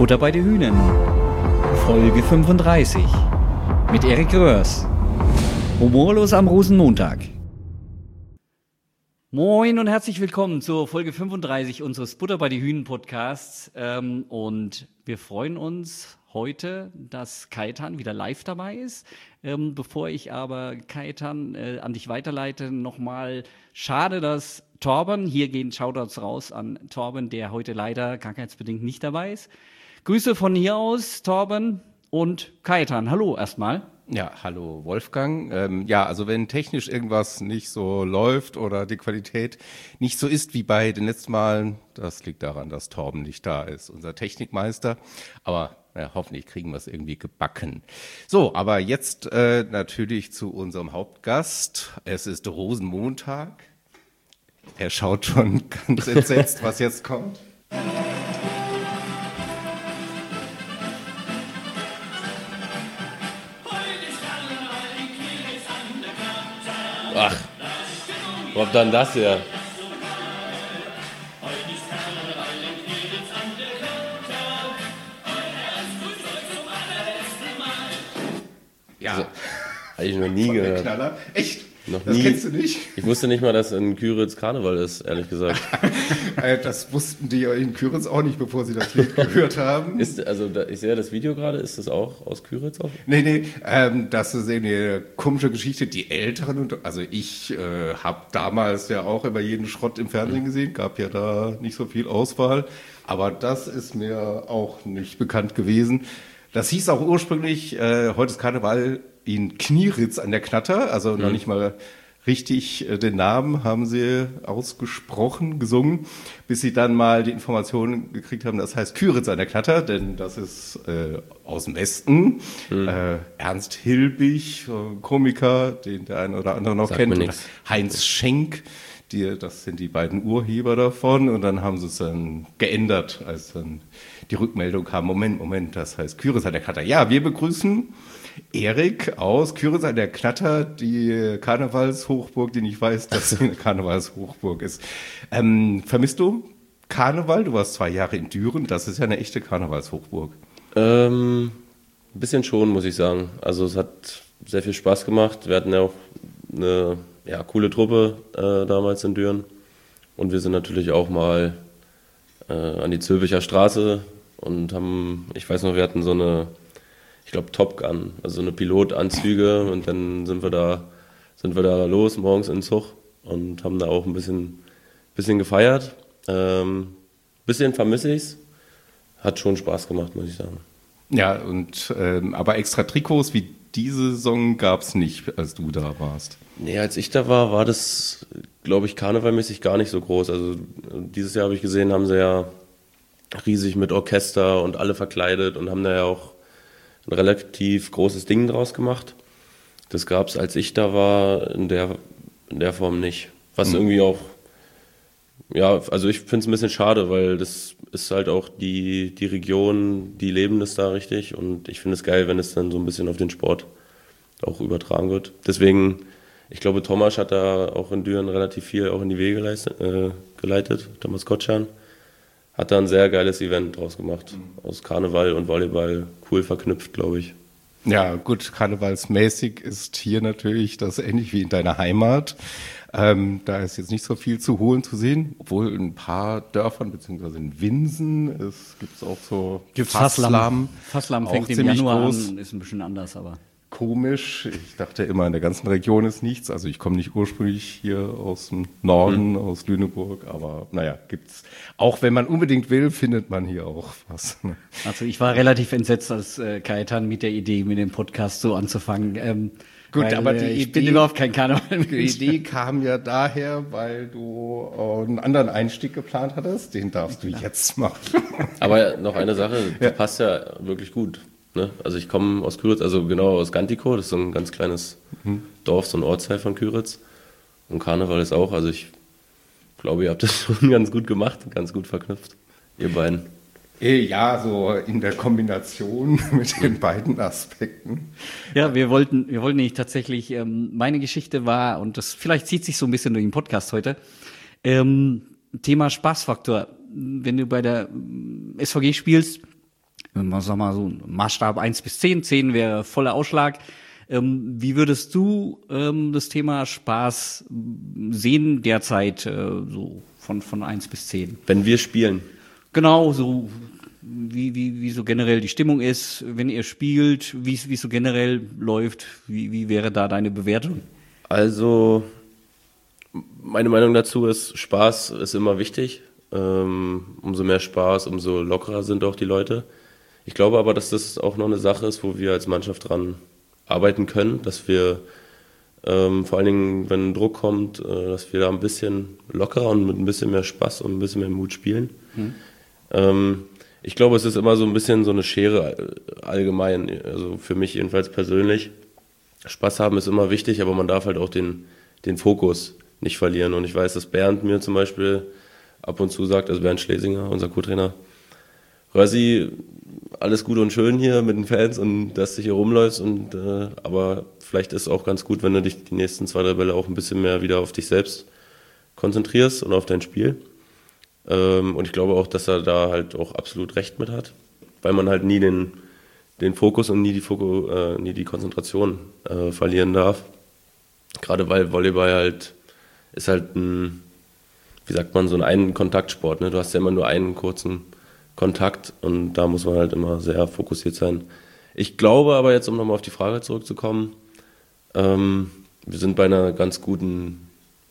Butter bei den Hühnern. Folge 35 mit Erik Röhrs. Humorlos am Rosenmontag. Moin und herzlich willkommen zur Folge 35 unseres Butter bei den Hühnern Podcasts. Und wir freuen uns heute, dass Kajetan wieder live dabei ist. Bevor ich aber Kajetan an dich weiterleite, nochmal schade, dass Torben, hier gehen Shoutouts raus an Torben, der heute leider krankheitsbedingt nicht dabei ist. Grüße von hier aus, Torben und Kajetan. Hallo erstmal. Ja, hallo Wolfgang. Also wenn technisch irgendwas nicht so läuft oder die Qualität nicht so ist wie bei den letzten Malen, das liegt daran, dass Torben nicht da ist, unser Technikmeister. Aber hoffentlich kriegen wir es irgendwie gebacken. So, aber jetzt natürlich zu unserem Hauptgast. Es ist Rosenmontag. Er schaut schon ganz entsetzt, was jetzt kommt. Ach, wo habt ihr denn das her? Ja, also, habe ich noch nie gehört. Knaller. Echt? Noch das nie. Kennst du nicht? Ich wusste nicht mal, dass in Küritz Karneval ist, ehrlich gesagt. Das wussten die in Küritz auch nicht, bevor sie das Lied gehört haben. Ich sehe das Video gerade, ist das auch aus Küritz? Auch? Nee, das ist eben eine komische Geschichte. Die Älteren, also ich habe damals ja auch immer jeden Schrott im Fernsehen gesehen, gab ja da nicht so viel Auswahl. Aber das ist mir auch nicht bekannt gewesen. Das hieß auch ursprünglich, heute ist Karneval in Knieritz an der Knatter, also noch nicht mal richtig den Namen haben sie ausgesprochen, gesungen, bis sie dann mal die Information gekriegt haben, das heißt Küritz an der Knatter, denn das ist aus dem Westen. Ernst Hilbig, Komiker, den der eine oder andere noch kennt, oder Heinz Schenk, das sind die beiden Urheber davon, und dann haben sie es dann geändert, als dann die Rückmeldung kam, Moment, das heißt Küritz an der Knatter. Ja, wir begrüßen Erik aus Küritz an der Knatter, die Karnevalshochburg, die nicht weiß, dass sie eine Karnevalshochburg ist. Vermisst du Karneval? Du warst 2 Jahre in Düren, das ist ja eine echte Karnevalshochburg. Ein bisschen schon, muss ich sagen. Also es hat sehr viel Spaß gemacht. Wir hatten ja auch eine coole Truppe damals in Düren. Und wir sind natürlich auch mal an die Zülpicher Straße und haben, ich weiß noch, wir hatten so eine, ich glaube Top Gun, also so eine Pilotanzüge, und dann sind wir da los morgens in den Zug und haben da auch ein bisschen gefeiert. Bisschen vermisse ich's. Hat schon Spaß gemacht, muss ich sagen. Ja, und aber extra Trikots wie diese Saison gab's nicht, als du da warst. Nee, als ich da war das, glaube ich, karnevalmäßig gar nicht so groß. Also dieses Jahr habe ich gesehen, haben sie ja riesig mit Orchester und alle verkleidet und haben da ja auch ein relativ großes Ding draus gemacht. Das gab es, als ich da war, in der Form nicht. Was irgendwie auch, also ich finde es ein bisschen schade, weil das ist halt auch die Region, die leben das da richtig, und ich finde es geil, wenn es dann so ein bisschen auf den Sport auch übertragen wird. Deswegen, ich glaube, Thomas hat da auch in Düren relativ viel auch in die Wege geleitet. Thomas Gottschan hat da ein sehr geiles Event draus gemacht. Aus Karneval und Volleyball cool verknüpft, glaube ich. Ja, gut, karnevalsmäßig ist hier natürlich das ähnlich wie in deiner Heimat. Da ist jetzt nicht so viel zu holen zu sehen, obwohl in ein paar Dörfern, beziehungsweise in Winsen, es gibt auch so Fasslam. Fasslam fängt im Januar groß an, ist ein bisschen anders, aber komisch. Ich dachte immer, in der ganzen Region ist nichts. Also ich komme nicht ursprünglich hier aus dem Norden, aus Lüneburg, aber naja, gibt's. Auch wenn man unbedingt will, findet man hier auch was. Also ich war relativ entsetzt, als Kajetan mit der Idee, mit dem Podcast so anzufangen. Gut, weil, aber ich bin überhaupt kein Karneval. Die Idee kam ja daher, weil du einen anderen Einstieg geplant hattest. Den darfst du jetzt machen. Aber noch eine Sache, das passt ja wirklich gut. Ne? Also ich komme aus Küritz, also genau aus Gantikow, das ist so ein ganz kleines Dorf, so ein Ortsteil von Küritz. Und Karneval ist auch, also ich glaube, ihr habt das schon ganz gut gemacht, ganz gut verknüpft, ihr beiden. Ja, so in der Kombination mit den beiden Aspekten. Ja, wir wollten nicht tatsächlich, meine Geschichte war, und das vielleicht zieht sich so ein bisschen durch den Podcast heute, Thema Spaßfaktor. Wenn du bei der SVG spielst, Sag mal so ein Maßstab 1 bis 10, 10 wäre voller Ausschlag. Wie würdest du das Thema Spaß sehen derzeit, so von 1 bis 10? Wenn wir spielen. Genau, so wie so generell die Stimmung ist, wenn ihr spielt, wie es so generell läuft, wie wäre da deine Bewertung? Also, meine Meinung dazu ist, Spaß ist immer wichtig. Umso mehr Spaß, umso lockerer sind auch die Leute. Ich glaube aber, dass das auch noch eine Sache ist, wo wir als Mannschaft dran arbeiten können, dass wir vor allen Dingen, wenn Druck kommt, dass wir da ein bisschen lockerer und mit ein bisschen mehr Spaß und ein bisschen mehr Mut spielen. Ich glaube, es ist immer so ein bisschen so eine Schere allgemein, also für mich jedenfalls persönlich. Spaß haben ist immer wichtig, aber man darf halt auch den Fokus nicht verlieren. Und ich weiß, dass Bernd mir zum Beispiel ab und zu sagt, also Bernd Schlesinger, unser Co-Trainer, Rössi, alles gut und schön hier mit den Fans und dass du hier rumläufst, aber vielleicht ist es auch ganz gut, wenn du dich die nächsten 2, 3 Bälle auch ein bisschen mehr wieder auf dich selbst konzentrierst und auf dein Spiel. Und ich glaube auch, dass er da halt auch absolut recht mit hat, weil man halt nie den Fokus und nie die Konzentration verlieren darf. Gerade weil Volleyball halt ist halt ein, wie sagt man, so ein Kontaktsport. Ne? Du hast ja immer nur einen kurzen Kontakt und da muss man halt immer sehr fokussiert sein. Ich glaube aber jetzt, um nochmal auf die Frage zurückzukommen, wir sind bei einer ganz guten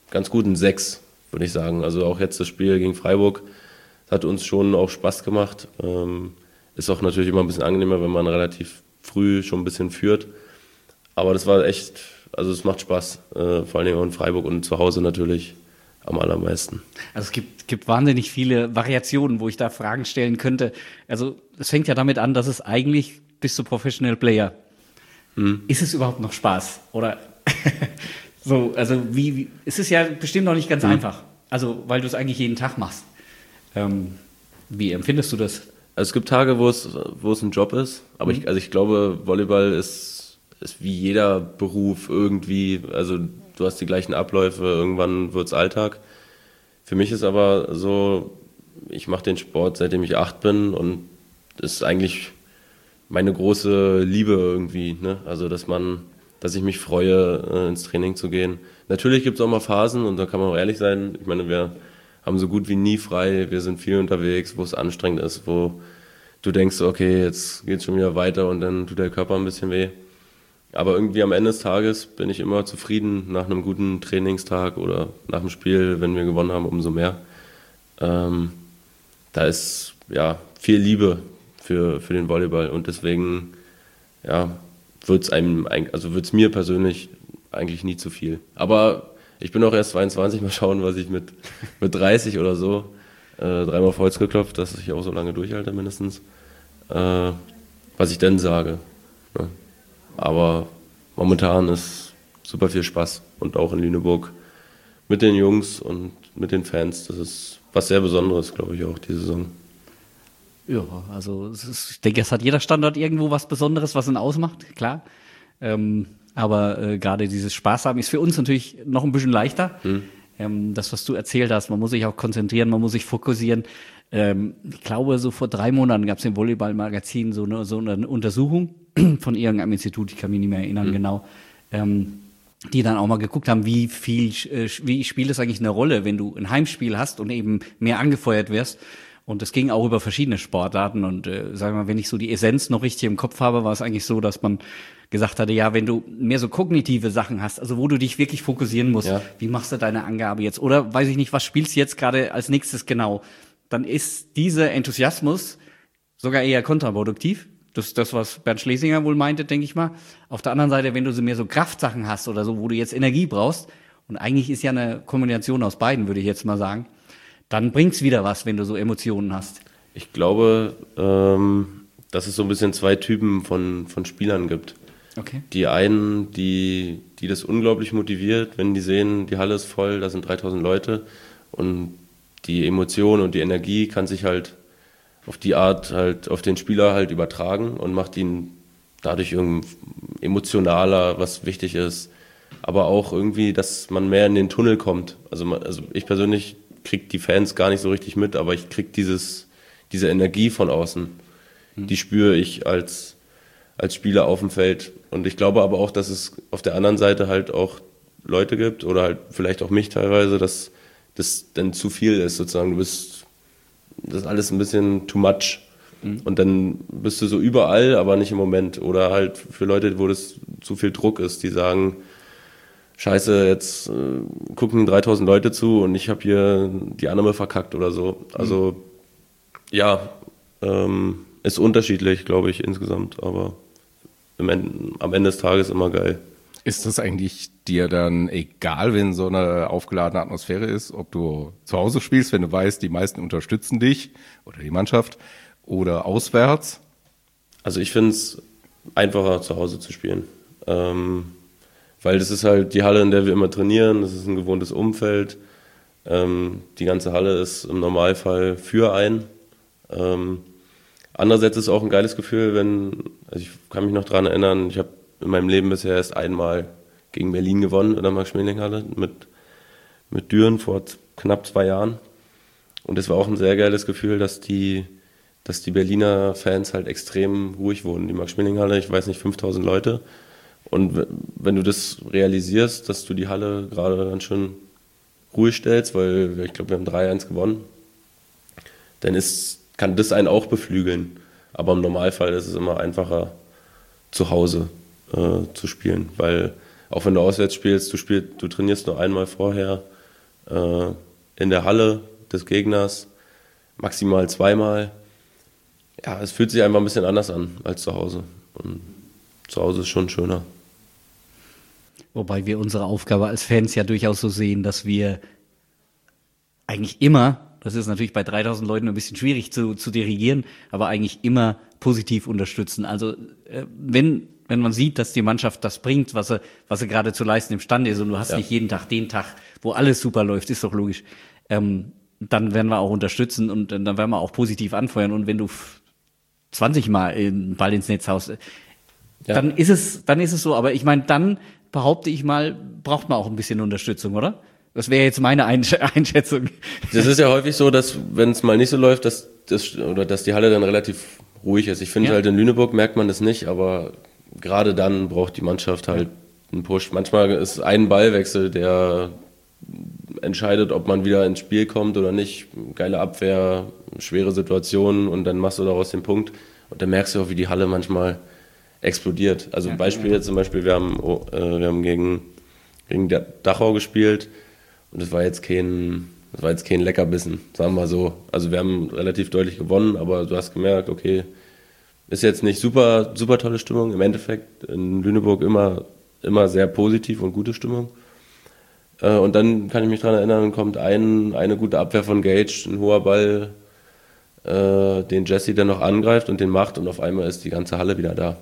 6, würde ich sagen. Also auch jetzt das Spiel gegen Freiburg hat uns schon auch Spaß gemacht. Ist auch natürlich immer ein bisschen angenehmer, wenn man relativ früh schon ein bisschen führt. Aber das war echt, also es macht Spaß, vor allen Dingen auch in Freiburg und zu Hause natürlich am allermeisten. Also es gibt wahnsinnig viele Variationen, wo ich da Fragen stellen könnte. Also es fängt ja damit an, dass es eigentlich bist du Professional Player. Ist es überhaupt noch Spaß? Oder so, also es ist ja bestimmt noch nicht ganz einfach. Also weil du es eigentlich jeden Tag machst. Wie empfindest du das? Also es gibt Tage, wo es ein Job ist, aber ich glaube, Volleyball ist wie jeder Beruf irgendwie, also du hast die gleichen Abläufe, irgendwann wird es Alltag. Für mich ist aber so, ich mache den Sport, seitdem ich 8 bin und das ist eigentlich meine große Liebe irgendwie, ne? Also dass ich mich freue, ins Training zu gehen. Natürlich gibt es auch mal Phasen und da kann man auch ehrlich sein, ich meine, wir haben so gut wie nie frei, wir sind viel unterwegs, wo es anstrengend ist, wo du denkst, okay, jetzt geht es schon wieder weiter und dann tut der Körper ein bisschen weh. Aber irgendwie am Ende des Tages bin ich immer zufrieden nach einem guten Trainingstag oder nach dem Spiel, wenn wir gewonnen haben, umso mehr. Da ist ja viel Liebe für den Volleyball und deswegen wird es mir persönlich eigentlich nie zu viel. Aber ich bin auch erst 22, mal schauen, was ich mit 30 oder so, 3-mal auf Holz geklopft, dass ich auch so lange durchhalte mindestens, was ich denn sage. Ne? Aber momentan ist super viel Spaß und auch in Lüneburg mit den Jungs und mit den Fans. Das ist was sehr Besonderes, glaube ich, auch die Saison. Ja, also ich denke, es hat jeder Standort irgendwo was Besonderes, was ihn ausmacht, klar. Aber gerade dieses Spaß haben ist für uns natürlich noch ein bisschen leichter. Das, was du erzählt hast, man muss sich auch konzentrieren, man muss sich fokussieren. Ich glaube, so vor 3 Monaten gab es im Volleyball-Magazin so eine Untersuchung von irgendeinem Institut, ich kann mich nicht mehr erinnern genau, die dann auch mal geguckt haben, wie spielt es eigentlich eine Rolle, wenn du ein Heimspiel hast und eben mehr angefeuert wirst. Und es ging auch über verschiedene Sportarten. Und sagen wir mal, wenn ich so die Essenz noch richtig im Kopf habe, war es eigentlich so, dass man gesagt hatte, ja, wenn du mehr so kognitive Sachen hast, also wo du dich wirklich fokussieren musst, wie machst du deine Angabe jetzt? Oder weiß ich nicht, was spielst du jetzt gerade als nächstes genau? Dann ist dieser Enthusiasmus sogar eher kontraproduktiv. Das ist das, was Bernd Schlesinger wohl meinte, denke ich mal. Auf der anderen Seite, wenn du so mehr so Kraftsachen hast oder so, wo du jetzt Energie brauchst, und eigentlich ist ja eine Kombination aus beiden, würde ich jetzt mal sagen, dann bringt's wieder was, wenn du so Emotionen hast. Ich glaube, dass es so ein bisschen 2 Typen von Spielern gibt. Okay. Die einen, die das unglaublich motiviert, wenn die sehen, die Halle ist voll, da sind 3000 Leute und die Emotion und die Energie kann sich halt auf die Art halt auf den Spieler halt übertragen und macht ihn dadurch irgendwie emotionaler, was wichtig ist. Aber auch irgendwie, dass man mehr in den Tunnel kommt. Also ich persönlich kriege die Fans gar nicht so richtig mit, aber ich kriege diese Energie von außen. die spüre ich als Spieler auf dem Feld. Und ich glaube aber auch, dass es auf der anderen Seite halt auch Leute gibt oder halt vielleicht auch mich teilweise, dass das dann zu viel ist sozusagen. Das ist alles ein bisschen too much. Und dann bist du so überall, aber nicht im Moment. Oder halt für Leute, wo das zu viel Druck ist, die sagen, Scheiße, jetzt gucken 3000 Leute zu und ich habe hier die Annahme verkackt oder so. Also ja, ist unterschiedlich, glaube ich, insgesamt, aber am Ende des Tages immer geil. Ist das eigentlich dir dann egal, wenn so eine aufgeladene Atmosphäre ist, ob du zu Hause spielst, wenn du weißt, die meisten unterstützen dich oder die Mannschaft oder auswärts? Also ich finde es einfacher, zu Hause zu spielen. Weil das ist halt die Halle, in der wir immer trainieren, das ist ein gewohntes Umfeld. Die ganze Halle ist im Normalfall für einen. Andererseits ist es auch ein geiles Gefühl, also ich kann mich noch daran erinnern, ich habe in meinem Leben bisher erst einmal gegen Berlin gewonnen in der Max-Schmeling-Halle mit Düren vor knapp 2 Jahren. Und es war auch ein sehr geiles Gefühl, dass die Berliner Fans halt extrem ruhig wohnen. Die Max-Schmeling-Halle, ich weiß nicht, 5000 Leute. Und wenn du das realisierst, dass du die Halle gerade ganz schön ruhig stellst, weil ich glaube, wir haben 3-1 gewonnen, dann kann das einen auch beflügeln. Aber im Normalfall ist es immer einfacher, zu Hause zu spielen. Weil auch wenn du auswärts spielst, du trainierst nur einmal vorher in der Halle des Gegners, maximal 2-mal. Ja, es fühlt sich einfach ein bisschen anders an als zu Hause. Und zu Hause ist schon schöner. Wobei wir unsere Aufgabe als Fans ja durchaus so sehen, dass wir eigentlich immer, das ist natürlich bei 3000 Leuten ein bisschen schwierig zu dirigieren, aber eigentlich immer positiv unterstützen. Also wenn man sieht, dass die Mannschaft das bringt, was sie gerade zu leisten imstande ist und du hast nicht jeden Tag den Tag, wo alles super läuft, ist doch logisch, dann werden wir auch unterstützen und dann werden wir auch positiv anfeuern. Und wenn du 20 Mal den Ball ins Netz haust, dann ist es so. Aber ich meine, dann behaupte ich mal, braucht man auch ein bisschen Unterstützung, oder? Das wäre jetzt meine Einschätzung. Das ist ja häufig so, dass wenn es mal nicht so läuft, dass die Halle dann relativ ruhig ist. Ich finde halt in Lüneburg merkt man das nicht, aber gerade dann braucht die Mannschaft halt einen Push. Manchmal ist ein Ballwechsel, der entscheidet, ob man wieder ins Spiel kommt oder nicht. Geile Abwehr, schwere Situationen und dann machst du daraus den Punkt. Und dann merkst du auch, wie die Halle manchmal explodiert. Also Beispiel jetzt zum Beispiel, wir haben gegen Dachau gespielt und es war jetzt kein Leckerbissen, sagen wir mal so. Also wir haben relativ deutlich gewonnen, aber du hast gemerkt, okay, ist jetzt nicht super, super tolle Stimmung. Im Endeffekt in Lüneburg immer sehr positiv und gute Stimmung. Und dann kann ich mich daran erinnern, kommt eine gute Abwehr von Gage, ein hoher Ball, den Jesse dann noch angreift und den macht und auf einmal ist die ganze Halle wieder da.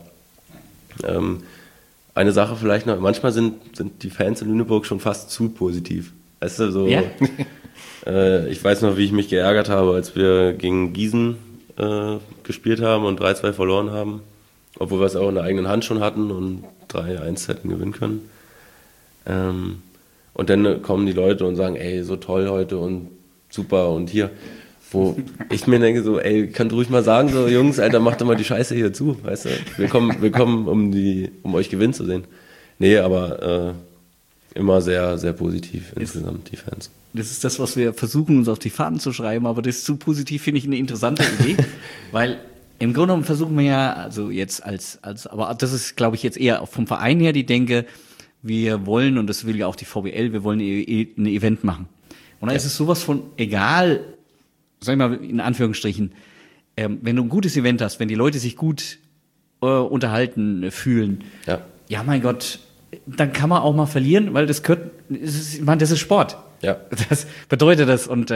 Eine Sache vielleicht noch, manchmal sind die Fans in Lüneburg schon fast zu positiv. Weißt du, so, ich weiß noch, wie ich mich geärgert habe, als wir gegen Gießen gespielt haben und 3-2 verloren haben, obwohl wir es auch in der eigenen Hand schon hatten und 3-1 hätten gewinnen können. Und dann kommen die Leute und sagen, ey, so toll heute und super und hier. Wo ich mir denke so, ey, könnt ruhig mal sagen, so Jungs, Alter, macht doch mal die Scheiße hier zu, weißt du? Wir kommen um euch gewinnen zu sehen. Nee, aber immer sehr, sehr positiv insgesamt, die Fans. Das ist das, was wir versuchen, uns auf die Fahnen zu schreiben, aber das ist zu positiv, finde ich eine interessante Idee, weil im Grunde genommen versuchen wir ja, also jetzt aber das ist, glaube ich, jetzt eher vom Verein her die Denke, wir wollen, und das will ja auch die VBL, wir wollen ein Event machen. Und dann ist es sowas von egal, sag ich mal in Anführungsstrichen, wenn du ein gutes Event hast, wenn die Leute sich gut unterhalten fühlen, ja mein Gott, dann kann man auch mal verlieren, weil das ist Sport. Ja. Das bedeutet das und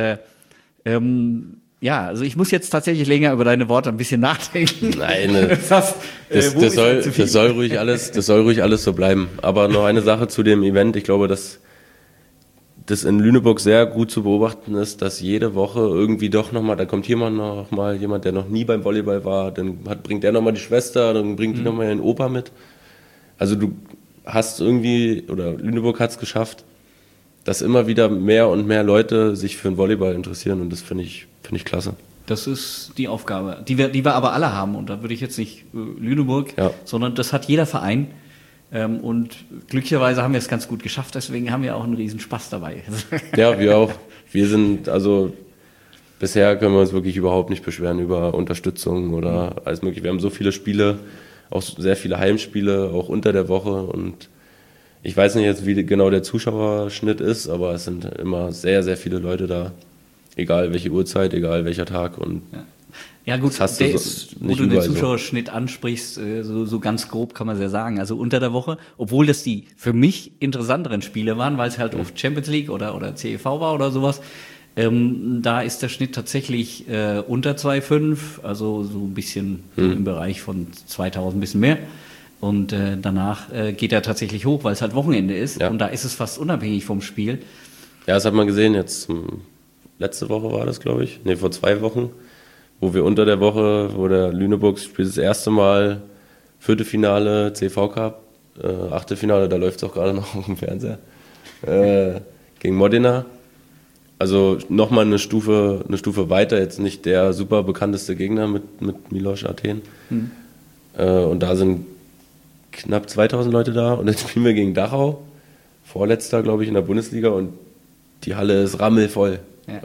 also ich muss jetzt tatsächlich länger über deine Worte ein bisschen nachdenken. Nein, das soll ruhig alles so bleiben. Aber noch eine Sache zu dem Event. Ich glaube, dass das in Lüneburg sehr gut zu beobachten ist, dass jede Woche irgendwie doch nochmal, da kommt jemand, der noch nie beim Volleyball war, dann bringt der nochmal die Schwester, dann bringt die nochmal ihren Opa mit. Also du hast irgendwie, oder Lüneburg hat es geschafft, dass immer wieder mehr und mehr Leute sich für den Volleyball interessieren und das finde ich klasse. Das ist die Aufgabe, die wir aber alle haben. Und da würde ich jetzt nicht Lüneburg, sondern das hat jeder Verein. Und glücklicherweise haben wir es ganz gut geschafft, deswegen haben wir auch einen riesen Spaß dabei. Ja, wir auch. Wir sind, also bisher können wir uns wirklich überhaupt nicht beschweren über Unterstützung oder alles mögliche. Wir haben so viele Spiele, auch sehr viele Heimspiele, auch unter der Woche. Und ich weiß nicht jetzt, wie genau der Zuschauerschnitt ist, aber es sind immer sehr, sehr viele Leute da. Egal welche Uhrzeit, egal welcher Tag. Und ja gut, das hast der du ist, wo nicht du den überall Zuschauerschnitt ansprichst, so ganz grob kann man es ja sagen. Also unter der Woche, obwohl das die für mich interessanteren Spiele waren, weil es halt oft Champions League oder CEV war oder sowas, da ist der Schnitt tatsächlich unter 2,5, also so ein bisschen im Bereich von 2000, ein bisschen mehr. Und danach geht er tatsächlich hoch, weil es halt Wochenende ist. Und da ist es fast unabhängig vom Spiel. Ja, das hat man gesehen jetzt. Letzte Woche war das, glaube ich. Ne, vor 2 Wochen. Wo wir unter der Woche, wo der Lüneburg spielt das erste Mal Viertelfinale CV Cup, Achtelfinale, da läuft es auch gerade noch auf dem Fernseher, gegen Modena. Also nochmal eine Stufe weiter, jetzt nicht der super bekannteste Gegner mit Milos Athen. Und da sind knapp 2000 Leute da und jetzt spielen wir gegen Dachau, vorletzter, glaube ich, in der Bundesliga und die Halle ist rammelvoll.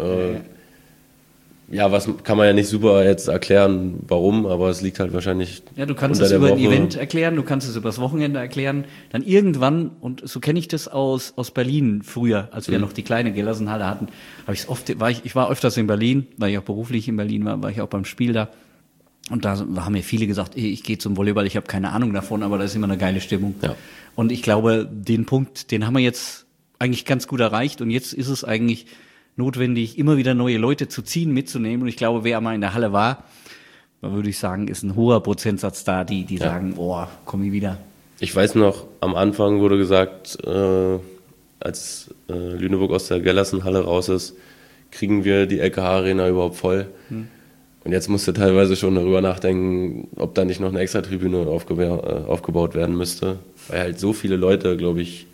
Ja, was kann man ja nicht super jetzt erklären, warum, aber es liegt halt wahrscheinlich. Ja, du kannst es über ein Event erklären, du kannst es über das Wochenende erklären. Dann irgendwann, und so kenne ich das aus Berlin früher, als wir noch die kleine Gellersenhalle hatten, ich war öfters in Berlin, weil ich auch beruflich in Berlin war ich auch beim Spiel da. Und da haben mir viele gesagt, ich gehe zum Volleyball, ich habe keine Ahnung davon, aber da ist immer eine geile Stimmung. Ja. Und ich glaube, den Punkt, den haben wir jetzt eigentlich ganz gut erreicht und jetzt ist es eigentlich notwendig, immer wieder neue Leute zu ziehen, mitzunehmen. Und ich glaube, wer einmal in der Halle war, da würde ich sagen, ist ein hoher Prozentsatz da, die sagen, komm ich wieder. Ich weiß noch, am Anfang wurde gesagt, als Lüneburg aus der Gellersenhalle raus ist, kriegen wir die LKH-Arena überhaupt voll. Und jetzt musst du teilweise schon darüber nachdenken, ob da nicht noch eine Extra-Tribüne aufgebaut werden müsste. Weil halt so viele Leute, glaube ich,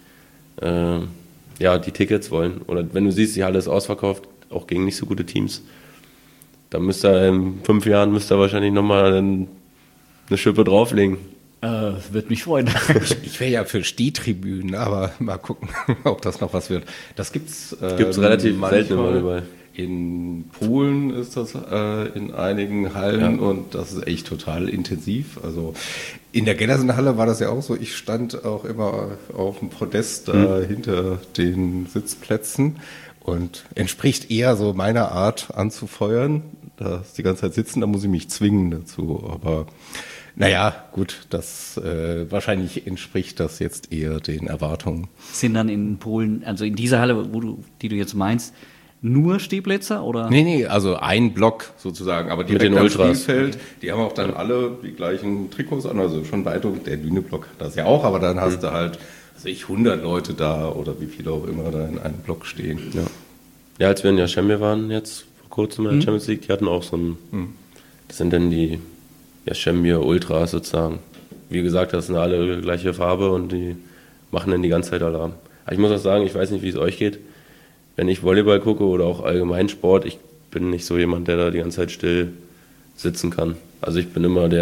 die Tickets wollen. Oder wenn du siehst, die Halle ist ausverkauft, auch gegen nicht so gute Teams. Da müsste er in 5 Jahren wahrscheinlich nochmal eine Schippe drauflegen. Würde mich freuen. Ich wäre ja für Stehtribünen, aber mal gucken, ob das noch was wird. Das gibt's relativ selten im Volleyball. In Polen ist das in einigen Hallen und das ist echt total intensiv. Also in der Gellersenhalle war das ja auch so. Ich stand auch immer auf dem Podest da hinter den Sitzplätzen und entspricht eher so meiner Art anzufeuern. Da ist die ganze Zeit sitzen, da muss ich mich zwingen dazu. Aber naja, gut, das wahrscheinlich entspricht das jetzt eher den Erwartungen. Sind dann in Polen, also in dieser Halle, die du jetzt meinst, nur Stehplätze oder? Nee, also ein Block sozusagen, aber direkt am Spielfeld. Die haben auch dann alle die gleichen Trikots an, also schon Beeindruckend. Der Lüne-Block das ja auch, aber dann hast du halt, 100 Leute da oder wie viele auch immer da in einem Block stehen. Ja, als wir in Jaschemir waren jetzt vor kurzem in der Champions League, die hatten auch so ein, das sind dann die Jaschemir Ultras sozusagen. Wie gesagt, das sind alle gleiche Farbe und die machen dann die ganze Zeit Alarm. Aber ich muss auch sagen, ich weiß nicht, wie es euch geht. Wenn ich Volleyball gucke oder auch allgemein Sport, ich bin nicht so jemand, der da die ganze Zeit still sitzen kann. Also ich bin immer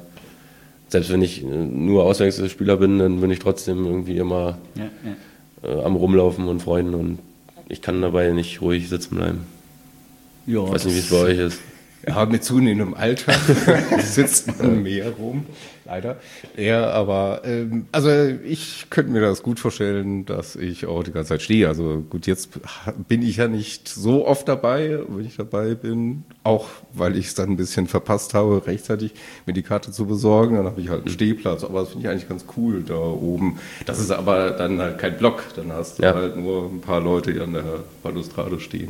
selbst wenn ich nur Auswechselspieler bin, dann bin ich trotzdem irgendwie immer am Rumlaufen und Freunden und ich kann dabei nicht ruhig sitzen bleiben. Ja, ich weiß nicht, wie es bei euch ist. Ja, mit zunehmendem Alter sitzt man mehr rum, leider. Ja, aber also ich könnte mir das gut vorstellen, dass ich auch die ganze Zeit stehe. Also gut, jetzt bin ich ja nicht so oft dabei, wenn ich dabei bin. Auch weil ich es dann ein bisschen verpasst habe, rechtzeitig mir die Karte zu besorgen. Dann habe ich halt einen Stehplatz. Aber das finde ich eigentlich ganz cool da oben. Das ist aber dann halt kein Block. Dann hast du halt nur ein paar Leute, die an der Balustrade stehen.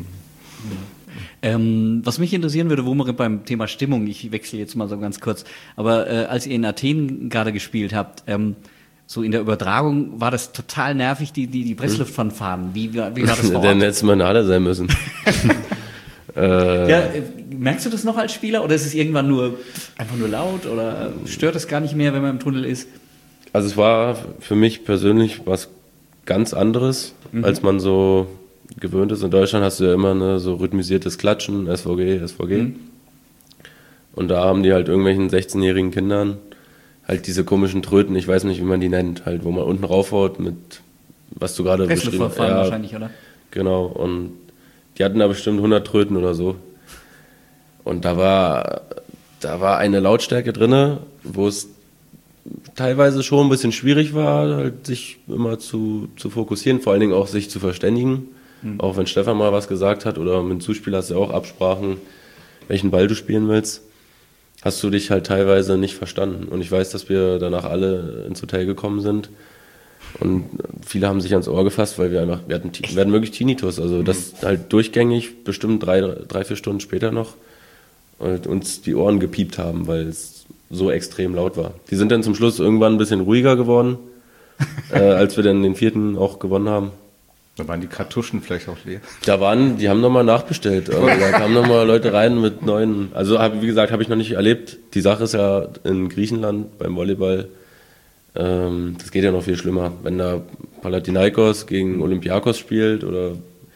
Was mich interessieren würde, wo wir beim Thema Stimmung, ich wechsle jetzt mal so ganz kurz, aber als ihr in Athen gerade gespielt habt, so in der Übertragung war das total nervig, die Pressluftfanfaren. Wie war das vor Ort? Dann hätte es mal in Halle sein müssen. Merkst du das noch als Spieler oder ist es irgendwann einfach nur laut oder stört es gar nicht mehr, wenn man im Tunnel ist? Also es war für mich persönlich was ganz anderes, als man so gewöhnt ist. In Deutschland hast du ja immer so rhythmisiertes Klatschen, SVG. Und da haben die halt irgendwelchen 16-jährigen Kindern halt diese komischen Tröten, ich weiß nicht, wie man die nennt, halt, wo man unten raufhaut mit, was du gerade beschrieben hast. Pressluftverfahren wahrscheinlich, oder? Genau, und die hatten da bestimmt 100 Tröten oder so. Und da war eine Lautstärke drin, wo es teilweise schon ein bisschen schwierig war, halt sich immer zu fokussieren, vor allen Dingen auch sich zu verständigen. Auch wenn Stefan mal was gesagt hat oder mit dem Zuspieler hast du ja auch Absprachen, welchen Ball du spielen willst, hast du dich halt teilweise nicht verstanden. Und ich weiß, dass wir danach alle ins Hotel gekommen sind und viele haben sich ans Ohr gefasst, weil wir hatten wirklich Tinnitus, also das halt durchgängig, bestimmt 3-4 Stunden später noch, und uns die Ohren gepiept haben, weil es so extrem laut war. Die sind dann zum Schluss irgendwann ein bisschen ruhiger geworden, als wir dann den 4. auch gewonnen haben. Da waren die Kartuschen vielleicht auch leer. Die haben nochmal nachbestellt. Da kamen nochmal Leute rein mit neuen. Also wie gesagt, habe ich noch nicht erlebt. Die Sache ist ja in Griechenland beim Volleyball, das geht ja noch viel schlimmer. Wenn da Panathinaikos gegen Olympiakos spielt oder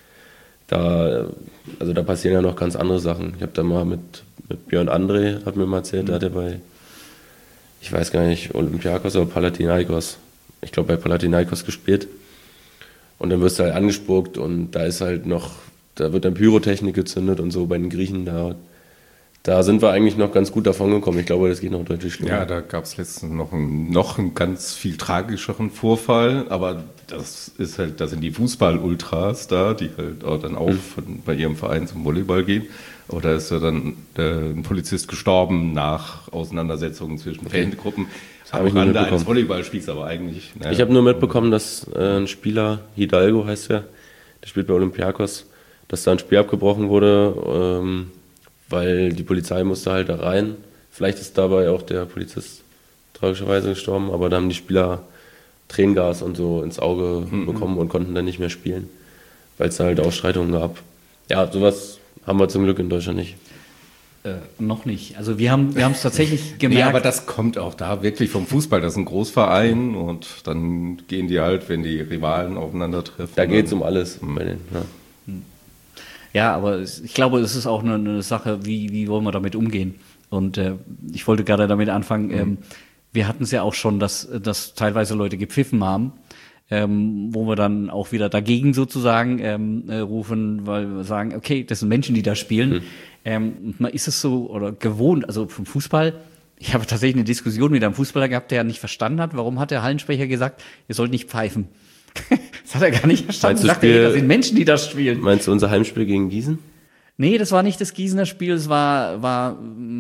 da passieren ja noch ganz andere Sachen. Ich habe da mal mit Björn André, hat mir mal erzählt, der hat ja bei, ich weiß gar nicht, Olympiakos oder Panathinaikos, ich glaube bei Panathinaikos gespielt. Und dann wirst du halt angespuckt und da wird dann Pyrotechnik gezündet und so bei den Griechen. Da sind wir eigentlich noch ganz gut davon gekommen. Ich glaube, das geht noch deutlich schlimmer. Ja, da gab es letztens noch einen ganz viel tragischeren Vorfall, aber das sind die Fußball-Ultras da, die halt auch dann auch bei ihrem Verein zum Volleyball gehen. Aber da ist ja dann ein Polizist gestorben nach Auseinandersetzungen zwischen Fangruppen. Habe ich nur mitbekommen. Eines Volleyballspiels, aber eigentlich. Ne? Ich habe nur mitbekommen, dass ein Spieler, Hidalgo heißt der spielt bei Olympiakos, dass da ein Spiel abgebrochen wurde, weil die Polizei musste halt da rein. Vielleicht ist dabei auch der Polizist tragischerweise gestorben, aber da haben die Spieler Tränengas und so ins Auge bekommen und konnten dann nicht mehr spielen, weil es da halt Ausschreitungen gab. Ja, sowas haben wir zum Glück in Deutschland nicht. Noch nicht. Also wir haben es tatsächlich gemerkt. Ja, aber das kommt auch da wirklich vom Fußball. Das ist ein Großverein und dann gehen die halt, wenn die Rivalen aufeinandertreffen. Da geht es um alles. Bei denen, ja. Ja, aber ich glaube, es ist auch eine Sache, wie wollen wir damit umgehen? Und ich wollte gerade damit anfangen, wir hatten es ja auch schon, dass teilweise Leute gepfiffen haben, wo wir dann auch wieder dagegen sozusagen rufen, weil wir sagen, okay, das sind Menschen, die da spielen. Und man ist es so oder gewohnt, also vom Fußball. Ich habe tatsächlich eine Diskussion mit einem Fußballer gehabt, der nicht verstanden hat, warum hat der Hallensprecher gesagt, ihr sollt nicht pfeifen. Das hat er gar nicht verstanden. Meinst du Das sind Menschen, die das spielen. Meinst du unser Heimspiel gegen Gießen? Nee, das war nicht das Gießener Spiel, es war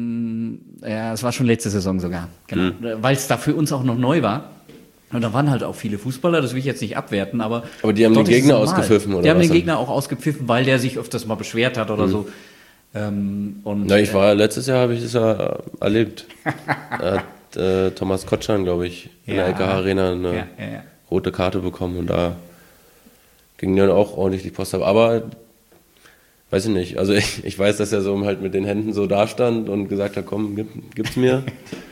schon letzte Saison sogar. Genau. Weil es da für uns auch noch neu war. Und da waren halt auch viele Fußballer, das will ich jetzt nicht abwerten, aber die haben den Gegner ausgepfiffen, oder? Die haben den Gegner auch ausgepfiffen, weil der sich öfters mal beschwert hat oder so. Letztes Jahr habe ich das ja erlebt. Da hat Thomas Kotschan, glaube ich, in der LKH Arena eine rote Karte bekommen und da ging dann auch ordentlich die Post ab. Aber weiß ich nicht, also ich weiß, dass er so halt mit den Händen so da stand und gesagt hat, komm, gib's mir.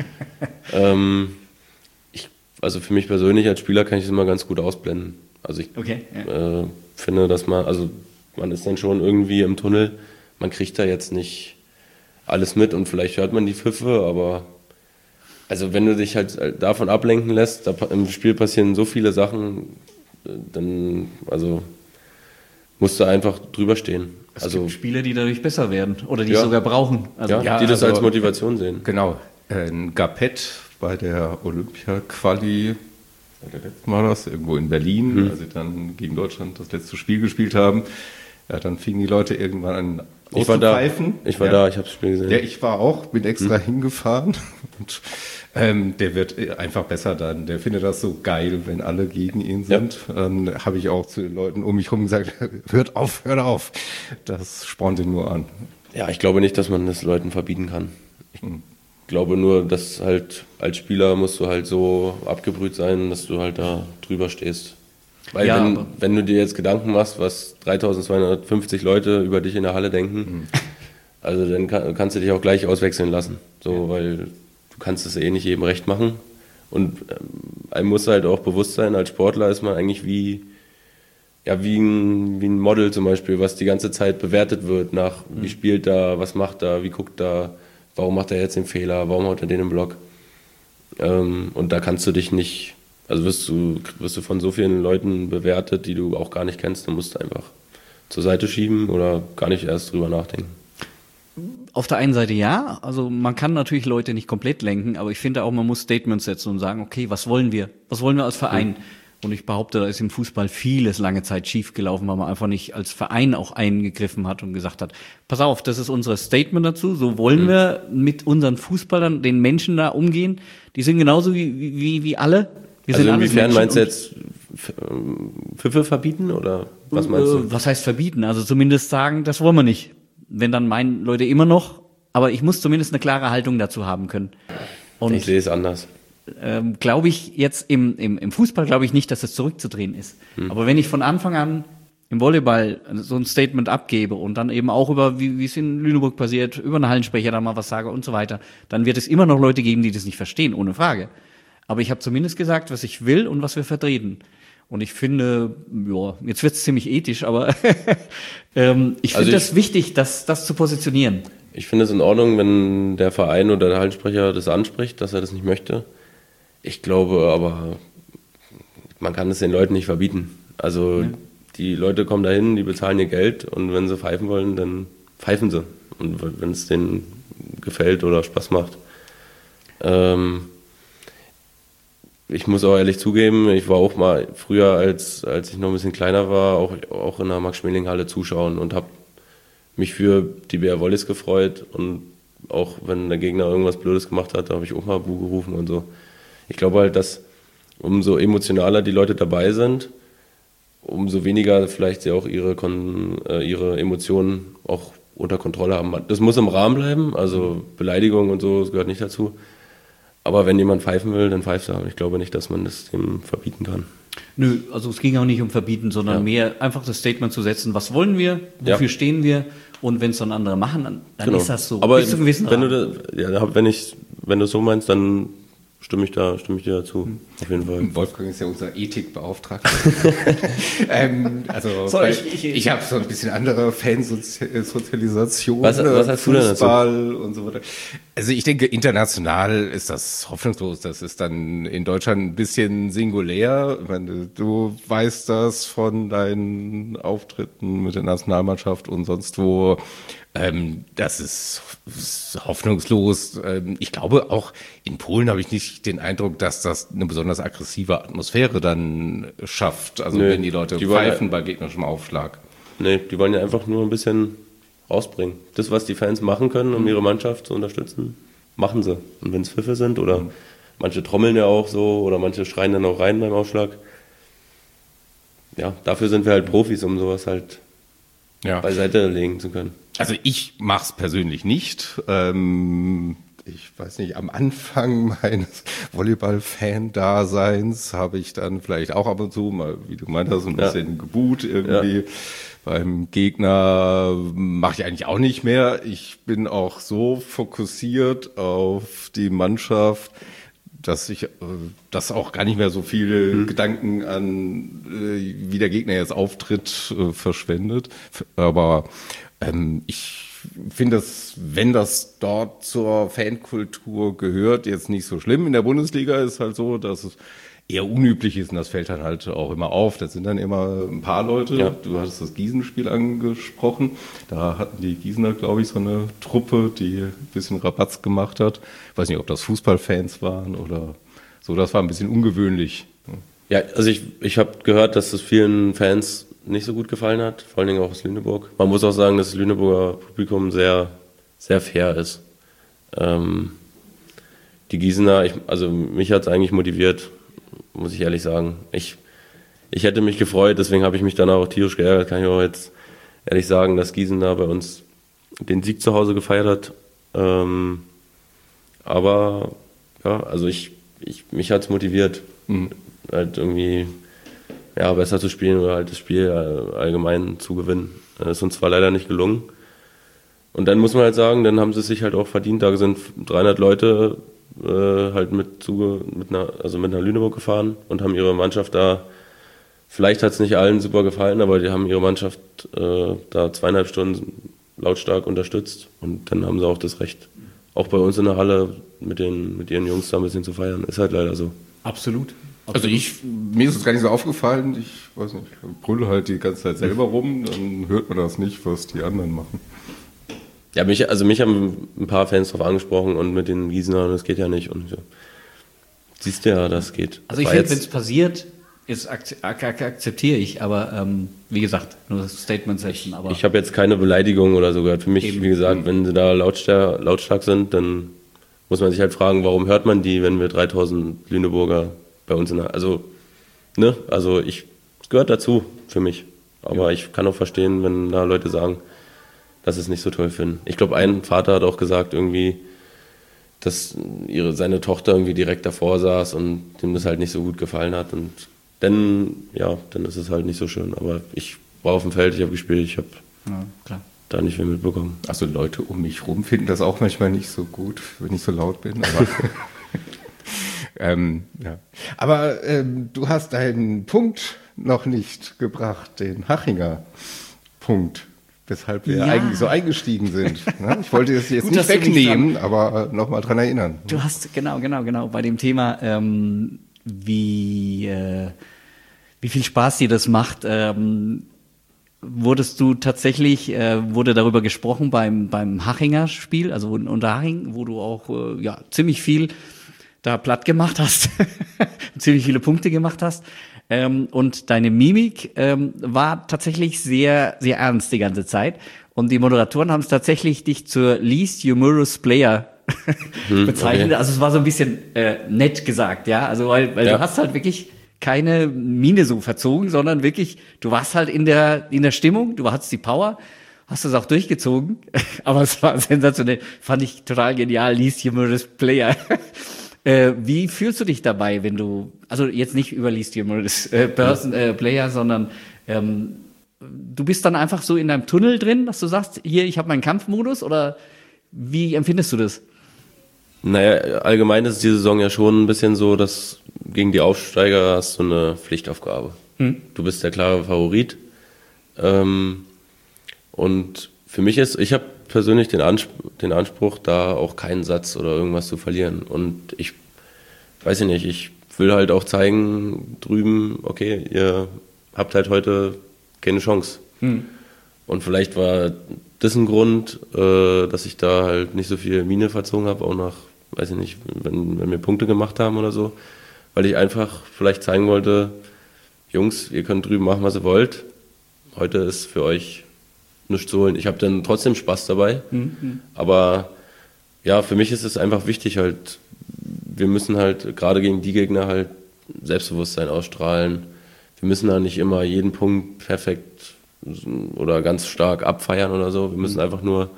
Also für mich persönlich als Spieler kann ich das immer ganz gut ausblenden. Also ich finde, dass man ist dann schon irgendwie im Tunnel, man kriegt da jetzt nicht alles mit und vielleicht hört man die Pfiffe, aber also wenn du dich halt davon ablenken lässt, im Spiel passieren so viele Sachen, dann musst du einfach drüber stehen. Es gibt Spieler, die dadurch besser werden oder die es sogar brauchen. Die das als Motivation sehen. Genau. Gapet bei der Olympia-Quali, war das, irgendwo in Berlin, als sie dann gegen Deutschland das letzte Spiel gespielt haben. Ja, dann fingen die Leute irgendwann an auszupfeifen. Ich war da, ich habe das Spiel gesehen. Ja, ich war auch, bin extra hingefahren. Und, der wird einfach besser dann. Der findet das so geil, wenn alle gegen ihn sind. Dann habe ich auch zu den Leuten um mich herum gesagt, hört auf. Das spornt ihn nur an. Ja, ich glaube nicht, dass man das Leuten verbieten kann. Ich glaube nur, dass halt als Spieler musst du halt so abgebrüht sein, dass du halt da drüber stehst. Weil wenn du dir jetzt Gedanken machst, was 3250 Leute über dich in der Halle denken, also dann kannst du dich auch gleich auswechseln lassen. Weil du kannst es nicht jedem recht machen. Und einem muss halt auch bewusst sein, als Sportler ist man eigentlich wie ein Model zum Beispiel, was die ganze Zeit bewertet wird nach, wie spielt da, was macht da, wie guckt da. warum macht er jetzt den Fehler, warum haut er den im Block? Und da kannst du dich nicht, also wirst du von so vielen Leuten bewertet, die du auch gar nicht kennst, dann musst du einfach zur Seite schieben oder gar nicht erst drüber nachdenken. Auf der einen Seite ja, also man kann natürlich Leute nicht komplett lenken, aber ich finde auch, man muss Statements setzen und sagen, okay, was wollen wir? Was wollen wir als Verein? Und ich behaupte, da ist im Fußball vieles lange Zeit schief gelaufen, weil man einfach nicht als Verein auch eingegriffen hat und gesagt hat, pass auf, das ist unser Statement dazu, so wollen wir mit unseren Fußballern, den Menschen da umgehen. Die sind genauso wie alle. Wir Also sind inwiefern meinst du jetzt Pfiffe verbieten oder was meinst du? Was heißt verbieten? Also zumindest sagen, das wollen wir nicht. Wenn dann meinen Leute immer noch, aber ich muss zumindest eine klare Haltung dazu haben können. Und Ich sehe es anders. glaube ich jetzt im Fußball glaube ich nicht, dass es zurückzudrehen ist. Aber wenn ich von Anfang an im Volleyball so ein Statement abgebe und dann eben auch über, wie es in Lüneburg passiert, über einen Hallensprecher da mal was sage und so weiter, dann wird es immer noch Leute geben, die das nicht verstehen, ohne Frage. Aber ich habe zumindest gesagt, was ich will und was wir vertreten. Und ich finde, ja, jetzt wird es ziemlich ethisch, aber ich finde es wichtig, das zu positionieren. Ich finde es in Ordnung, wenn der Verein oder der Hallensprecher das anspricht, dass er das nicht möchte. Ich glaube aber, man kann es den Leuten nicht verbieten. Also die Leute kommen dahin, die bezahlen ihr Geld und wenn sie pfeifen wollen, dann pfeifen sie. Und wenn es denen gefällt oder Spaß macht. Ich muss auch ehrlich zugeben, ich war auch mal früher, als ich noch ein bisschen kleiner war, auch in der Max-Schmeling-Halle zuschauen und habe mich für die BR Volleys gefreut. Und auch wenn der Gegner irgendwas Blödes gemacht hat, da habe ich auch mal Buh gerufen und so. Ich glaube halt, dass umso emotionaler die Leute dabei sind, umso weniger vielleicht sie auch ihre Emotionen auch unter Kontrolle haben. Das muss im Rahmen bleiben, also Beleidigung und so, das gehört nicht dazu. Aber wenn jemand pfeifen will, dann pfeift er. Ich glaube nicht, dass man das dem verbieten kann. Nö, also es ging auch nicht um Verbieten, sondern mehr einfach das Statement zu setzen, was wollen wir, wofür stehen wir und wenn es dann andere machen, dann ist das so. Aber bis zu einem gewissen wenn Rahmen. du es so meinst, dann stimme ich dir dazu, auf jeden Fall. Wolfgang ist ja unser Ethikbeauftragter. Ich habe so ein bisschen andere Fansozialisation. Was hast du denn dazu? Fußball und so weiter. Also ich denke, international ist das hoffnungslos. Das ist dann in Deutschland ein bisschen singulär. Ich meine, du weißt das von deinen Auftritten mit der Nationalmannschaft und sonst wo. Das ist hoffnungslos. Ich glaube, auch in Polen habe ich nicht den Eindruck, dass das eine besonders aggressive Atmosphäre dann schafft. Also wenn die Leute pfeifen bei gegnerischem Aufschlag. Nee, die wollen ja einfach nur ein bisschen rausbringen. Das, was die Fans machen können, um ihre Mannschaft zu unterstützen, machen sie. Und wenn es Pfiffe sind oder manche trommeln ja auch so oder manche schreien dann auch rein beim Aufschlag. Ja, dafür sind wir halt Profis, um sowas halt beiseite legen zu können. Also ich mache es persönlich nicht. Ich weiß nicht, am Anfang meines Volleyball-Fan-Daseins habe ich dann vielleicht auch ab und zu mal, wie du gemeint hast, ein bisschen geboot irgendwie. Ja. Beim Gegner mache ich eigentlich auch nicht mehr. Ich bin auch so fokussiert auf die Mannschaft, dass ich das auch gar nicht mehr so viele Gedanken an, wie der Gegner jetzt auftritt, verschwendet. Aber ich finde das, wenn das dort zur Fankultur gehört, jetzt nicht so schlimm. In der Bundesliga ist halt so, dass es eher unüblich ist und das fällt dann halt auch immer auf. Das sind dann immer ein paar Leute. Ja. Du hattest das Gießen-Spiel angesprochen. Da hatten die Gießener, glaube ich, so eine Truppe, die ein bisschen Rabatz gemacht hat. Ich weiß nicht, ob das Fußballfans waren oder so. Das war ein bisschen ungewöhnlich. Ja, also ich habe gehört, dass es vielen Fans nicht so gut gefallen hat, vor allen Dingen auch aus Lüneburg. Man muss auch sagen, dass das Lüneburger Publikum sehr, sehr fair ist. Die Gießener, mich hat es eigentlich motiviert, muss ich ehrlich sagen. Ich hätte mich gefreut, deswegen habe ich mich dann auch tierisch geärgert, kann ich auch jetzt ehrlich sagen, dass Gießen da bei uns den Sieg zu Hause gefeiert hat. Aber ja, also mich hat es motiviert, halt irgendwie besser zu spielen oder halt das Spiel allgemein zu gewinnen. Das ist uns zwar leider nicht gelungen. Und dann muss man halt sagen, dann haben sie es sich halt auch verdient. Da sind 300 Leute halt mit nach Lüneburg gefahren und haben ihre Mannschaft da, vielleicht hat es nicht allen super gefallen, aber die haben ihre Mannschaft da 2,5 Stunden lautstark unterstützt und dann haben sie auch das Recht auch bei uns in der Halle mit ihren Jungs da ein bisschen zu feiern. Ist halt leider so. Absolut. Also mir ist es gar nicht so aufgefallen, ich weiß nicht, ich brülle halt die ganze Zeit selber rum, dann hört man das nicht, was die anderen machen. Ja, mich haben ein paar Fans drauf angesprochen und mit den Gießenern, das geht ja nicht. Und ja. Siehst du ja, das geht. Also ich finde, wenn es passiert, akzeptiere ich, aber wie gesagt, nur das Statement setzen. Aber ich habe jetzt keine Beleidigung oder so gehört. Für mich, wie gesagt, wenn sie da lautstark sind, dann muss man sich halt fragen, warum hört man die, wenn wir 3000 Lüneburger bei uns es gehört dazu für mich. Aber ich kann auch verstehen, wenn da Leute sagen, dass sie es nicht so toll finden. Ich glaube, ein Vater hat auch gesagt irgendwie, dass seine Tochter irgendwie direkt davor saß und dem das halt nicht so gut gefallen hat. Und dann ist es halt nicht so schön. Aber ich war auf dem Feld, ich habe gespielt, ich habe da nicht viel mitbekommen. Also Leute um mich rum finden das auch manchmal nicht so gut, wenn ich so laut bin. Aber, aber du hast deinen Punkt noch nicht gebracht, den Hachinger Punkt. Weshalb wir eigentlich so eingestiegen sind. Ich wollte das jetzt nicht wegnehmen, aber nochmal dran erinnern. Du hast, genau, bei dem Thema, wie viel Spaß dir das macht, wurde darüber gesprochen beim Hachinger Spiel, also in Unterhaching, wo du auch ziemlich viel da platt gemacht hast, ziemlich viele Punkte gemacht hast. Und deine Mimik war tatsächlich sehr, sehr ernst die ganze Zeit. Und die Moderatoren haben es tatsächlich dich zur least humorous Player bezeichnet. Okay. Also es war so ein bisschen nett gesagt, ja. Also weil du hast halt wirklich keine Miene so verzogen, sondern wirklich, du warst halt in der Stimmung, du hattest die Power, hast es auch durchgezogen. Aber es war sensationell, fand ich total genial, least humorous Player. Wie fühlst du dich dabei, wenn du, also jetzt nicht über Least Humorous Player, sondern du bist dann einfach so in deinem Tunnel drin, dass du sagst, hier, ich habe meinen Kampfmodus, oder wie empfindest du das? Naja, allgemein ist die Saison ja schon ein bisschen so, dass gegen die Aufsteiger hast du eine Pflichtaufgabe. Du bist der klare Favorit. Und für mich ich habe persönlich den Anspruch, da auch keinen Satz oder irgendwas zu verlieren. Und ich weiß nicht, ich will halt auch zeigen drüben, okay, ihr habt halt heute keine Chance. Und vielleicht war das ein Grund, dass ich da halt nicht so viel Miene verzogen habe, auch nach, weiß ich nicht, wenn wir Punkte gemacht haben oder so, weil ich einfach vielleicht zeigen wollte, Jungs, ihr könnt drüben machen, was ihr wollt. Heute ist für euch nichts zu holen. Ich habe dann trotzdem Spaß dabei, aber ja, für mich ist es einfach wichtig halt, wir müssen halt gerade gegen die Gegner halt Selbstbewusstsein ausstrahlen. Wir müssen da nicht immer jeden Punkt perfekt oder ganz stark abfeiern oder so. Wir müssen einfach nur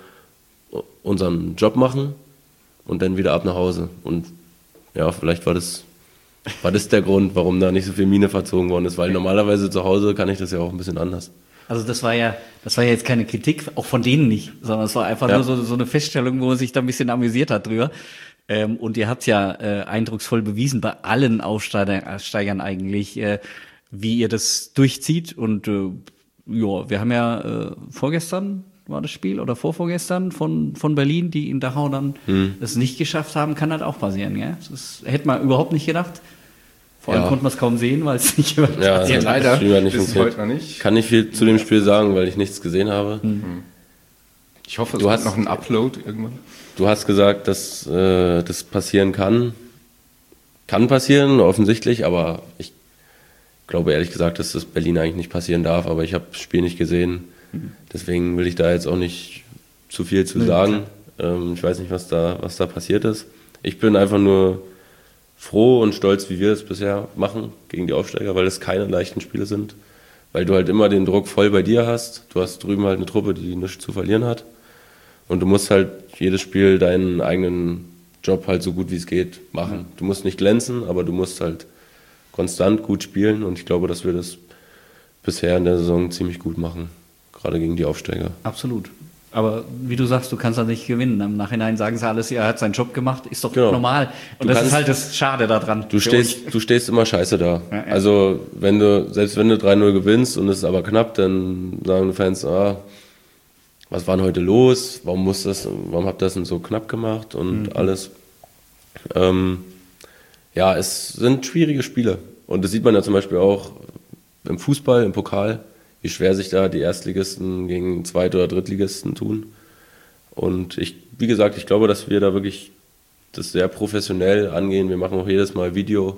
unseren Job machen und dann wieder ab nach Hause. Und ja, vielleicht war das der Grund, warum da nicht so viel Miene verzogen worden ist, weil normalerweise zu Hause kann ich das ja auch ein bisschen anders. Also das war ja jetzt keine Kritik, auch von denen nicht, sondern es war einfach nur so eine Feststellung, wo man sich da ein bisschen amüsiert hat drüber. Und ihr habt ja eindrucksvoll bewiesen bei allen Aufsteigern eigentlich, wie ihr das durchzieht. Und wir haben ja vorgestern war das Spiel oder vorvorgestern von Berlin, die in Dachau dann es nicht geschafft haben, kann halt auch passieren. Gell? Das hätte man überhaupt nicht gedacht. Vor allem konnte man es kaum sehen, weil es nicht passiert. Leider nicht ist es heute noch nicht. Kann nicht viel zu dem Spiel sagen, weil ich nichts gesehen habe. Ich hoffe, du hast noch einen Upload irgendwann. Du hast gesagt, dass das passieren kann. Kann passieren, offensichtlich, aber ich glaube ehrlich gesagt, dass das Berlin eigentlich nicht passieren darf, aber ich habe das Spiel nicht gesehen. Deswegen will ich da jetzt auch nicht zu viel zu sagen. Ich weiß nicht, was da passiert ist. Ich bin einfach nur froh und stolz, wie wir das bisher machen gegen die Aufsteiger, weil es keine leichten Spiele sind. Weil du halt immer den Druck voll bei dir hast. Du hast drüben halt eine Truppe, die nichts zu verlieren hat. Und du musst halt jedes Spiel deinen eigenen Job halt so gut wie es geht machen. Du musst nicht glänzen, aber du musst halt konstant gut spielen. Und ich glaube, dass wir das bisher in der Saison ziemlich gut machen. Gerade gegen die Aufsteiger. Absolut. Aber wie du sagst, du kannst da nicht gewinnen. Im Nachhinein sagen sie alles, er hat seinen Job gemacht, ist doch normal. Und das ist halt das Schade daran. Du stehst immer scheiße da. Ja. Also selbst wenn du 3-0 gewinnst und es ist aber knapp, dann sagen die Fans, was war denn heute los, warum habt ihr das denn so knapp gemacht und alles. Ja, es sind schwierige Spiele und das sieht man ja zum Beispiel auch im Fußball, im Pokal, wie schwer sich da die Erstligisten gegen Zweit- oder Drittligisten tun. Und wie gesagt, ich glaube, dass wir da wirklich das sehr professionell angehen. Wir machen auch jedes Mal Video,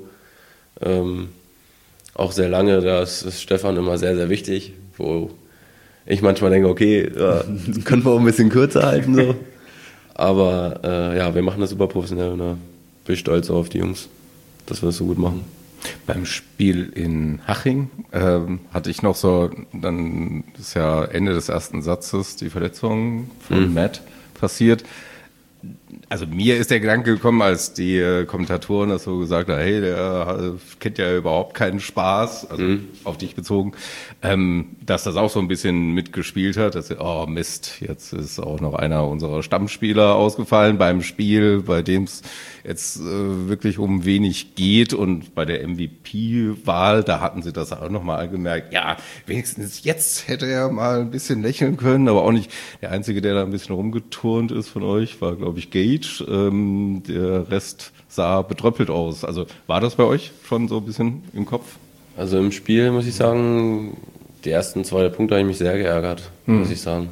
auch sehr lange. Da ist Stefan immer sehr, sehr wichtig, wo ich manchmal denke, okay, ja, das können wir auch ein bisschen kürzer halten. So. Aber ja, wir machen das super professionell und da bin ich stolz auf die Jungs, dass wir das so gut machen. Beim Spiel in Haching hatte ich noch so, dann ist ja Ende des ersten Satzes die Verletzung von Matt passiert. Also mir ist der Gedanke gekommen, als die Kommentatoren das so gesagt haben, hey, der kennt ja überhaupt keinen Spaß, also auf dich bezogen, dass das auch so ein bisschen mitgespielt hat, dass, oh Mist, jetzt ist auch noch einer unserer Stammspieler ausgefallen beim Spiel, bei dem es jetzt wirklich um wenig geht, und bei der MVP-Wahl, da hatten sie das auch nochmal gemerkt, ja, wenigstens jetzt hätte er mal ein bisschen lächeln können, aber auch nicht der Einzige, der da ein bisschen rumgeturnt ist von euch, war, glaube ich, Gage. Der Rest sah betröppelt aus. Also war das bei euch schon so ein bisschen im Kopf? Also im Spiel muss ich sagen, die ersten 2 Punkte habe ich mich sehr geärgert, muss ich sagen.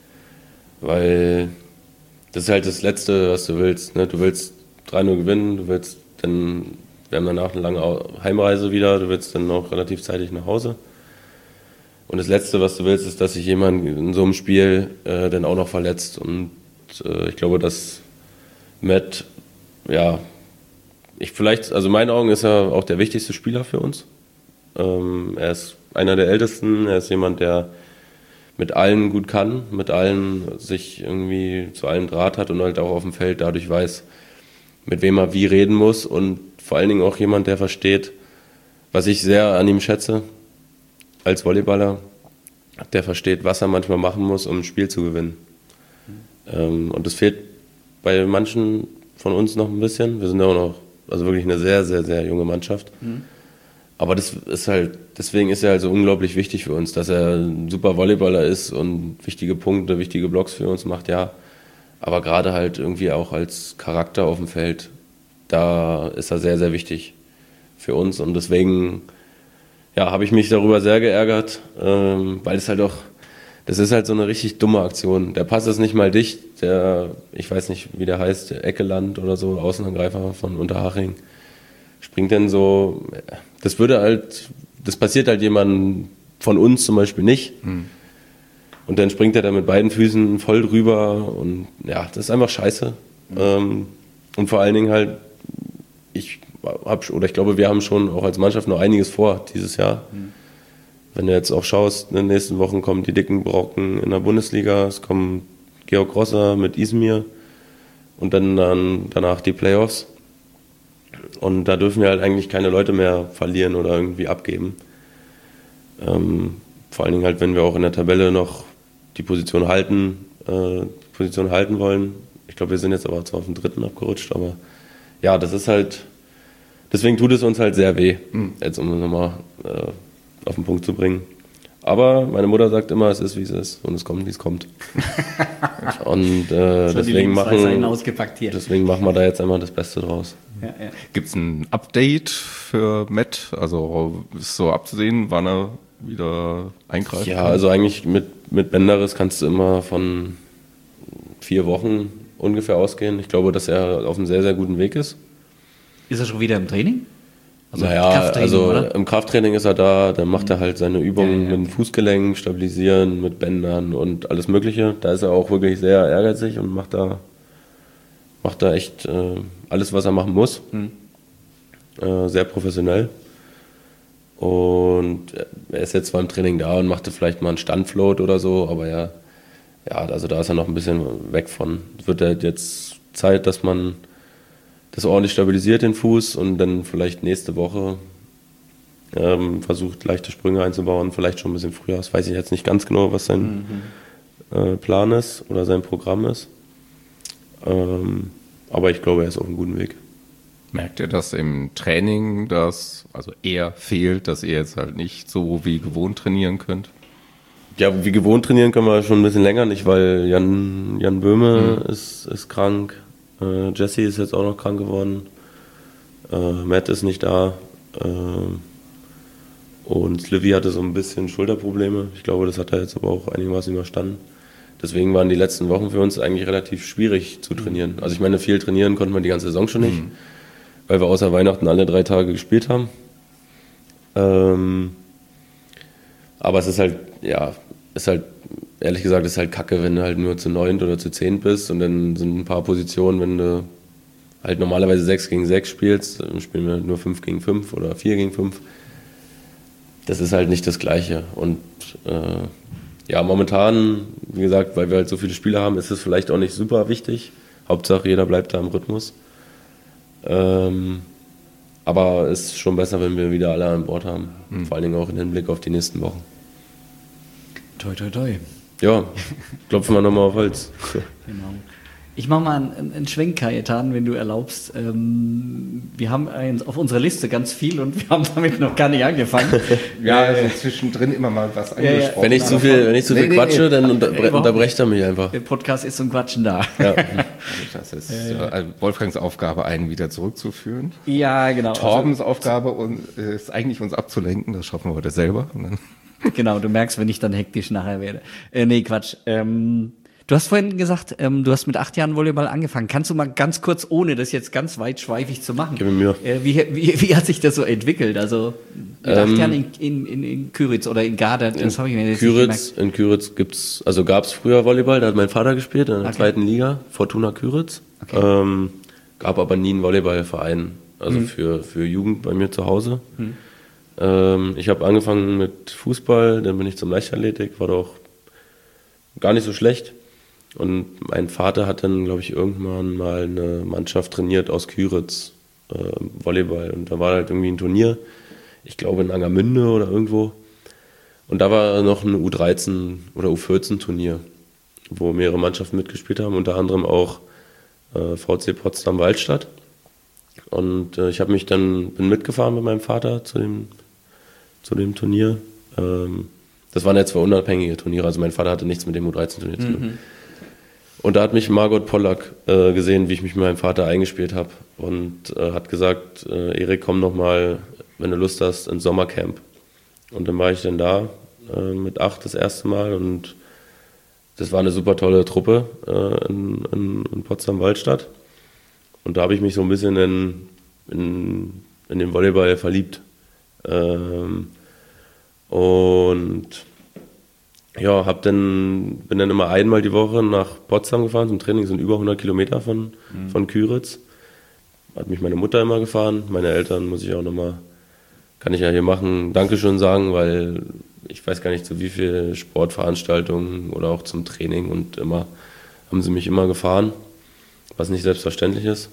Weil das ist halt das Letzte, was du willst. Ne? Du willst 3-0 gewinnen, wir haben danach eine lange Heimreise wieder, du willst dann auch relativ zeitig nach Hause. Und das Letzte, was du willst, ist, dass sich jemand in so einem Spiel dann auch noch verletzt. Und ich glaube, dass Matt, ja, also in meinen Augen ist er auch der wichtigste Spieler für uns. Er ist einer der Ältesten, er ist jemand, der mit allen gut kann, mit allen sich irgendwie zu allen Draht hat und halt auch auf dem Feld dadurch weiß, mit wem er wie reden muss, und vor allen Dingen auch jemand, der versteht, was ich sehr an ihm schätze, als Volleyballer, der versteht, was er manchmal machen muss, um ein Spiel zu gewinnen. Und das fehlt bei manchen von uns noch ein bisschen. Wir sind ja auch noch, also wirklich eine sehr, sehr, sehr junge Mannschaft. Aber das ist halt, deswegen ist er halt so unglaublich wichtig für uns, dass er ein super Volleyballer ist und wichtige Punkte, wichtige Blocks für uns macht, ja. Aber gerade halt irgendwie auch als Charakter auf dem Feld, da ist er sehr, sehr wichtig für uns. Und deswegen, ja, habe ich mich darüber sehr geärgert, weil es halt auch, das ist halt so eine richtig dumme Aktion. Der Pass ist nicht mal dicht, ich weiß nicht, wie der heißt, der Eckeland oder so, Außenangreifer von Unterhaching, springt dann so, das passiert halt jemandem von uns zum Beispiel nicht. Und dann springt er da mit beiden Füßen voll drüber und ja, das ist einfach scheiße. Und vor allen Dingen halt, ich glaube, wir haben schon auch als Mannschaft noch einiges vor dieses Jahr. Wenn du jetzt auch schaust, in den nächsten Wochen kommen die dicken Brocken in der Bundesliga, es kommen Georg Rosser mit Izmir und dann danach die Playoffs. Und da dürfen wir halt eigentlich keine Leute mehr verlieren oder irgendwie abgeben. Vor allen Dingen halt, wenn wir auch in der Tabelle noch die Position halten wollen. Ich glaube, wir sind jetzt aber zwar auf den 3. abgerutscht, aber ja, das ist halt, deswegen tut es uns halt sehr weh, jetzt um es nochmal auf den Punkt zu bringen. Aber meine Mutter sagt immer, es ist, wie es ist und es kommt, wie es kommt. Und deswegen machen wir da jetzt einmal das Beste draus. Ja, ja. Gibt es ein Update für Matt? Also ist so abzusehen, wann er wieder eingreift? Ja, also eigentlich mit Benderis kannst du immer von 4 Wochen ungefähr ausgehen. Ich glaube, dass er auf einem sehr, sehr guten Weg ist. Ist er schon wieder im Training? Also im Krafttraining ist er da, dann macht er halt seine Übungen mit dem Fußgelenk, stabilisieren, mit Bändern und alles Mögliche. Da ist er auch wirklich sehr ehrgeizig und macht da echt alles, was er machen muss. Sehr professionell. Und er ist jetzt zwar im Training da und machte vielleicht mal einen Standfloat oder so, aber ja, also da ist er noch ein bisschen weg von. Es wird halt jetzt Zeit, dass man das ordentlich stabilisiert, den Fuß, und dann vielleicht nächste Woche versucht, leichte Sprünge einzubauen, vielleicht schon ein bisschen früher. Das weiß ich jetzt nicht ganz genau, was sein Plan ist oder sein Programm ist. Aber ich glaube, er ist auf einem guten Weg. Merkt ihr das im Training, dass also er fehlt, dass ihr jetzt halt nicht so wie gewohnt trainieren könnt? Ja, wie gewohnt trainieren können wir schon ein bisschen länger nicht, weil Jan Böhme ist krank. Jesse ist jetzt auch noch krank geworden. Matt ist nicht da. Und Slivy hatte so ein bisschen Schulterprobleme. Ich glaube, das hat er jetzt aber auch einigermaßen überstanden. Deswegen waren die letzten Wochen für uns eigentlich relativ schwierig zu trainieren. Also ich meine, viel trainieren konnten wir die ganze Saison schon nicht, weil wir außer Weihnachten alle 3 Tage gespielt haben. Aber es ist halt, ehrlich gesagt, ist halt kacke, wenn du halt nur zu 9 oder zu 10 bist und dann sind ein paar Positionen, wenn du halt normalerweise 6 gegen 6 spielst, dann spielen wir nur 5 gegen 5 oder 4 gegen 5. Das ist halt nicht das Gleiche. Und momentan, wie gesagt, weil wir halt so viele Spieler haben, ist es vielleicht auch nicht super wichtig. Hauptsache, jeder bleibt da im Rhythmus. Aber es ist schon besser, wenn wir wieder alle an Bord haben. Vor allen Dingen auch im Hinblick auf die nächsten Wochen. Toi, toi, toi. Ja, klopfen wir nochmal auf Holz. Genau. Ich mache mal einen Schwenk, Kajetan, wenn du erlaubst. Wir haben auf unserer Liste ganz viel und wir haben damit noch gar nicht angefangen. Ja, also zwischendrin immer mal was angesprochen. Wenn ich zu viel quatsche, dann unterbrecht er mich einfach. Der Podcast ist zum Quatschen da. Ja. Das ist Wolfgangs Aufgabe, einen wieder zurückzuführen. Ja, genau. Torbens Aufgabe ist eigentlich, uns abzulenken. Das schaffen wir heute selber. Genau, du merkst, wenn ich dann hektisch nachher werde. Nee, Quatsch. Du hast vorhin gesagt, du hast mit 8 Jahren Volleyball angefangen. Kannst du mal ganz kurz, ohne das jetzt ganz weitschweifig zu machen, Gib mir Mühe. Wie hat sich das so entwickelt? Also mit 8 Jahren in Küritz oder in Garda, das habe ich mir jetzt nicht gemerkt. In Küritz gab es früher Volleyball, da hat mein Vater gespielt in der 2. Liga, Fortuna Küritz. Okay. Gab aber nie einen Volleyballverein, also für Jugend bei mir zu Hause. Ich habe angefangen mit Fußball, dann bin ich zum Leichtathletik, war doch gar nicht so schlecht. Und mein Vater hat dann, glaube ich, irgendwann mal eine Mannschaft trainiert aus Küritz, Volleyball. Und da war halt irgendwie ein Turnier, ich glaube in Angermünde oder irgendwo. Und da war noch ein U13 oder U14 Turnier, wo mehrere Mannschaften mitgespielt haben, unter anderem auch VC Potsdam-Waldstadt. Und ich bin mitgefahren mit meinem Vater zu dem Turnier. Das waren jetzt 2 unabhängige Turniere, also mein Vater hatte nichts mit dem U13-Turnier zu tun. Und da hat mich Margot Pollack gesehen, wie ich mich mit meinem Vater eingespielt habe und hat gesagt, Erik, komm noch mal, wenn du Lust hast, ins Sommercamp. Und dann war ich dann da mit 8 das erste Mal und das war eine super tolle Truppe in Potsdam-Waldstadt. Und da habe ich mich so ein bisschen in den Volleyball verliebt. Und ja, bin dann immer einmal die Woche nach Potsdam gefahren zum Training, sind über 100 Kilometer von Küritz. Hat mich meine Mutter immer gefahren, meine Eltern kann ich ja hier machen, Dankeschön sagen, weil ich weiß gar nicht, zu wie viele Sportveranstaltungen oder auch zum Training und haben sie mich immer gefahren, was nicht selbstverständlich ist.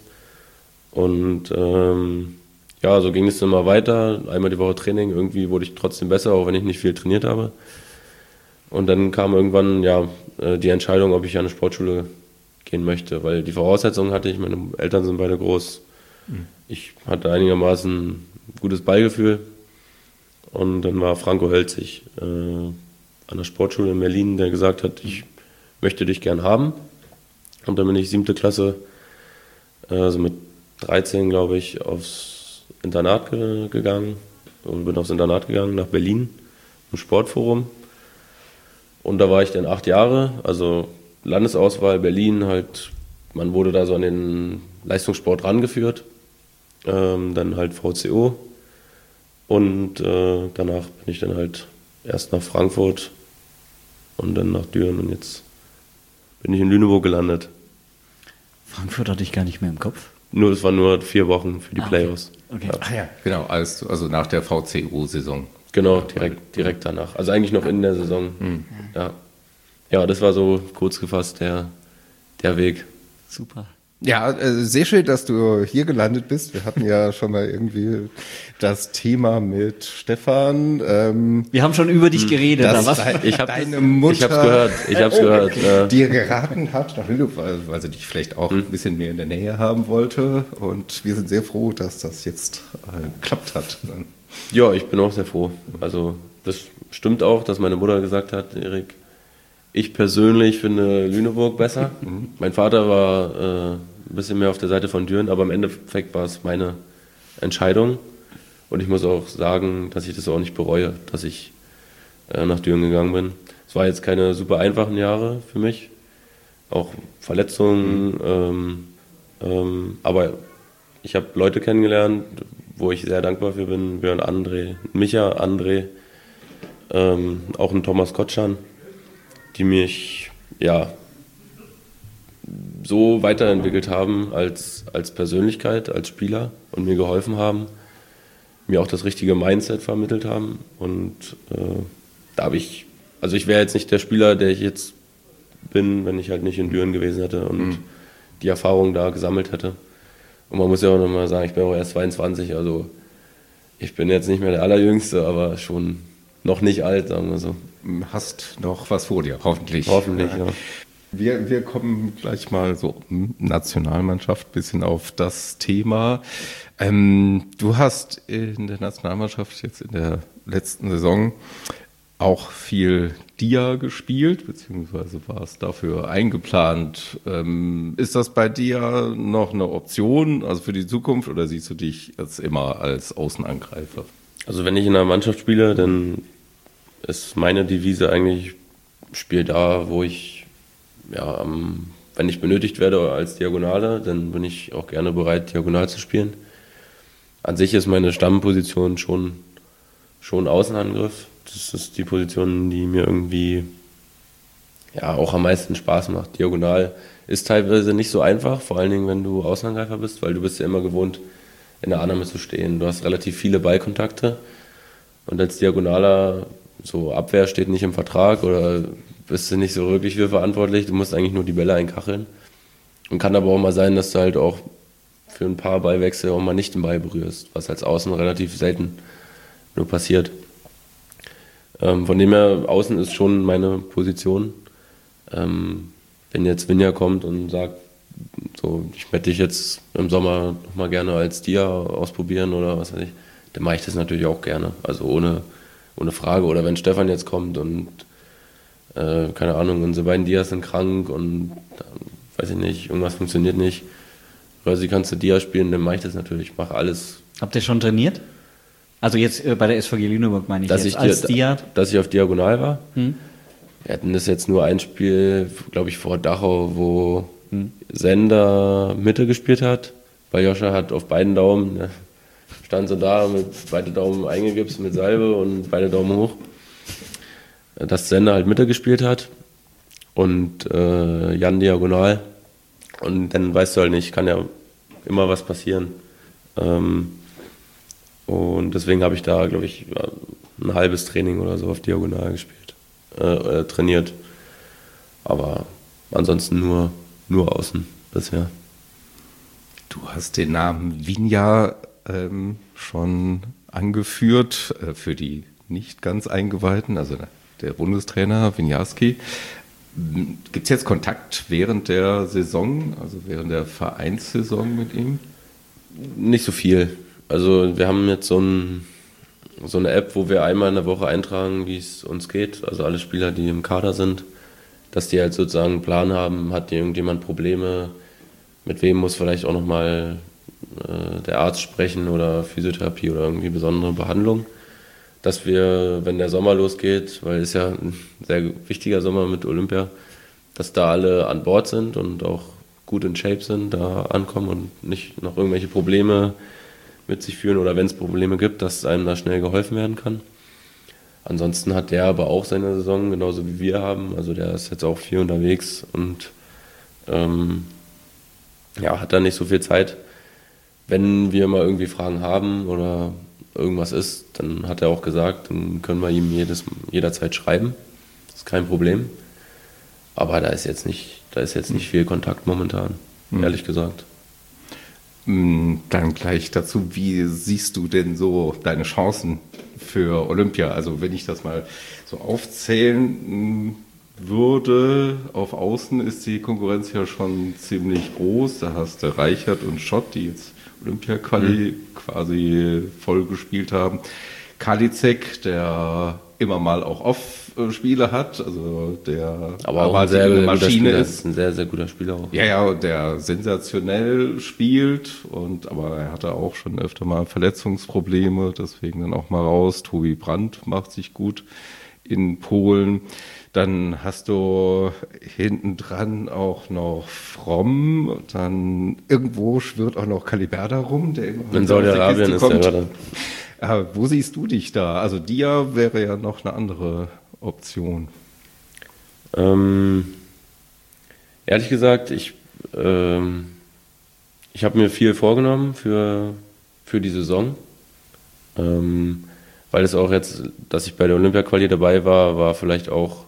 Und so ging es immer weiter, einmal die Woche Training, irgendwie wurde ich trotzdem besser, auch wenn ich nicht viel trainiert habe. Und dann kam irgendwann die Entscheidung, ob ich an eine Sportschule gehen möchte, weil die Voraussetzungen hatte ich, meine Eltern sind beide groß, ich hatte einigermaßen gutes Ballgefühl und dann war Franco Hölzig an der Sportschule in Berlin, der gesagt hat, ich möchte dich gern haben. Und dann bin ich 7. Klasse, also mit 13 glaube ich, aufs Internat gegangen und bin aufs Internat gegangen nach Berlin im Sportforum. Und da war ich dann 8 Jahre, also Landesauswahl Berlin halt, man wurde da so an den Leistungssport rangeführt, dann halt VCO und danach bin ich dann halt erst nach Frankfurt und dann nach Düren und jetzt bin ich in Lüneburg gelandet. Frankfurt hatte ich gar nicht mehr im Kopf. Es waren nur 4 Wochen für die Playoffs. Okay. Ja. Ach ja, genau, also nach der VCO-Saison. Genau, direkt danach. Also eigentlich noch in der Saison. Ja, das war so kurz gefasst der Weg. Super. Ja, sehr schön, dass du hier gelandet bist. Wir hatten ja schon mal irgendwie das Thema mit Stefan. Wir haben schon über dich geredet. Deine Mutter, Ich hab's gehört. Dir geraten hat, weil sie dich vielleicht auch ein bisschen mehr in der Nähe haben wollte. Und wir sind sehr froh, dass das jetzt geklappt hat. Ja, ich bin auch sehr froh. Also das stimmt auch, dass meine Mutter gesagt hat, Erik, ich persönlich finde Lüneburg besser. Mein Vater war ein bisschen mehr auf der Seite von Düren, aber im Endeffekt war es meine Entscheidung. Und ich muss auch sagen, dass ich das auch nicht bereue, dass ich nach Düren gegangen bin. Es war jetzt keine super einfachen Jahre für mich, auch Verletzungen, aber ich habe Leute kennengelernt, wo ich sehr dankbar für bin, Björn André, Micha André, auch ein Thomas Kotschan, die mich ja so weiterentwickelt haben als Persönlichkeit, als Spieler und mir geholfen haben, mir auch das richtige Mindset vermittelt haben. Und da habe ich, also ich wäre jetzt nicht der Spieler, der ich jetzt bin, wenn ich halt nicht in Düren gewesen hätte und die Erfahrung da gesammelt hätte. Und man muss ja auch nochmal sagen, ich bin auch erst 22, also ich bin jetzt nicht mehr der Allerjüngste, aber schon noch nicht alt, sagen wir so. Hast noch was vor dir, hoffentlich. Hoffentlich, ja. Wir kommen gleich mal so Nationalmannschaft, bisschen auf das Thema. Du hast in der Nationalmannschaft jetzt in der letzten Saison auch viel Dia gespielt, beziehungsweise war es dafür eingeplant. Ist das bei dir noch eine Option, also für die Zukunft, oder siehst du dich jetzt immer als Außenangreifer? Also wenn ich in einer Mannschaft spiele, dann ist meine Devise eigentlich, spiel da, wo ich, ja, wenn ich benötigt werde als Diagonale, dann bin ich auch gerne bereit, diagonal zu spielen. An sich ist meine Stammposition schon Außenangriff. Das ist die Position, die mir irgendwie ja auch am meisten Spaß macht. Diagonal ist teilweise nicht so einfach, vor allen Dingen, wenn du Außenangreifer bist, weil du bist ja immer gewohnt, in der Annahme zu stehen. Du hast relativ viele Ballkontakte und als Diagonaler, so Abwehr steht nicht im Vertrag oder bist du nicht so wirklich für verantwortlich. Du musst eigentlich nur die Bälle einkacheln. Und kann aber auch mal sein, dass du halt auch für ein paar Ballwechsel auch mal nicht den Ball berührst, was als Außen relativ selten nur passiert. Von dem her, Außen ist schon meine Position. Wenn jetzt Vinja kommt und sagt, so, ich möchte dich jetzt im Sommer noch mal gerne als Dia ausprobieren oder was weiß ich, dann mache ich das natürlich auch gerne. Also ohne Frage. Oder wenn Stefan jetzt kommt und keine Ahnung, unsere beiden Dias sind krank und weiß ich nicht, irgendwas funktioniert nicht. Oder sie kannst du Dia spielen, dann mache ich das natürlich. Ich mache alles. Habt ihr schon trainiert? Also jetzt bei der SVG Lüneburg meine ich dass jetzt, ich als Dia? Dass ich auf Diagonal war. Wir hatten das jetzt nur ein Spiel, glaube ich, vor Dachau, wo Sender Mitte gespielt hat, weil Joscha hat auf beiden Daumen, ne, stand so da mit beide Daumen eingegipst mit Salbe und beide Daumen hoch, dass Sender halt Mitte gespielt hat und Jan Diagonal. Und dann weißt du halt nicht, kann ja immer was passieren. Und deswegen habe ich da, glaube ich, ein halbes Training oder so auf Diagonal gespielt, trainiert. Aber ansonsten nur außen bisher. Du hast den Namen Vinja schon angeführt für die nicht ganz Eingeweihten, also der Bundestrainer Vinjawski. Gibt es jetzt Kontakt während der Saison, also während der Vereinssaison mit ihm? Nicht so viel. Also wir haben jetzt so eine App, wo wir einmal in der Woche eintragen, wie es uns geht. Also alle Spieler, die im Kader sind, dass die halt sozusagen einen Plan haben, hat irgendjemand Probleme, mit wem muss vielleicht auch nochmal der Arzt sprechen oder Physiotherapie oder irgendwie besondere Behandlung. Dass wir, wenn der Sommer losgeht, weil es ja ein sehr wichtiger Sommer mit Olympia, dass da alle an Bord sind und auch gut in Shape sind, da ankommen und nicht noch irgendwelche Probleme mit sich führen oder wenn es Probleme gibt, dass einem da schnell geholfen werden kann. Ansonsten hat der aber auch seine Saison, genauso wie wir haben. Also der ist jetzt auch viel unterwegs und hat da nicht so viel Zeit. Wenn wir mal irgendwie Fragen haben oder irgendwas ist, dann hat er auch gesagt, dann können wir ihm jederzeit schreiben. Das ist kein Problem. Aber da ist jetzt nicht viel Kontakt momentan, ehrlich gesagt. Dann gleich dazu, wie siehst du denn so deine Chancen für Olympia? Also wenn ich das mal so aufzählen würde, auf Außen ist die Konkurrenz ja schon ziemlich groß. Da hast du Reichert und Schott, die jetzt Olympia-Quali quasi voll gespielt haben. Karliczek, der immer mal auch Off-Spiele hat, also der Aber auch ein sehr, Maschine ist. Ein sehr, sehr guter Spieler auch. Ja, der sensationell spielt, aber er hatte auch schon öfter mal Verletzungsprobleme, deswegen dann auch mal raus. Tobi Brandt macht sich gut in Polen. Dann hast du hinten dran auch noch Fromm. Dann irgendwo schwirrt auch noch Caliberda rum, der immer in Saudi-Arabien ist der gerade. Wo siehst du dich da? Also Dia wäre ja noch eine andere Option. Ehrlich gesagt, ich habe mir viel vorgenommen für die Saison. Weil es auch jetzt, dass ich bei der Olympia-Quali dabei war vielleicht auch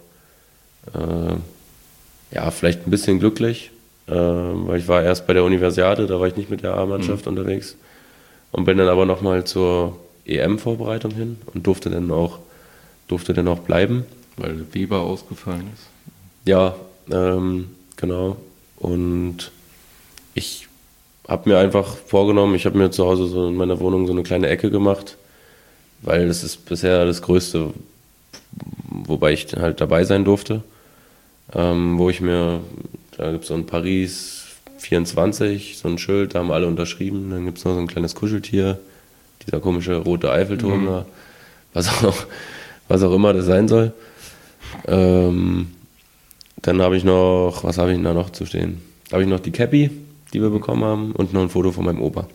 vielleicht ein bisschen glücklich. Weil ich war erst bei der Universiade, da war ich nicht mit der A-Mannschaft unterwegs. Und bin dann aber nochmal zur EM-Vorbereitung hin und durfte dann auch bleiben. Weil Weber ausgefallen ist. Ja, genau. Und ich habe mir einfach vorgenommen, ich habe mir zu Hause so in meiner Wohnung so eine kleine Ecke gemacht, weil das ist bisher das Größte, wobei ich halt dabei sein durfte. Da gibt es so ein Paris 24, so ein Schild, da haben alle unterschrieben. Dann gibt es noch so ein kleines Kuscheltier, dieser komische rote Eiffelturm da, was auch immer das sein soll. Dann habe ich noch, was habe ich denn da noch zu stehen? Da habe ich noch die Cappy, die wir bekommen haben, und noch ein Foto von meinem Opa.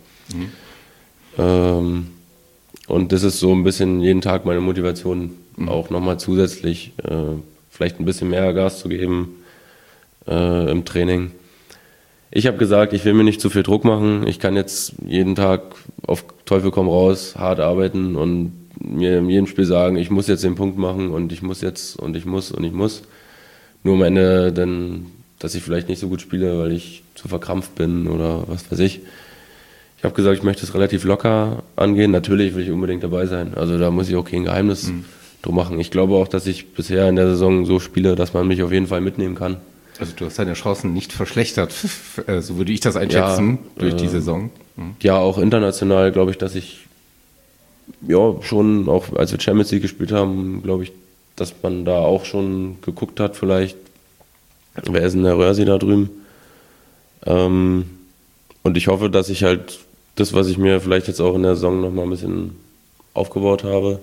Und das ist so ein bisschen jeden Tag meine Motivation, auch nochmal zusätzlich vielleicht ein bisschen mehr Gas zu geben im Training. Ich habe gesagt, ich will mir nicht zu viel Druck machen. Ich kann jetzt jeden Tag auf Teufel komm raus hart arbeiten und mir in jedem Spiel sagen, ich muss jetzt den Punkt machen und ich muss jetzt und ich muss. Nur am Ende dann, dass ich vielleicht nicht so gut spiele, weil ich zu verkrampft bin oder was weiß ich. Ich habe gesagt, ich möchte es relativ locker angehen. Natürlich will ich unbedingt dabei sein. Also da muss ich auch kein Geheimnis drum machen. Ich glaube auch, dass ich bisher in der Saison so spiele, dass man mich auf jeden Fall mitnehmen kann. Also du hast deine Chancen nicht verschlechtert, so würde ich das einschätzen, durch die Saison. Ja, auch international glaube ich, dass ich schon, auch als wir Champions League gespielt haben, glaube ich, dass man da auch schon geguckt hat vielleicht, wer ist denn der Röhrsi da drüben? Und ich hoffe, dass ich halt das, was ich mir vielleicht jetzt auch in der Saison nochmal ein bisschen aufgebaut habe,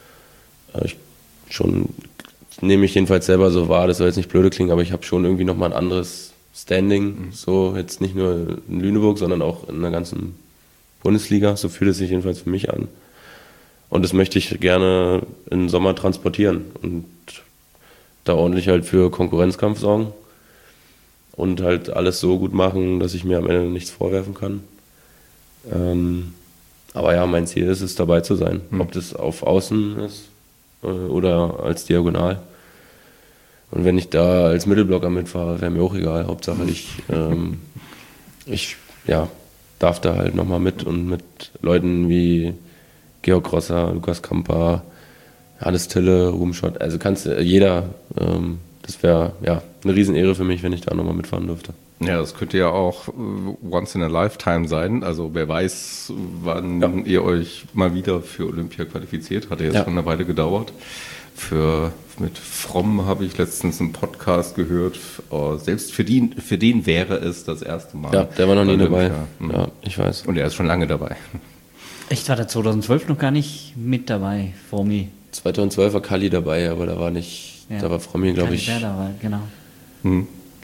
nehme ich jedenfalls selber so wahr, das soll jetzt nicht blöde klingen, aber ich habe schon irgendwie nochmal ein anderes Standing, so jetzt nicht nur in Lüneburg, sondern auch in der ganzen Bundesliga, so fühlt es sich jedenfalls für mich an. Und das möchte ich gerne im Sommer transportieren und da ordentlich halt für Konkurrenzkampf sorgen und halt alles so gut machen, dass ich mir am Ende nichts vorwerfen kann. Aber ja, mein Ziel ist es, dabei zu sein. Ob das auf Außen ist oder als Diagonal. Und wenn ich da als Mittelblocker mitfahre, wäre mir auch egal. Hauptsache ich darf da halt nochmal mit und mit Leuten wie Georg Rosser, Lukas Kamper, Hannes Tille, Ruben Schott, also jeder, das wäre eine Riesenehre für mich, wenn ich da nochmal mitfahren dürfte. Ja, das könnte ja auch once in a lifetime sein. Also wer weiß, wann ihr euch mal wieder für Olympia qualifiziert. Hat ja jetzt schon eine Weile gedauert. Mit Fromm habe ich letztens einen Podcast gehört. Selbst für den wäre es das erste Mal. Ja, der war noch nie dabei. Ja, ich weiß. Und er ist schon lange dabei. Echt, war der 2012 noch gar nicht mit dabei, Frommi? 2012 war Kali dabei, aber da war Frommi, glaube ich. Kali dabei, genau. Genau.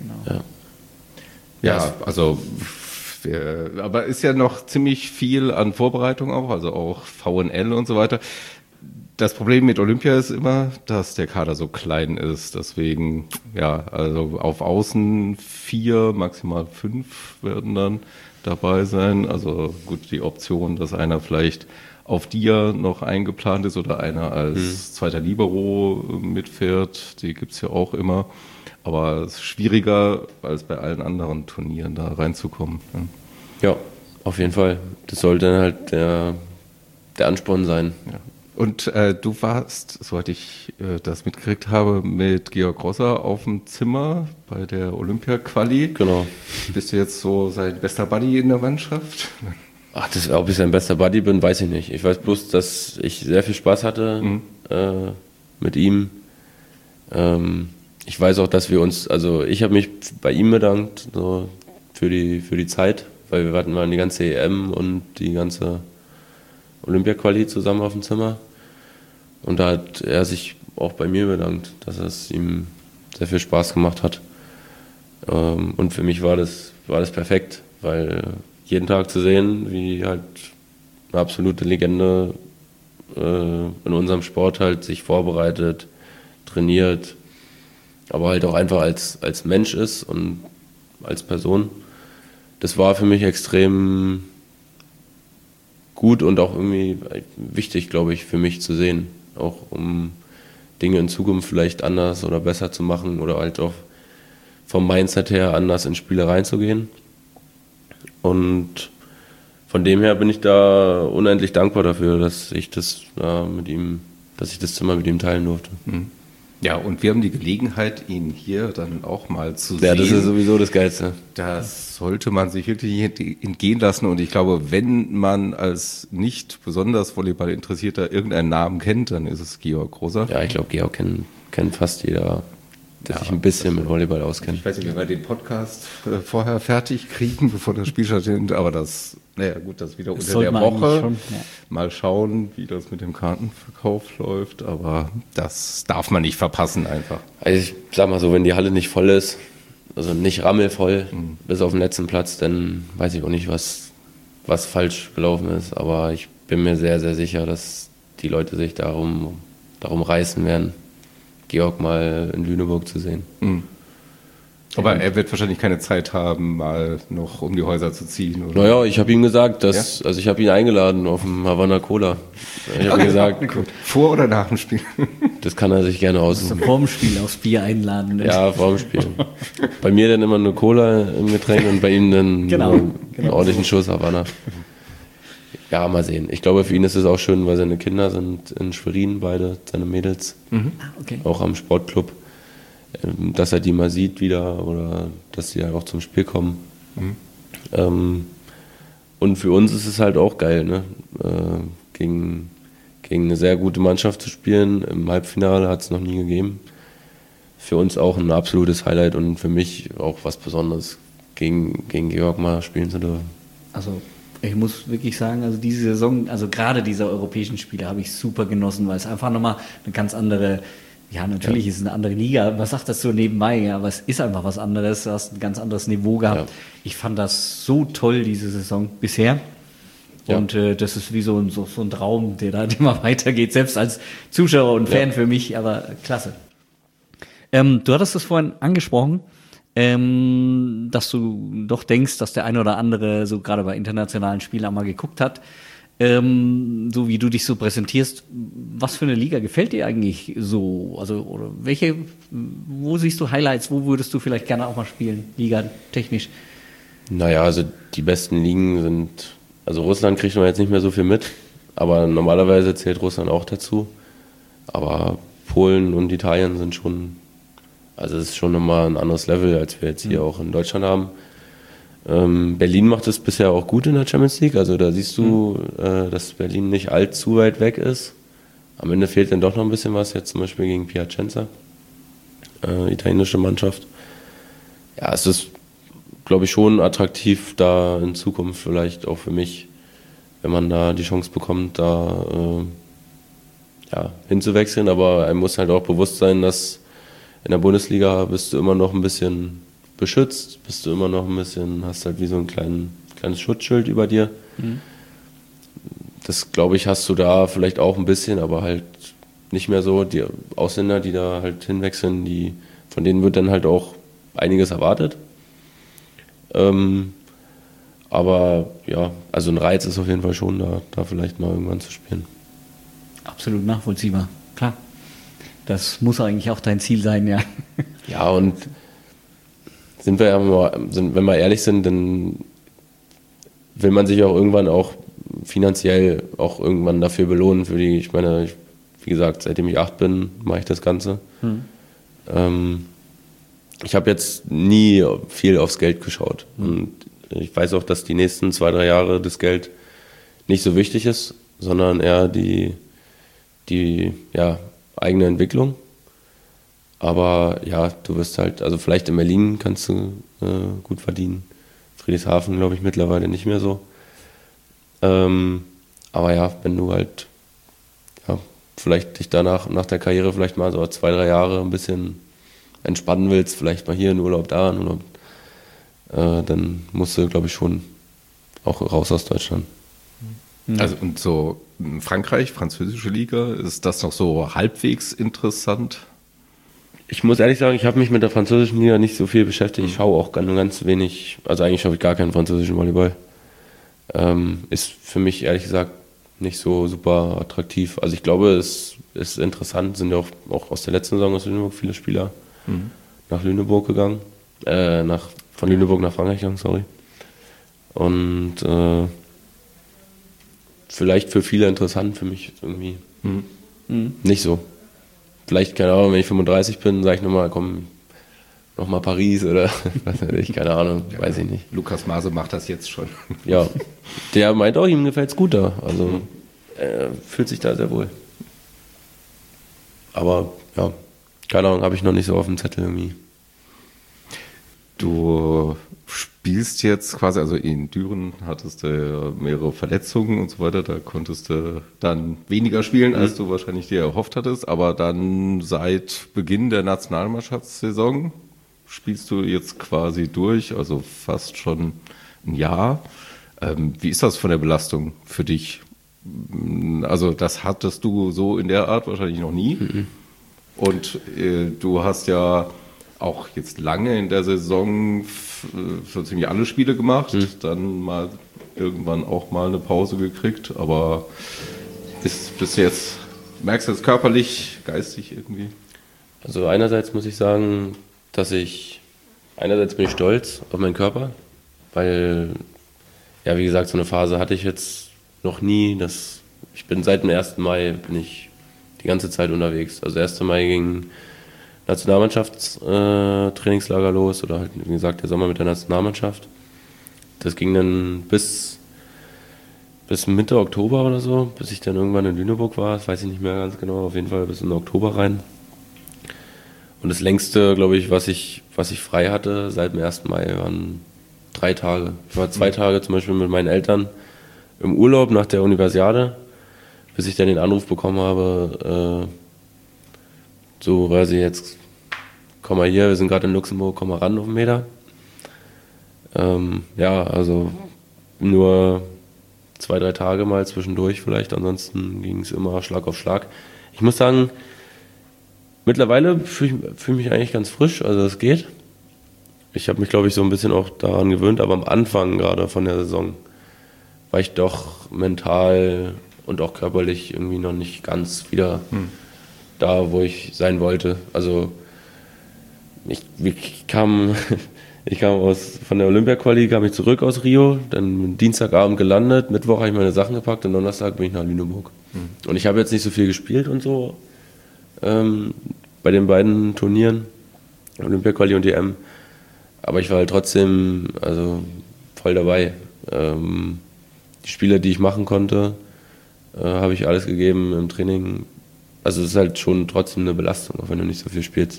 Ja, also aber ist ja noch ziemlich viel an Vorbereitung auch, also auch VNL und so weiter. Das Problem mit Olympia ist immer, dass der Kader so klein ist. Deswegen, also auf Außen 4, maximal 5 werden dann dabei sein. Also gut, die Option, dass einer vielleicht auf Dia noch eingeplant ist oder einer als zweiter Libero mitfährt, die gibt's ja auch immer. Aber es ist schwieriger, als bei allen anderen Turnieren da reinzukommen. Ja, auf jeden Fall. Das sollte dann halt der Ansporn sein. Ja. Und du warst, soweit ich das mitgekriegt habe, mit Georg Rosser auf dem Zimmer bei der Olympia-Quali. Genau. Bist du jetzt so sein bester Buddy in der Mannschaft? Ach, ob ich sein bester Buddy bin, weiß ich nicht. Ich weiß bloß, dass ich sehr viel Spaß hatte mit ihm. Ich weiß auch, dass wir uns, also ich habe mich bei ihm bedankt so für die Zeit, weil wir hatten mal die ganze EM und die ganze Olympia-Quali zusammen auf dem Zimmer. Und da hat er sich auch bei mir bedankt, dass es ihm sehr viel Spaß gemacht hat. Und für mich war das perfekt, weil jeden Tag zu sehen, wie halt eine absolute Legende in unserem Sport halt sich vorbereitet, trainiert, aber halt auch einfach als Mensch ist und als Person. Das war für mich extrem gut und auch irgendwie wichtig, glaube ich, für mich zu sehen. Auch um Dinge in Zukunft vielleicht anders oder besser zu machen oder halt auch vom Mindset her anders in Spiele reinzugehen. Und von dem her bin ich da unendlich dankbar dafür, dass ich das Zimmer mit ihm teilen durfte. Ja, und wir haben die Gelegenheit, ihn hier dann auch mal zu sehen. Ja, das ist sowieso das Geilste. Das sollte man sich wirklich entgehen lassen. Und ich glaube, wenn man als nicht besonders Volleyball Interessierter irgendeinen Namen kennt, dann ist es Georg Großer. Ja, ich glaube, Georg kennt fast jeder, der sich ein bisschen mit Volleyball auskennt. Ich weiß nicht, wie wir den Podcast vorher fertig kriegen, bevor das Spiel stattfindet, aber das wieder unter der Woche. Schon, ja. Mal schauen, wie das mit dem Kartenverkauf läuft, aber das darf man nicht verpassen einfach. Also ich sag mal so, wenn die Halle nicht voll ist, also nicht rammelvoll, bis auf den letzten Platz, dann weiß ich auch nicht, was falsch gelaufen ist, aber ich bin mir sehr, sehr sicher, dass die Leute sich darum reißen werden, Georg mal in Lüneburg zu sehen. Aber er wird wahrscheinlich keine Zeit haben, mal noch um die Häuser zu ziehen. Oder? Naja, ich habe ihm gesagt, also ich habe ihn eingeladen auf dem Havana Cola. Ich habe ihm gesagt, vor oder nach dem Spiel? Das kann er sich gerne aussuchen. Vor dem Spiel aufs Bier einladen. Ne? Ja, vor dem Spiel. Bei mir dann immer eine Cola im Getränk und bei ihm dann einen ordentlichen Schuss Havana. Ja, mal sehen. Ich glaube, für ihn ist es auch schön, weil seine Kinder sind in Schwerin, beide, seine Mädels, auch am Sportclub, dass er die mal sieht wieder oder dass sie halt auch zum Spiel kommen. Und für uns ist es halt auch geil, ne? Gegen eine sehr gute Mannschaft zu spielen. Im Halbfinale hat es noch nie gegeben. Für uns auch ein absolutes Highlight und für mich auch was Besonderes, gegen Georg mal spielen zu dürfen. Also ich muss wirklich sagen, also diese Saison, also gerade diese europäischen Spiele habe ich super genossen, weil es einfach nochmal eine ganz andere, ja natürlich ist es eine andere Liga, was sagt das so nebenbei, ja, aber es ist einfach was anderes, du hast ein ganz anderes Niveau gehabt. Ja. Ich fand das so toll, diese Saison bisher. Ja. Und das ist wie so ein Traum, der da immer weitergeht, selbst als Zuschauer und Fan für mich, aber klasse. Du hattest das vorhin angesprochen, dass du doch denkst, dass der eine oder andere so gerade bei internationalen Spielen auch mal geguckt hat, so wie du dich so präsentierst. Was für eine Liga gefällt dir eigentlich so? Also, oder wo siehst du Highlights? Wo würdest du vielleicht gerne auch mal spielen, ligatechnisch? Naja, also die besten Ligen sind, also Russland kriegt man jetzt nicht mehr so viel mit, aber normalerweise zählt Russland auch dazu. Aber Polen und Italien sind schon, also es ist schon nochmal ein anderes Level, als wir jetzt hier auch in Deutschland haben. Berlin macht es bisher auch gut in der Champions League, also da siehst du, dass Berlin nicht allzu weit weg ist. Am Ende fehlt dann doch noch ein bisschen was, jetzt zum Beispiel gegen Piacenza, italienische Mannschaft. Ja, es ist, glaube ich, schon attraktiv, da in Zukunft vielleicht auch für mich, wenn man da die Chance bekommt, da hinzuwechseln, aber einem muss halt auch bewusst sein, dass in der Bundesliga bist du immer noch ein bisschen beschützt, bist du immer noch ein bisschen, hast halt wie so ein kleines Schutzschild über dir. Das, glaube ich, hast du da vielleicht auch ein bisschen, aber halt nicht mehr so. Die Ausländer, die da halt hinwechseln, von denen wird dann halt auch einiges erwartet. Aber ja, also ein Reiz ist auf jeden Fall schon da vielleicht mal irgendwann zu spielen. Absolut nachvollziehbar, klar. Das muss eigentlich auch dein Ziel sein, ja. Ja, und wenn wir ehrlich sind, dann will man sich auch irgendwann auch finanziell auch irgendwann dafür belohnen. Ich meine, wie gesagt, seitdem ich 8 bin, mache ich das Ganze. Ich habe jetzt nie viel aufs Geld geschaut. Und ich weiß auch, dass die nächsten 2-3 Jahre das Geld nicht so wichtig ist, sondern eher die eigene Entwicklung. Aber ja, du wirst halt, also vielleicht in Berlin kannst du gut verdienen. Friedrichshafen glaube ich mittlerweile nicht mehr so. Aber ja, wenn du halt vielleicht dich danach, nach der Karriere vielleicht mal so 2-3 Jahre ein bisschen entspannen willst, vielleicht mal hier in Urlaub, da in Urlaub, dann musst du, glaube ich, schon auch raus aus Deutschland. Also und so Frankreich, französische Liga, ist das noch so halbwegs interessant? Ich muss ehrlich sagen, ich habe mich mit der französischen Liga nicht so viel beschäftigt. Ich schaue auch ganz wenig, also eigentlich schaue ich gar keinen französischen Volleyball. Ist für mich ehrlich gesagt nicht so super attraktiv. Also ich glaube, es ist interessant, sind ja auch aus der letzten Saison aus Lüneburg viele Spieler nach Lüneburg gegangen, von Lüneburg nach Frankreich gegangen, sorry. Und vielleicht für viele interessant, für mich irgendwie nicht so. Vielleicht, keine Ahnung, wenn ich 35 bin, sage ich nochmal, komm, nochmal Paris oder was weiß ich, keine Ahnung, weiß ich nicht. Lukas Maase macht das jetzt schon. Ja, der meint auch, ihm gefällt es gut da. Also fühlt sich da sehr wohl. Aber ja, keine Ahnung, habe ich noch nicht so auf dem Zettel irgendwie. Du spielst jetzt quasi, also in Düren hattest du ja mehrere Verletzungen und so weiter, da konntest du dann weniger spielen, als du wahrscheinlich dir erhofft hattest, aber dann seit Beginn der Nationalmannschaftssaison spielst du jetzt quasi durch, also fast schon ein Jahr. Wie ist das von der Belastung für dich? Also das hattest du so in der Art wahrscheinlich noch nie. Und du hast ja auch jetzt lange in der Saison so ziemlich alle Spiele gemacht, dann mal irgendwann auch mal eine Pause gekriegt, aber bis jetzt, merkst du das körperlich, geistig irgendwie? Also einerseits muss ich sagen, einerseits bin ich stolz auf meinen Körper, weil, ja wie gesagt, so eine Phase hatte ich jetzt noch nie. Ich bin seit dem 1. Mai bin ich die ganze Zeit unterwegs. Also 1. Mai ging Nationalmannschaftstrainingslager los oder halt, wie gesagt, der Sommer mit der Nationalmannschaft. Das ging dann bis Mitte Oktober oder so, bis ich dann irgendwann in Lüneburg war. Das weiß ich nicht mehr ganz genau, auf jeden Fall bis in den Oktober rein. Und das längste, glaube ich, was ich frei hatte seit dem 1. Mai, waren 3 Tage. Ich war 2 Tage zum Beispiel mit meinen Eltern im Urlaub nach der Universiade, bis ich dann den Anruf bekommen habe, so quasi jetzt, komm mal hier, wir sind gerade in Luxemburg, komm mal ran auf den Meter. Ja, also nur 2-3 Tage mal zwischendurch vielleicht, ansonsten ging es immer Schlag auf Schlag. Ich muss sagen, mittlerweile fühle ich mich eigentlich ganz frisch, also es geht. Ich habe mich, glaube ich, so ein bisschen auch daran gewöhnt, aber am Anfang gerade von der Saison war ich doch mental und auch körperlich irgendwie noch nicht ganz wieder da, wo ich sein wollte. Also ich kam von der Olympia-Quali, kam ich zurück aus Rio, dann Dienstagabend gelandet, Mittwoch habe ich meine Sachen gepackt und Donnerstag bin ich nach Lüneburg. Und ich habe jetzt nicht so viel gespielt und so bei den beiden Turnieren, Olympia-Quali und EM, aber ich war halt trotzdem voll dabei. Die Spiele, die ich machen konnte, habe ich alles gegeben im Training. Also es ist halt schon trotzdem eine Belastung, auch wenn du nicht so viel spielst.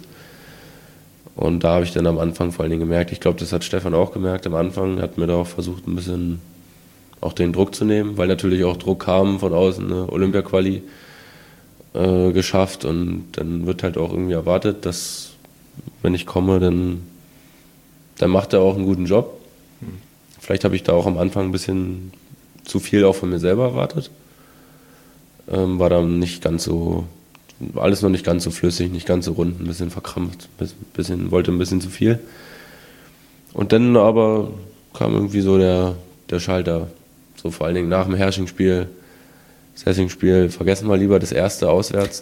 Und da habe ich dann am Anfang vor allen Dingen gemerkt, ich glaube, das hat Stefan auch gemerkt, am Anfang hat mir da auch versucht, ein bisschen auch den Druck zu nehmen, weil natürlich auch Druck kam von außen, eine Olympia-Quali geschafft und dann wird halt auch irgendwie erwartet, dass wenn ich komme, dann macht er auch einen guten Job. Vielleicht habe ich da auch am Anfang ein bisschen zu viel auch von mir selber erwartet. War dann nicht ganz so, alles noch nicht ganz so flüssig, nicht ganz so rund, ein bisschen verkrampft, wollte ein bisschen zu viel. Und dann aber kam irgendwie so der Schalter, so vor allen Dingen nach dem Hersching-Spiel, das Hersching-Spiel, vergessen wir lieber das erste auswärts,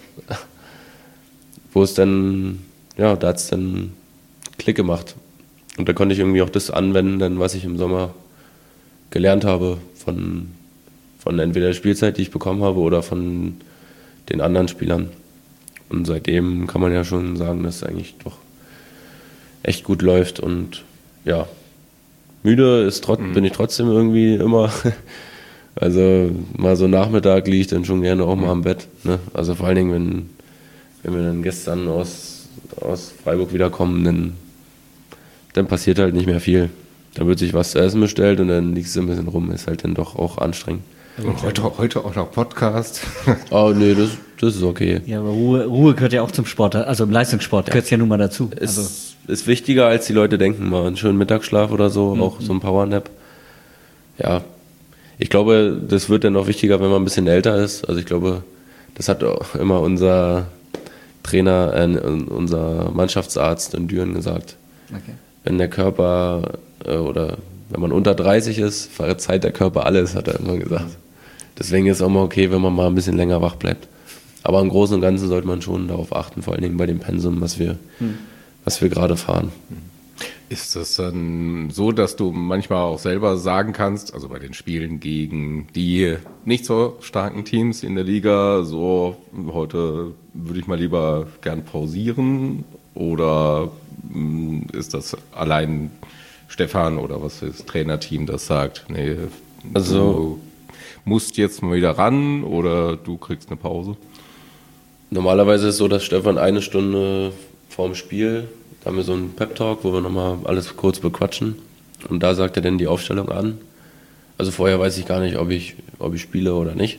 wo es dann, ja, da hat es dann Klick gemacht. Und da konnte ich irgendwie auch das anwenden, was ich im Sommer gelernt habe von entweder der Spielzeit, die ich bekommen habe, oder von den anderen Spielern. Und seitdem kann man ja schon sagen, dass es eigentlich doch echt gut läuft. Und ja, müde bin ich trotzdem irgendwie immer. Also mal so Nachmittag liege ich dann schon gerne auch mal am Bett. Ne? Also vor allen Dingen, wenn wir dann gestern aus Freiburg wiederkommen, dann passiert halt nicht mehr viel. Dann wird sich was zu essen bestellt und dann liegst du ein bisschen rum. Ist halt dann doch auch anstrengend. Und heute auch noch Podcast. Oh nee, das ist okay. Ja, aber Ruhe gehört ja auch zum Sport, also im Leistungssport gehört es ja nun mal dazu. Ist wichtiger, als die Leute denken. Mal einen schönen Mittagsschlaf oder so, auch so ein Powernap. Ja, ich glaube, das wird dann noch wichtiger, wenn man ein bisschen älter ist. Also ich glaube, das hat auch immer unser Trainer, unser Mannschaftsarzt in Düren gesagt. Okay. Wenn der Körper oder wenn man unter 30 ist, verzeiht der Körper alles, hat er immer gesagt. Deswegen ist es auch mal okay, wenn man mal ein bisschen länger wach bleibt. Aber im Großen und Ganzen sollte man schon darauf achten, vor allen Dingen bei dem Pensum, was wir gerade fahren. Ist das dann so, dass du manchmal auch selber sagen kannst, also bei den Spielen gegen die nicht so starken Teams in der Liga, so heute würde ich mal lieber gern pausieren? Oder ist das allein Stefan oder was ist das Trainerteam, das sagt, nee, Also du musst jetzt mal wieder ran oder du kriegst eine Pause? normalerweise ist es so, dass Stefan eine Stunde vorm Spiel, da haben wir so einen Pep-Talk, wo wir nochmal alles kurz bequatschen. Und da sagt er dann die Aufstellung an. Also vorher weiß ich gar nicht, ob ich spiele oder nicht.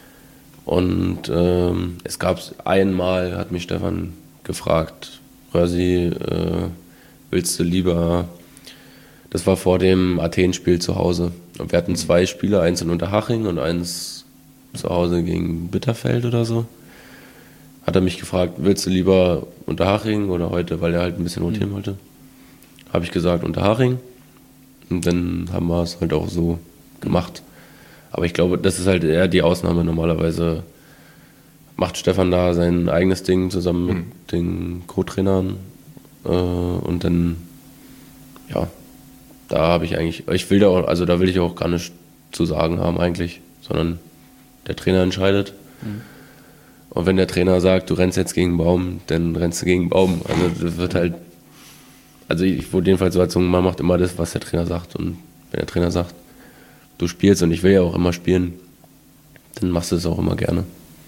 Und es gab einmal, hat mich Stefan gefragt, Rösi, willst du lieber, das war vor dem Athen-Spiel zu Hause. Und wir hatten 2 Spiele, eins in Unterhaching und eins zu Hause gegen Bitterfeld oder so. Hat er mich gefragt, willst du lieber Unterhaching oder heute, weil er halt ein bisschen rotieren wollte. Habe ich gesagt Unterhaching. Und dann haben wir es halt auch so gemacht. Aber ich glaube, das ist halt eher die Ausnahme. Normalerweise macht Stefan da sein eigenes Ding zusammen mit den Co-Trainern. Und dann, ja, da habe ich eigentlich, da will ich auch gar nichts zu sagen haben eigentlich, sondern der Trainer entscheidet. Und wenn der Trainer sagt, du rennst jetzt gegen einen Baum, dann rennst du gegen einen Baum. Also das wird halt, also ich wurde jedenfalls so erzogen, man macht immer das, was der Trainer sagt. Und wenn der Trainer sagt, du spielst und ich will ja auch immer spielen, dann machst du es auch immer gerne.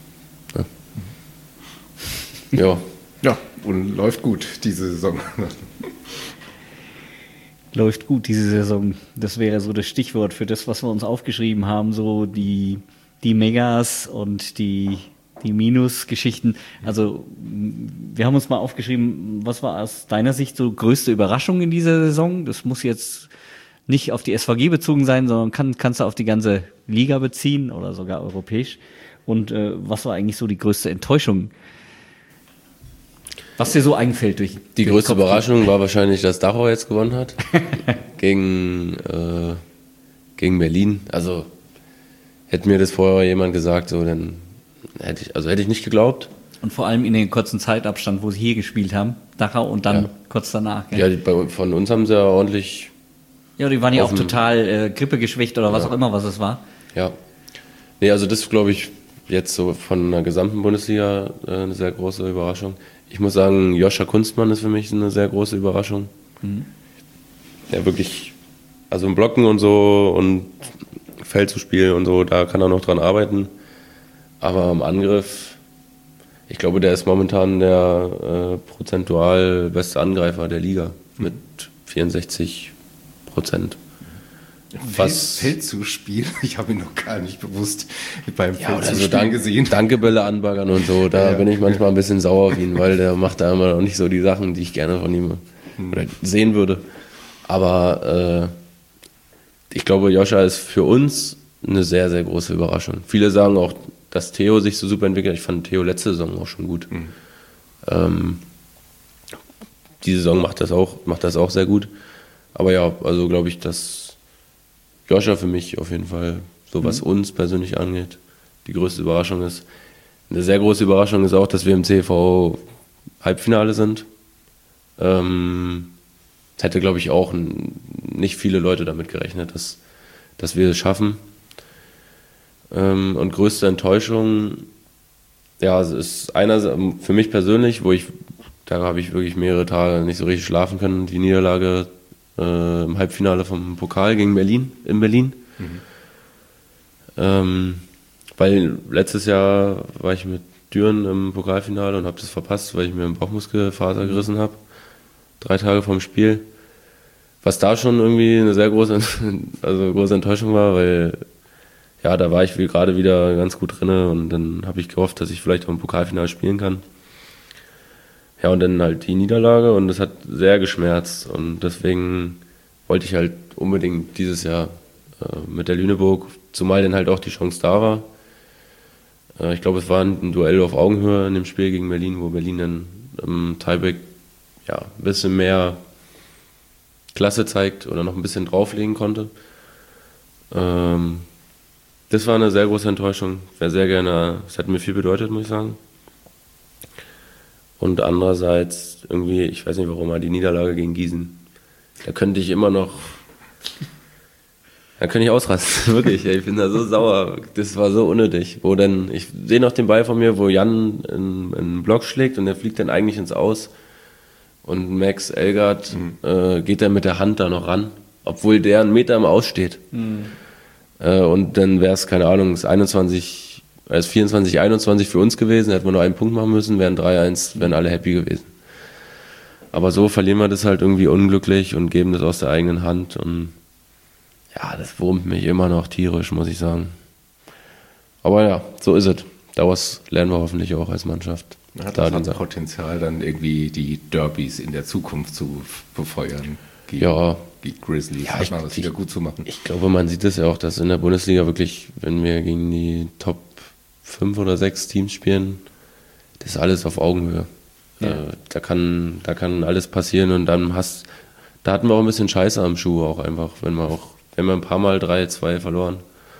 Ja. Ja, und läuft gut diese Saison. Läuft gut diese Saison. Das wäre so das Stichwort für das, was wir uns aufgeschrieben haben, so die Megas und die Minus-Geschichten. Also wir haben uns mal aufgeschrieben, was war aus deiner Sicht so größte Überraschung in dieser Saison? Das muss jetzt nicht auf die SVG bezogen sein, sondern kannst du auf die ganze Liga beziehen oder sogar europäisch. Und was war eigentlich so die größte Enttäuschung? Was dir so einfällt durch die größte Überraschung war wahrscheinlich, dass Dachau jetzt gewonnen hat gegen Berlin. Also hätte mir das vorher jemand gesagt, so dann hätte ich nicht geglaubt. Und vor allem in den kurzen Zeitabstand, wo sie hier gespielt haben, Dachau und dann kurz danach. Gell? Ja, von uns haben sie ja ordentlich. Ja, die waren ja auch total grippegeschwächt oder was auch immer, was es war. Ja. Nee, also das glaube ich jetzt so von der gesamten Bundesliga eine sehr große Überraschung. Ich muss sagen, Joscha Kunstmann ist für mich eine sehr große Überraschung. Ja, wirklich, also im Blocken und so und Feld zu spielen und so, da kann er noch dran arbeiten. Aber im Angriff, ich glaube, der ist momentan der prozentual beste Angreifer der Liga mit 64%. Feldzuspiel? Ich habe ihn noch gar nicht bewusst beim Feldzuspiel also gesehen. Dankebälle anbaggern und so, da bin ich manchmal ein bisschen sauer auf ihn, weil der macht da immer noch nicht so die Sachen, die ich gerne von ihm oder sehen würde. Aber ich glaube, Joscha ist für uns eine sehr, sehr große Überraschung. Viele sagen auch, dass Theo sich so super entwickelt. Ich fand Theo letzte Saison auch schon gut. Die Saison macht das auch sehr gut. Aber ja, also glaube ich, dass Joscha für mich auf jeden Fall, so was uns persönlich angeht, die größte Überraschung ist. Eine sehr große Überraschung ist auch, dass wir im CV Halbfinale sind. Es hätte, glaube ich, auch nicht viele Leute damit gerechnet, dass wir es schaffen. Und größte Enttäuschung, ja, es ist einer für mich persönlich, da habe ich wirklich mehrere Tage nicht so richtig schlafen können, die Niederlage im Halbfinale vom Pokal gegen Berlin, in Berlin. Weil letztes Jahr war ich mit Düren im Pokalfinale und habe das verpasst, weil ich mir einen Bauchmuskelfaser gerissen habe. 3 Tage vorm Spiel. Was da schon irgendwie eine sehr große Enttäuschung war, weil ja, da war ich gerade wieder ganz gut drin und dann habe ich gehofft, dass ich vielleicht auch im Pokalfinale spielen kann. Ja, und dann halt die Niederlage und das hat sehr geschmerzt und deswegen wollte ich halt unbedingt dieses Jahr mit der Lüneburg, zumal dann halt auch die Chance da war. Ich glaube, es war ein Duell auf Augenhöhe in dem Spiel gegen Berlin, wo Berlin dann im Tiebreak ja, ein bisschen mehr Klasse zeigt oder noch ein bisschen drauflegen konnte. Das war eine sehr große Enttäuschung. Wäre sehr gerne, es hätte mir viel bedeutet, muss ich sagen. Und andererseits irgendwie, ich weiß nicht warum, aber die Niederlage gegen Gießen. Da könnte ich immer noch, da könnte ich ausrasten, wirklich. Ich bin da so sauer. Das war so unnötig. Ich sehe noch den Ball von mir, wo Jan in einen Block schlägt und der fliegt dann eigentlich ins Aus. Und Max Elgert geht dann mit der Hand da noch ran, obwohl der einen Meter im Aus steht. Und dann wäre es, keine Ahnung, es 24, 21 für uns gewesen, hätten wir nur einen Punkt machen müssen, wären 3-1, wären alle happy gewesen. Aber so verlieren wir das halt irgendwie unglücklich und geben das aus der eigenen Hand. Und ja, das wurmt mich immer noch tierisch, muss ich sagen. Aber ja, so ist es. Daraus lernen wir hoffentlich auch als Mannschaft. Hat das Potenzial, dann irgendwie die Derbys in der Zukunft zu befeuern? Gegen Grizzlies, ja, mal was wieder gut zu machen. Ich glaube, man sieht es ja auch, dass in der Bundesliga wirklich, wenn wir gegen die Top 5 oder 6 Teams spielen, das ist alles auf Augenhöhe. Ja. Da kann alles passieren und dann da hatten wir auch ein bisschen Scheiße am Schuh auch einfach, wenn wir ein paar Mal 3-2 verloren.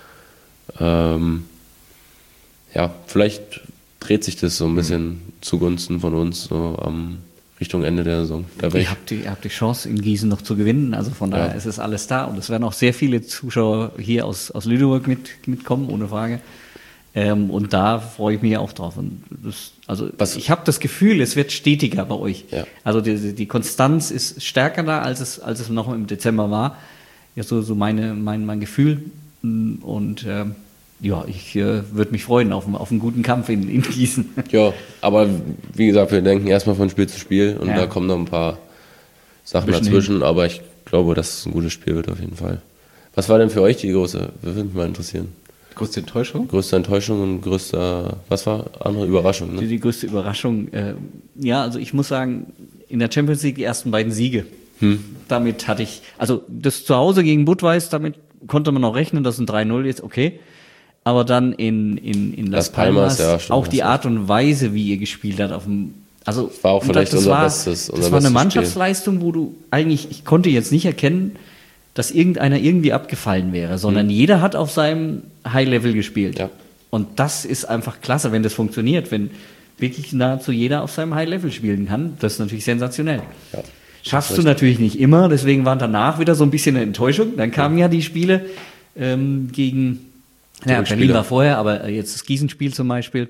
Ja, vielleicht dreht sich das so ein bisschen zugunsten von uns so Richtung Ende der Saison. Ihr habt die Chance, in Gießen noch zu gewinnen. Also von daher ist es alles da. Und es werden auch sehr viele Zuschauer hier aus Lüneburg mitkommen, ohne Frage. Und da freue ich mich auch drauf. Und ich habe das Gefühl, es wird stetiger bei euch. Ja. Also die Konstanz ist stärker da, als es noch im Dezember war. Ja, so mein Gefühl. Und ja, ich würde mich freuen auf einen guten Kampf in Gießen. Ja, aber wie gesagt, wir denken erstmal von Spiel zu Spiel und da kommen noch ein paar Sachen dazwischen, aber ich glaube, dass es ein gutes Spiel wird auf jeden Fall. Was war denn für euch die große, würde mich mal interessieren? Größte Enttäuschung? Größte Enttäuschung und was war andere Überraschung? Ne? Die größte Überraschung, ja, also ich muss sagen, in der Champions League die ersten beiden Siege. Damit hatte ich, also das Zuhause gegen Budweis, damit konnte man auch rechnen, das ist ein 3-0 jetzt, okay. Aber dann in Las Palmas ja, auch die Art und Weise, wie ihr gespielt habt, war auch vielleicht unser Bestes. Das war eine Mannschaftsleistung, wo du eigentlich, ich konnte jetzt nicht erkennen, dass irgendeiner irgendwie abgefallen wäre, sondern jeder hat auf seinem High-Level gespielt. Ja. Und das ist einfach klasse, wenn das funktioniert, wenn wirklich nahezu jeder auf seinem High-Level spielen kann. Das ist natürlich sensationell. Ja. Schaffst du natürlich nicht immer, deswegen waren danach wieder so ein bisschen eine Enttäuschung. Dann kamen ja die Spiele gegen Berlin war vorher, aber jetzt das Gießen-Spiel zum Beispiel.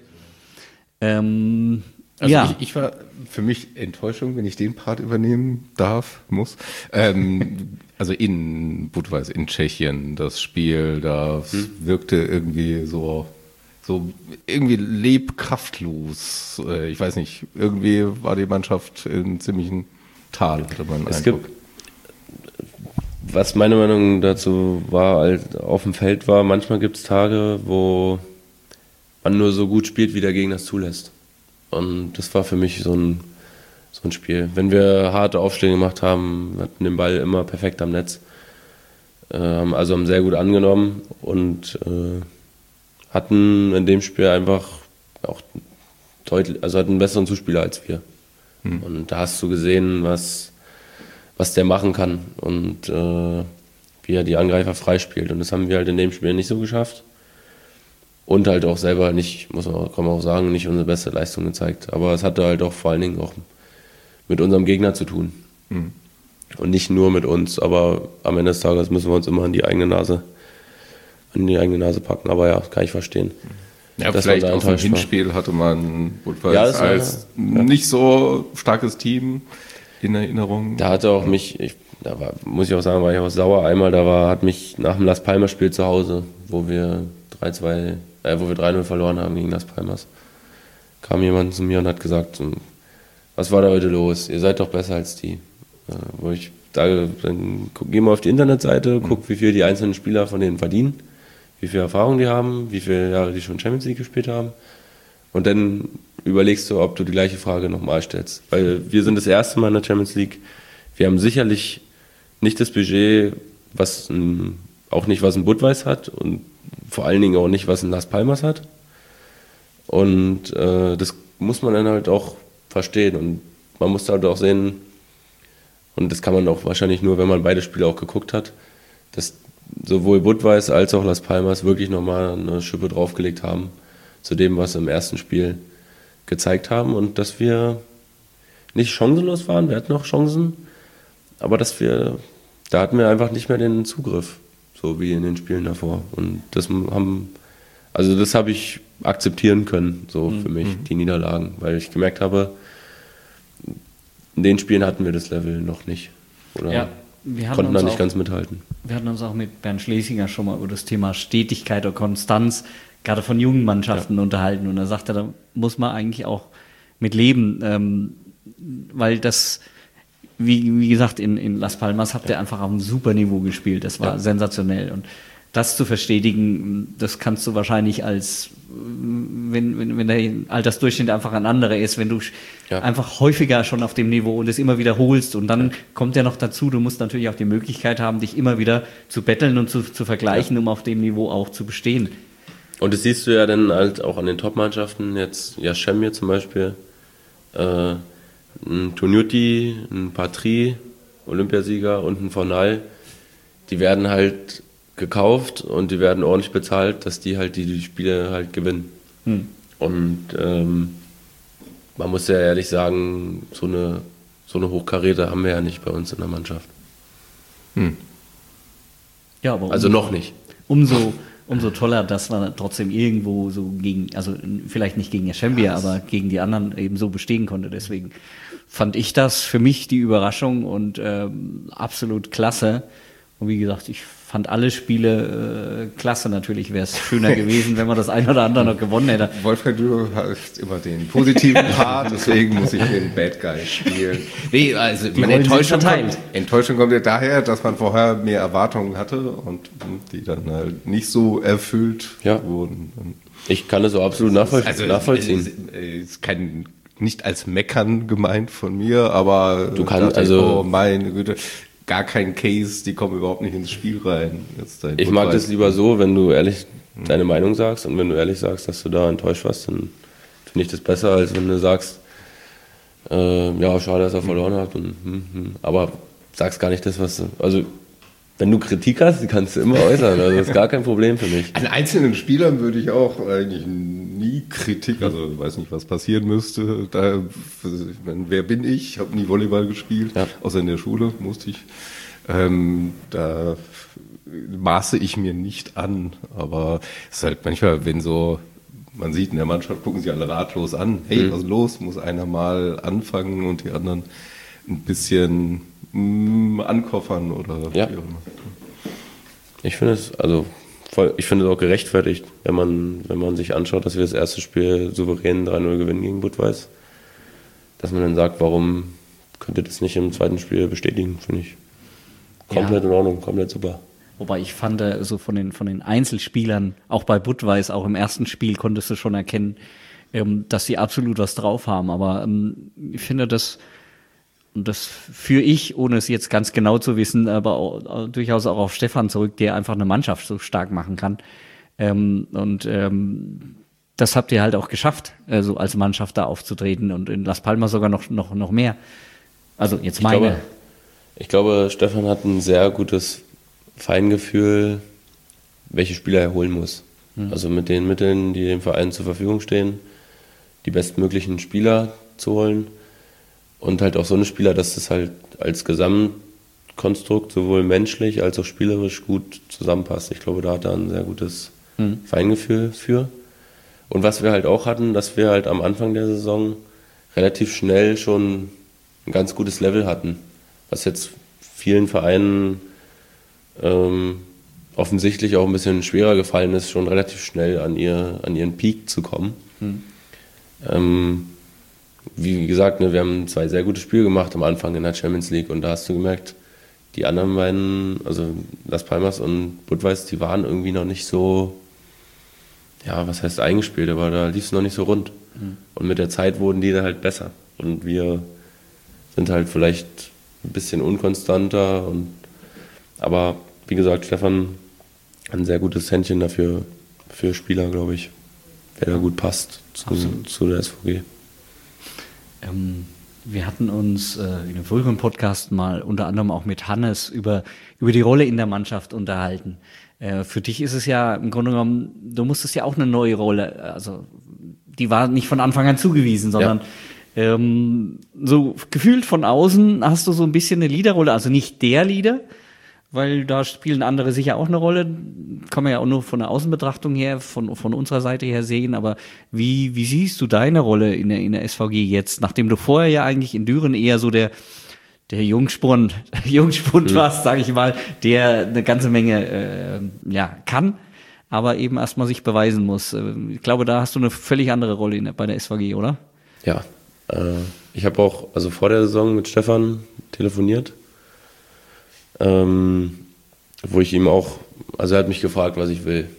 Ich war für mich Enttäuschung, wenn ich den Part übernehmen muss. Also in Budweis, in Tschechien, das Spiel, das wirkte irgendwie so irgendwie lebkraftlos. Ich weiß nicht, irgendwie war die Mannschaft in ziemlichen Tal, hatte man einen Eindruck. Was meine Meinung dazu war, als auf dem Feld war, manchmal gibt es Tage, wo man nur so gut spielt, wie der Gegner es zulässt. Und das war für mich so ein Spiel. Wenn wir harte Aufschläge gemacht haben, hatten den Ball immer perfekt am Netz. Also haben sehr gut angenommen und hatten in dem Spiel einfach auch deutlich, also hatten einen besseren Zuspieler als wir. Und da hast du gesehen, was der machen kann und wie er die Angreifer freispielt. Und das haben wir halt in dem Spiel nicht so geschafft. Und halt auch selber nicht, kann man auch sagen, nicht unsere beste Leistung gezeigt. Aber es hatte halt auch vor allen Dingen auch mit unserem Gegner zu tun. Und nicht nur mit uns, aber am Ende des Tages müssen wir uns immer an die eigene Nase packen. Aber ja, kann ich verstehen. Ja, vielleicht auch im Hinspiel hatte man Budweis als nicht so starkes Team in Erinnerung. Da hatte auch muss ich auch sagen, war ich auch sauer. Einmal, hat mich nach dem Las Palmas-Spiel zu Hause, wo wir 3-2, wo wir 3-0 verloren haben gegen Las Palmas, kam jemand zu mir und hat gesagt, was war da heute los? Ihr seid doch besser als die. Wo ich sage, dann geh mal auf die Internetseite, guck, wie viel die einzelnen Spieler von denen verdienen, wie viel Erfahrung die haben, wie viele Jahre die schon Champions League gespielt haben. Und dann überlegst du, ob du die gleiche Frage nochmal stellst. Weil wir sind das erste Mal in der Champions League. Wir haben sicherlich nicht das Budget, auch nicht, was ein Budweis hat und vor allen Dingen auch nicht, was ein Las Palmas hat. Und das muss man dann halt auch verstehen. Und man muss halt auch sehen, und das kann man auch wahrscheinlich nur, wenn man beide Spiele auch geguckt hat, dass sowohl Budweis als auch Las Palmas wirklich nochmal eine Schippe draufgelegt haben zu dem, was im ersten Spiel gezeigt haben. Und dass wir nicht chancenlos waren, wir hatten noch Chancen, aber da hatten wir einfach nicht mehr den Zugriff, so wie in den Spielen davor. Und das habe ich akzeptieren können, so für mich, die Niederlagen, weil ich gemerkt habe, in den Spielen hatten wir das Level noch nicht. Oder konnten da nicht ganz mithalten. Wir hatten uns auch mit Bernd Schlesinger schon mal über das Thema Stetigkeit oder Konstanz, gerade von jungen Mannschaften, unterhalten. Und er sagte, da muss man eigentlich auch mit leben, weil das, wie gesagt, in Las Palmas habt ihr einfach auf einem super Niveau gespielt. Das war sensationell. Und das zu verstetigen, das kannst du wahrscheinlich wenn der Altersdurchschnitt einfach ein anderer ist, wenn du einfach häufiger schon auf dem Niveau und es immer wiederholst. Und dann kommt ja noch dazu, du musst natürlich auch die Möglichkeit haben, dich immer wieder zu betteln und zu vergleichen, um auf dem Niveau auch zu bestehen. Und das siehst du ja dann halt auch an den Top-Mannschaften, jetzt Szemir zum Beispiel, ein Tognuti, ein Patry, Olympiasieger und ein Fornal, die werden halt gekauft und die werden ordentlich bezahlt, dass die halt die Spiele halt gewinnen. Und man muss ja ehrlich sagen, so eine Hochkaräter haben wir ja nicht bei uns in der Mannschaft. Ja, aber also noch nicht. Umso toller, dass man trotzdem irgendwo so also vielleicht nicht gegen Eschembia, aber gegen die anderen eben so bestehen konnte. Deswegen fand ich das für mich die Überraschung und absolut klasse. Und wie gesagt, ich fand alle Spiele klasse. Natürlich wäre es schöner gewesen, wenn man das ein oder andere noch gewonnen hätte. Wolfgang, du hast immer den positiven Part, deswegen muss ich den Bad Guy spielen. Nee, also meine Enttäuschung kommt ja daher, dass man vorher mehr Erwartungen hatte und die dann halt nicht so erfüllt wurden. Ich kann das so absolut nachvollziehen. Ist nicht als Meckern gemeint von mir, aber du kannst meine Güte, gar kein Case, die kommen überhaupt nicht ins Spiel rein. Ich mag das lieber so, wenn du ehrlich deine Meinung sagst und wenn du ehrlich sagst, dass du da enttäuscht warst, dann finde ich das besser, als wenn du sagst, schade, dass er verloren hat. Aber sagst gar nicht das, was du... Also, wenn du Kritik hast, die kannst du immer äußern. Also, das ist gar kein Problem für mich. An einzelnen Spielern würde ich auch eigentlich nie Kritik, also ich weiß nicht, was passieren müsste. Wer bin ich? Ich habe nie Volleyball gespielt, außer in der Schule musste ich. Da maße ich mir nicht an, aber es ist halt manchmal, wenn so, man sieht in der Mannschaft, gucken sie alle ratlos an. Hey, was ist los? Muss einer mal anfangen und die anderen ein bisschen ankoffern oder wie auch immer. Ich finde es auch gerechtfertigt, wenn man sich anschaut, dass wir das erste Spiel souverän 3-0 gewinnen gegen Budweis, dass man dann sagt, warum könnt ihr das nicht im zweiten Spiel bestätigen, finde ich komplett in Ordnung, komplett super. Wobei ich fand, so von den Einzelspielern, auch bei Budweis, auch im ersten Spiel konntest du schon erkennen, dass sie absolut was drauf haben, aber ich finde das führe ich, ohne es jetzt ganz genau zu wissen, aber auch, durchaus auch auf Stefan zurück, der einfach eine Mannschaft so stark machen kann. Das habt ihr halt auch geschafft, so als Mannschaft da aufzutreten und in Las Palmas sogar noch mehr. Also jetzt Ich glaube, Stefan hat ein sehr gutes Feingefühl, welche Spieler er holen muss. Also mit den Mitteln, die dem Verein zur Verfügung stehen, die bestmöglichen Spieler zu holen. Und halt auch so eine Spieler, dass das halt als Gesamtkonstrukt sowohl menschlich als auch spielerisch gut zusammenpasst. Ich glaube, da hat er ein sehr gutes Feingefühl für. Und was wir halt auch hatten, dass wir halt am Anfang der Saison relativ schnell schon ein ganz gutes Level hatten. Was jetzt vielen Vereinen offensichtlich auch ein bisschen schwerer gefallen ist, schon relativ schnell an ihren Peak zu kommen. Wie gesagt, ne, wir haben 2 sehr gute Spiele gemacht am Anfang in der Champions League und da hast du gemerkt, die anderen beiden, also Las Palmas und Budweis, die waren irgendwie noch nicht so, ja, was heißt eingespielt, aber da lief es noch nicht so rund. Und mit der Zeit wurden die dann halt besser. Und wir sind halt vielleicht ein bisschen unkonstanter. Aber wie gesagt, Stefan hat ein sehr gutes Händchen dafür für Spieler, glaube ich, wer da gut passt zu der SVG. Wir hatten uns in einem früheren Podcast mal unter anderem auch mit Hannes über die Rolle in der Mannschaft unterhalten. Für dich ist es ja im Grunde genommen, du musstest ja auch eine neue Rolle, also die war nicht von Anfang an zugewiesen, sondern so gefühlt von außen hast du so ein bisschen eine Leaderrolle, also nicht der Leader, weil da spielen andere sicher auch eine Rolle, kann man ja auch nur von der Außenbetrachtung her, von unserer Seite her sehen, aber wie siehst du deine Rolle in der SVG jetzt, nachdem du vorher ja eigentlich in Düren eher so der Jungspund warst, sage ich mal, der eine ganze Menge kann, aber eben erstmal sich beweisen muss. Ich glaube, da hast du eine völlig andere Rolle bei der SVG, oder? Ja, ich habe auch also vor der Saison mit Stefan telefoniert, wo ich ihm auch, also er hat mich gefragt, was ich will.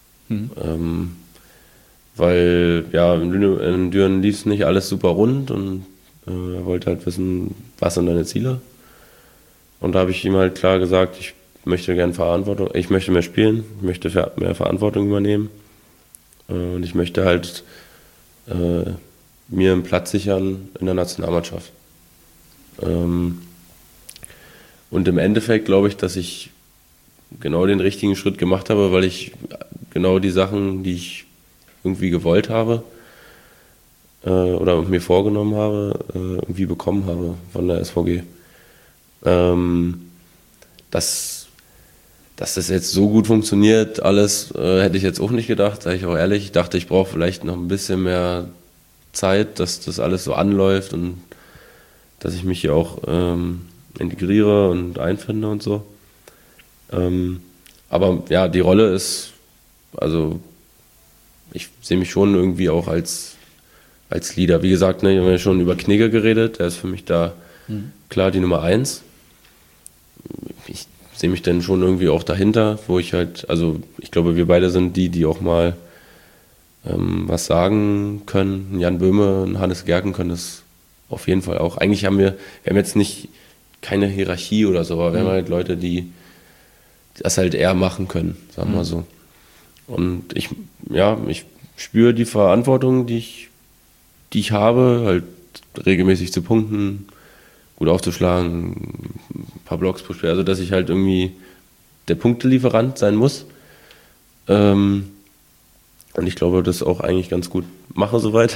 Weil ja, in Düren lief es nicht alles super rund und er wollte halt wissen, was sind deine Ziele. Und da habe ich ihm halt klar gesagt, ich möchte gerne Verantwortung, ich möchte mehr spielen, ich möchte mehr Verantwortung übernehmen und ich möchte halt mir einen Platz sichern in der Nationalmannschaft. Und im Endeffekt glaube ich, dass ich genau den richtigen Schritt gemacht habe, weil ich genau die Sachen, die ich irgendwie gewollt habe oder mir vorgenommen habe, irgendwie bekommen habe von der SVG. Dass das jetzt so gut funktioniert, alles hätte ich jetzt auch nicht gedacht, sage ich auch ehrlich. Ich dachte, ich brauche vielleicht noch ein bisschen mehr Zeit, dass das alles so anläuft und dass ich mich hier auch integriere und einfinde und so. Aber ja, die Rolle ist, also ich sehe mich schon irgendwie auch als Leader. Wie gesagt, ne, wir haben ja schon über Knigge geredet, der ist für mich da klar die Nummer 1. Ich sehe mich dann schon irgendwie auch dahinter, wo ich halt, also ich glaube, wir beide sind die auch mal was sagen können. Jan Böhme und Hannes Gerken können das auf jeden Fall auch. Eigentlich haben wir jetzt nicht keine Hierarchie oder so, aber wir haben halt Leute, die das halt eher machen können, sagen wir mal so. Und ich spüre die Verantwortung, die ich habe, halt regelmäßig zu punkten, gut aufzuschlagen, ein paar Blocks pro Spiel, also dass ich halt irgendwie der Punktelieferant sein muss. Und ich glaube, das auch eigentlich ganz gut mache soweit.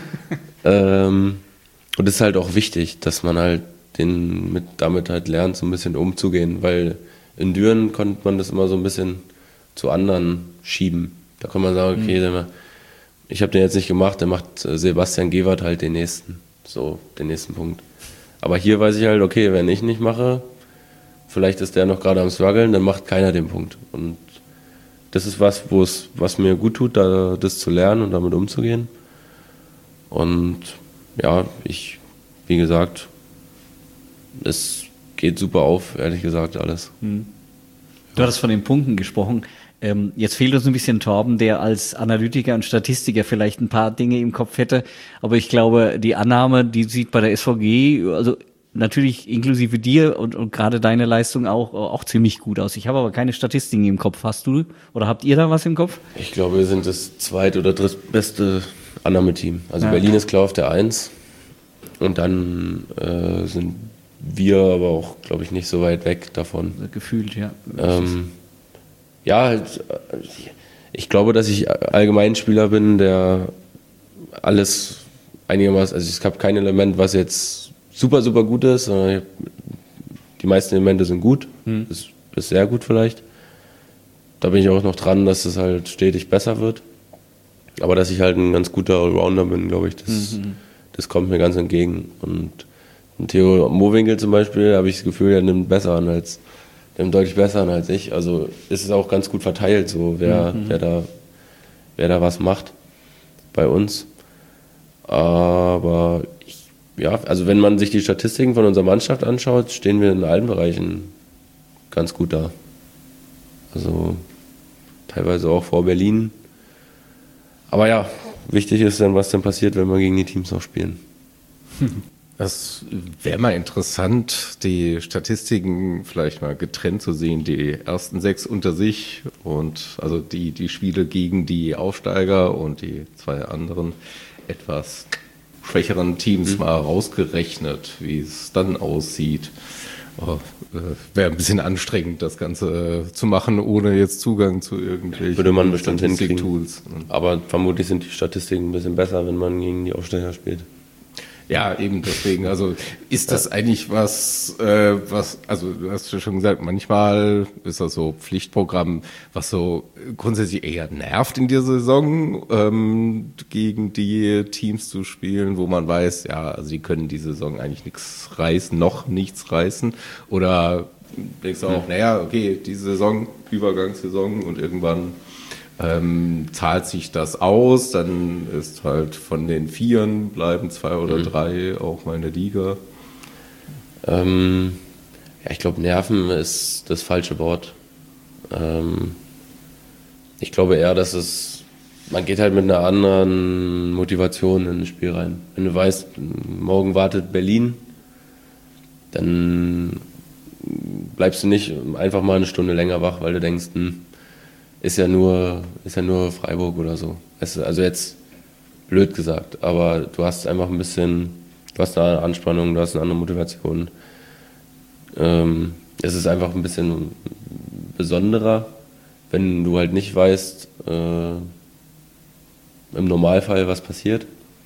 Und es ist halt auch wichtig, dass man halt damit halt lernt, so ein bisschen umzugehen, weil in Düren konnte man das immer so ein bisschen zu anderen schieben. Da kann man sagen, okay, ich habe den jetzt nicht gemacht, der macht Sebastian Gewert halt den nächsten Punkt. Aber hier weiß ich halt, okay, wenn ich nicht mache, vielleicht ist der noch gerade am struggeln, dann macht keiner den Punkt. Und das ist was mir gut tut, das zu lernen und damit umzugehen. Und ja, wie gesagt, es geht super auf, ehrlich gesagt, alles. Du hattest von den Punkten gesprochen. Jetzt fehlt uns ein bisschen Torben, der als Analytiker und Statistiker vielleicht ein paar Dinge im Kopf hätte. Aber ich glaube, die Annahme, die sieht bei der SVG, also natürlich inklusive dir und gerade deine Leistung auch ziemlich gut aus. Ich habe aber keine Statistiken im Kopf. Hast du oder habt ihr da was im Kopf? Ich glaube, wir sind das zweit- oder drittbeste Annahmeteam. Also Berlin ist klar auf der 1 und dann sind wir aber auch, glaube ich, nicht so weit weg davon. Gefühlt, ja. Ja, halt, ich glaube, dass ich allgemein Spieler bin, der alles einigermaßen, also es gab kein Element, was jetzt super, super gut ist, sondern die meisten Elemente sind gut, bis sehr gut vielleicht. Da bin ich auch noch dran, dass es halt stetig besser wird. Aber dass ich halt ein ganz guter Allrounder bin, glaube ich, das kommt mir ganz entgegen. Und Theo Mowinkel zum Beispiel, habe ich das Gefühl, er nimmt besser an als deutlich besser als ich. Also ist es auch ganz gut verteilt, so wer da was macht bei uns. Aber also wenn man sich die Statistiken von unserer Mannschaft anschaut, stehen wir in allen Bereichen ganz gut da. Also teilweise auch vor Berlin. Aber ja, wichtig ist dann, was dann passiert, wenn wir gegen die Teams noch spielen. Das wäre mal interessant, die Statistiken vielleicht mal getrennt zu sehen, die ersten 6 unter sich und also die Spiele gegen die Aufsteiger und die 2 anderen etwas schwächeren Teams mal rausgerechnet, wie es dann aussieht. Wäre ein bisschen anstrengend, das Ganze zu machen, ohne jetzt Zugang zu irgendwelchen würde man bestimmt hinkriegen. Tools. Aber vermutlich sind die Statistiken ein bisschen besser, wenn man gegen die Aufsteiger spielt. Ja, eben deswegen. Also ist das eigentlich was, also du hast ja schon gesagt, manchmal ist das so Pflichtprogramm, was so grundsätzlich eher nervt in der Saison, gegen die Teams zu spielen, wo man weiß, ja, also die können die Saison eigentlich nichts reißen, noch nichts reißen. Oder denkst du auch, naja, okay, diese Saison, Übergangssaison und irgendwann zahlt sich das aus, dann ist halt von den 4 bleiben 2 oder 3 auch mal in der Liga. Ja, ich glaube, Nerven ist das falsche Wort. Ich glaube eher, dass man geht halt mit einer anderen Motivation in das Spiel rein. Wenn du weißt, morgen wartet Berlin, dann bleibst du nicht einfach mal eine Stunde länger wach, weil du denkst, ist ja nur Freiburg oder so. Also jetzt blöd gesagt, aber du hast einfach ein bisschen, du hast eine Anspannung, du hast eine andere Motivation. Es ist einfach ein bisschen besonderer, wenn du halt nicht weißt, im Normalfall, was passiert.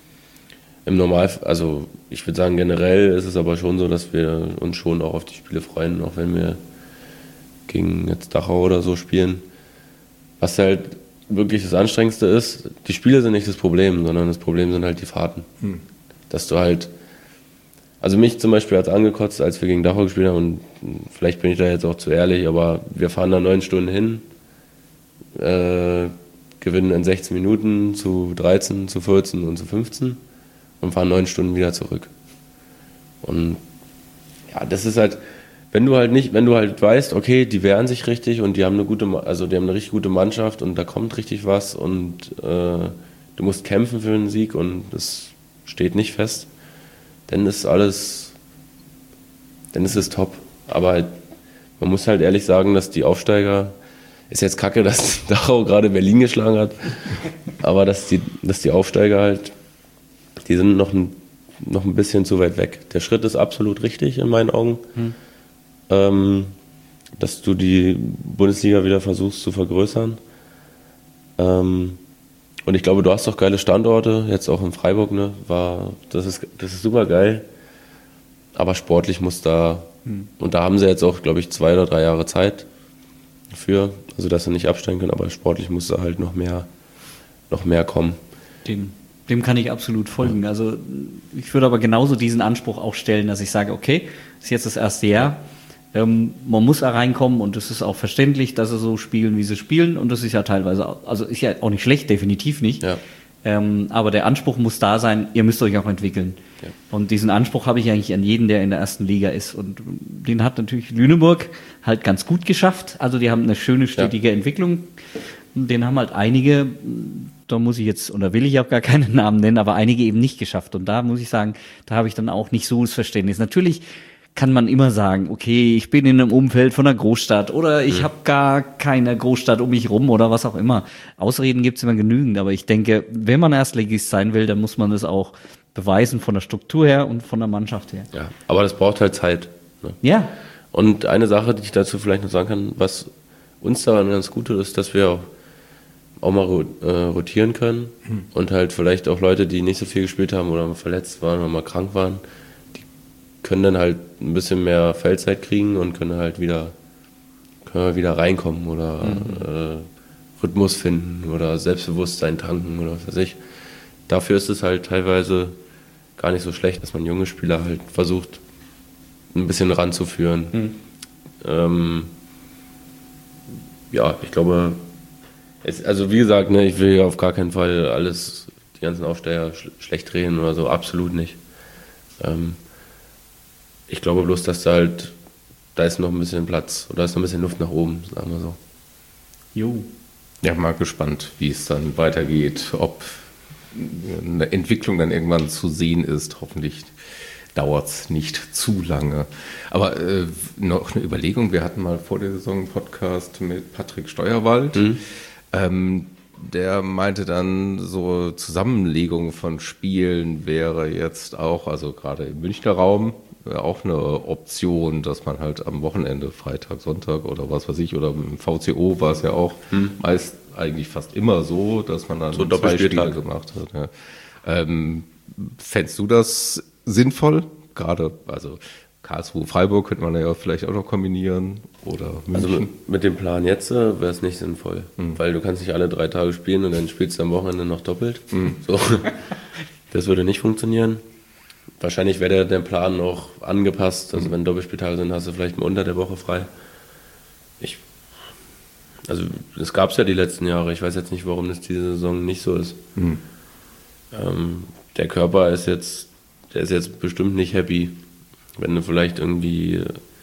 Also ich würde sagen, generell ist es aber schon so, dass wir uns schon auch auf die Spiele freuen, auch wenn wir gegen jetzt Dachau oder so spielen. Was halt wirklich das Anstrengendste ist, die Spiele sind nicht das Problem, sondern das Problem sind halt die Fahrten. Dass du halt, also mich zum Beispiel hat es angekotzt, als wir gegen Dachau gespielt haben, und vielleicht bin ich da jetzt auch zu ehrlich, aber wir fahren da 9 Stunden hin, gewinnen in 16 Minuten zu 13, zu 14 und zu 15 und fahren 9 Stunden wieder zurück. Und ja, das ist halt, wenn du halt weißt, okay, die wehren sich richtig und die haben eine richtig gute Mannschaft und da kommt richtig was und du musst kämpfen für einen Sieg und das steht nicht fest, dann ist es top. Aber halt, man muss halt ehrlich sagen, dass die Aufsteiger, ist jetzt kacke, dass Dachau gerade Berlin geschlagen hat, aber dass die Aufsteiger halt, die sind noch ein bisschen zu weit weg. Der Schritt ist absolut richtig in meinen Augen. Dass du die Bundesliga wieder versuchst zu vergrößern. Und ich glaube, du hast doch geile Standorte, jetzt auch in Freiburg, ne? Das ist super geil. Aber sportlich muss da, und da haben sie jetzt auch, glaube ich, 2 oder 3 Jahre Zeit für, also dass sie nicht absteigen können, aber sportlich muss da halt noch mehr kommen. Dem kann ich absolut folgen. Ja. Also ich würde aber genauso diesen Anspruch auch stellen, dass ich sage, okay, ist jetzt das erste Jahr. Man muss da reinkommen und es ist auch verständlich, dass sie so spielen, wie sie spielen. Und das ist ja teilweise, also ist ja auch nicht schlecht, definitiv nicht. Ja. Aber der Anspruch muss da sein, ihr müsst euch auch entwickeln. Ja. Und diesen Anspruch habe ich eigentlich an jeden, der in der ersten Liga ist. Und den hat natürlich Lüneburg halt ganz gut geschafft. Also die haben eine schöne, stetige Entwicklung. Den haben halt einige, da muss ich jetzt, oder will ich auch gar keinen Namen nennen, aber einige eben nicht geschafft. Und da muss ich sagen, da habe ich dann auch nicht so das Verständnis. Natürlich kann man immer sagen, okay, ich bin in einem Umfeld von einer Großstadt oder ich habe gar keine Großstadt um mich rum oder was auch immer. Ausreden gibt es immer genügend, aber ich denke, wenn man Erstligist sein will, dann muss man das auch beweisen von der Struktur her und von der Mannschaft her. Ja, aber das braucht halt Zeit. Ne? Ja. Und eine Sache, die ich dazu vielleicht noch sagen kann, was uns daran ganz gut tut, ist, dass wir auch mal rotieren können und halt vielleicht auch Leute, die nicht so viel gespielt haben oder mal verletzt waren oder mal krank waren, können dann halt ein bisschen mehr Feldzeit kriegen und können wir wieder reinkommen oder Rhythmus finden oder Selbstbewusstsein tanken oder was weiß ich. Dafür ist es halt teilweise gar nicht so schlecht, dass man junge Spieler halt versucht, ein bisschen ranzuführen. ja, ich glaube, also wie gesagt, ne, ich will ja auf gar keinen Fall alles, die ganzen Aufsteller schlecht reden oder so, absolut nicht. Ich glaube bloß, dass da ist noch ein bisschen Platz oder da ist noch ein bisschen Luft nach oben, sagen wir so. Jo. Ja, mal gespannt, wie es dann weitergeht, ob eine Entwicklung dann irgendwann zu sehen ist. Hoffentlich dauert es nicht zu lange. Aber noch eine Überlegung, wir hatten mal vor der Saison einen Podcast mit Patrick Steuerwald. Der meinte dann, so Zusammenlegung von Spielen wäre jetzt auch, also gerade im Münchner Raum, auch eine Option, dass man halt am Wochenende, Freitag, Sonntag oder was weiß ich, oder im VCO war es ja auch meist eigentlich fast immer so, dass man dann So 2 Spiele Doppelspieltag gemacht hat. Ja. Fändest du das sinnvoll? Gerade, also Karlsruhe, Freiburg könnte man ja vielleicht auch noch kombinieren oder München. Also mit dem Plan jetzt wäre es nicht sinnvoll, weil du kannst nicht alle 3 Tage spielen und dann spielst du am Wochenende noch doppelt. So. Das würde nicht funktionieren. Wahrscheinlich wäre der Plan auch angepasst. Also wenn Doppelspieltage sind, hast du vielleicht mal unter der Woche frei. Also das gab es ja die letzten Jahre. Ich weiß jetzt nicht, warum das diese Saison nicht so ist. Der Körper ist jetzt bestimmt nicht happy, wenn du vielleicht irgendwie,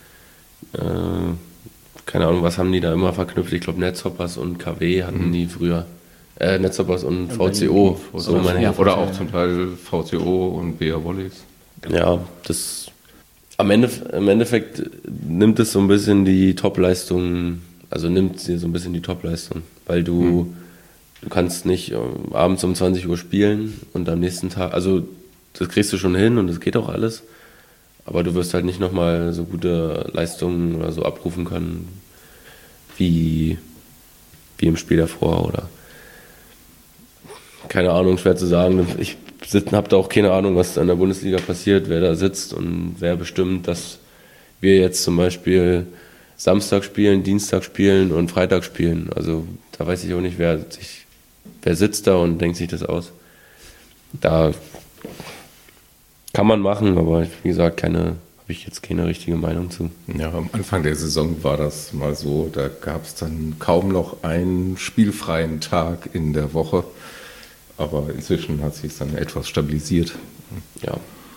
keine Ahnung, was haben die da immer verknüpft? Ich glaube Netzhoppers und KW hatten die früher. Netzhoppers und VCO. So oder auch zum Teil VCO und BA Volleys. Ja, im Endeffekt nimmt es so ein bisschen die Topleistung, also nimmt sie so ein bisschen die Topleistung, weil du kannst nicht abends um 20 Uhr spielen und am nächsten Tag, also das kriegst du schon hin und das geht auch alles, aber du wirst halt nicht nochmal so gute Leistungen oder so abrufen können wie im Spiel davor oder keine Ahnung, schwer zu sagen. Ich habe da auch keine Ahnung, was in der Bundesliga passiert, wer da sitzt und wer bestimmt, dass wir jetzt zum Beispiel Samstag spielen, Dienstag spielen und Freitag spielen. Also da weiß ich auch nicht, wer sitzt da und denkt sich das aus. Da kann man machen, aber wie gesagt, habe ich jetzt keine richtige Meinung zu. Ja, am Anfang der Saison war das mal so, da gab es dann kaum noch einen spielfreien Tag in der Woche. Aber inzwischen hat sich dann etwas stabilisiert. Ja.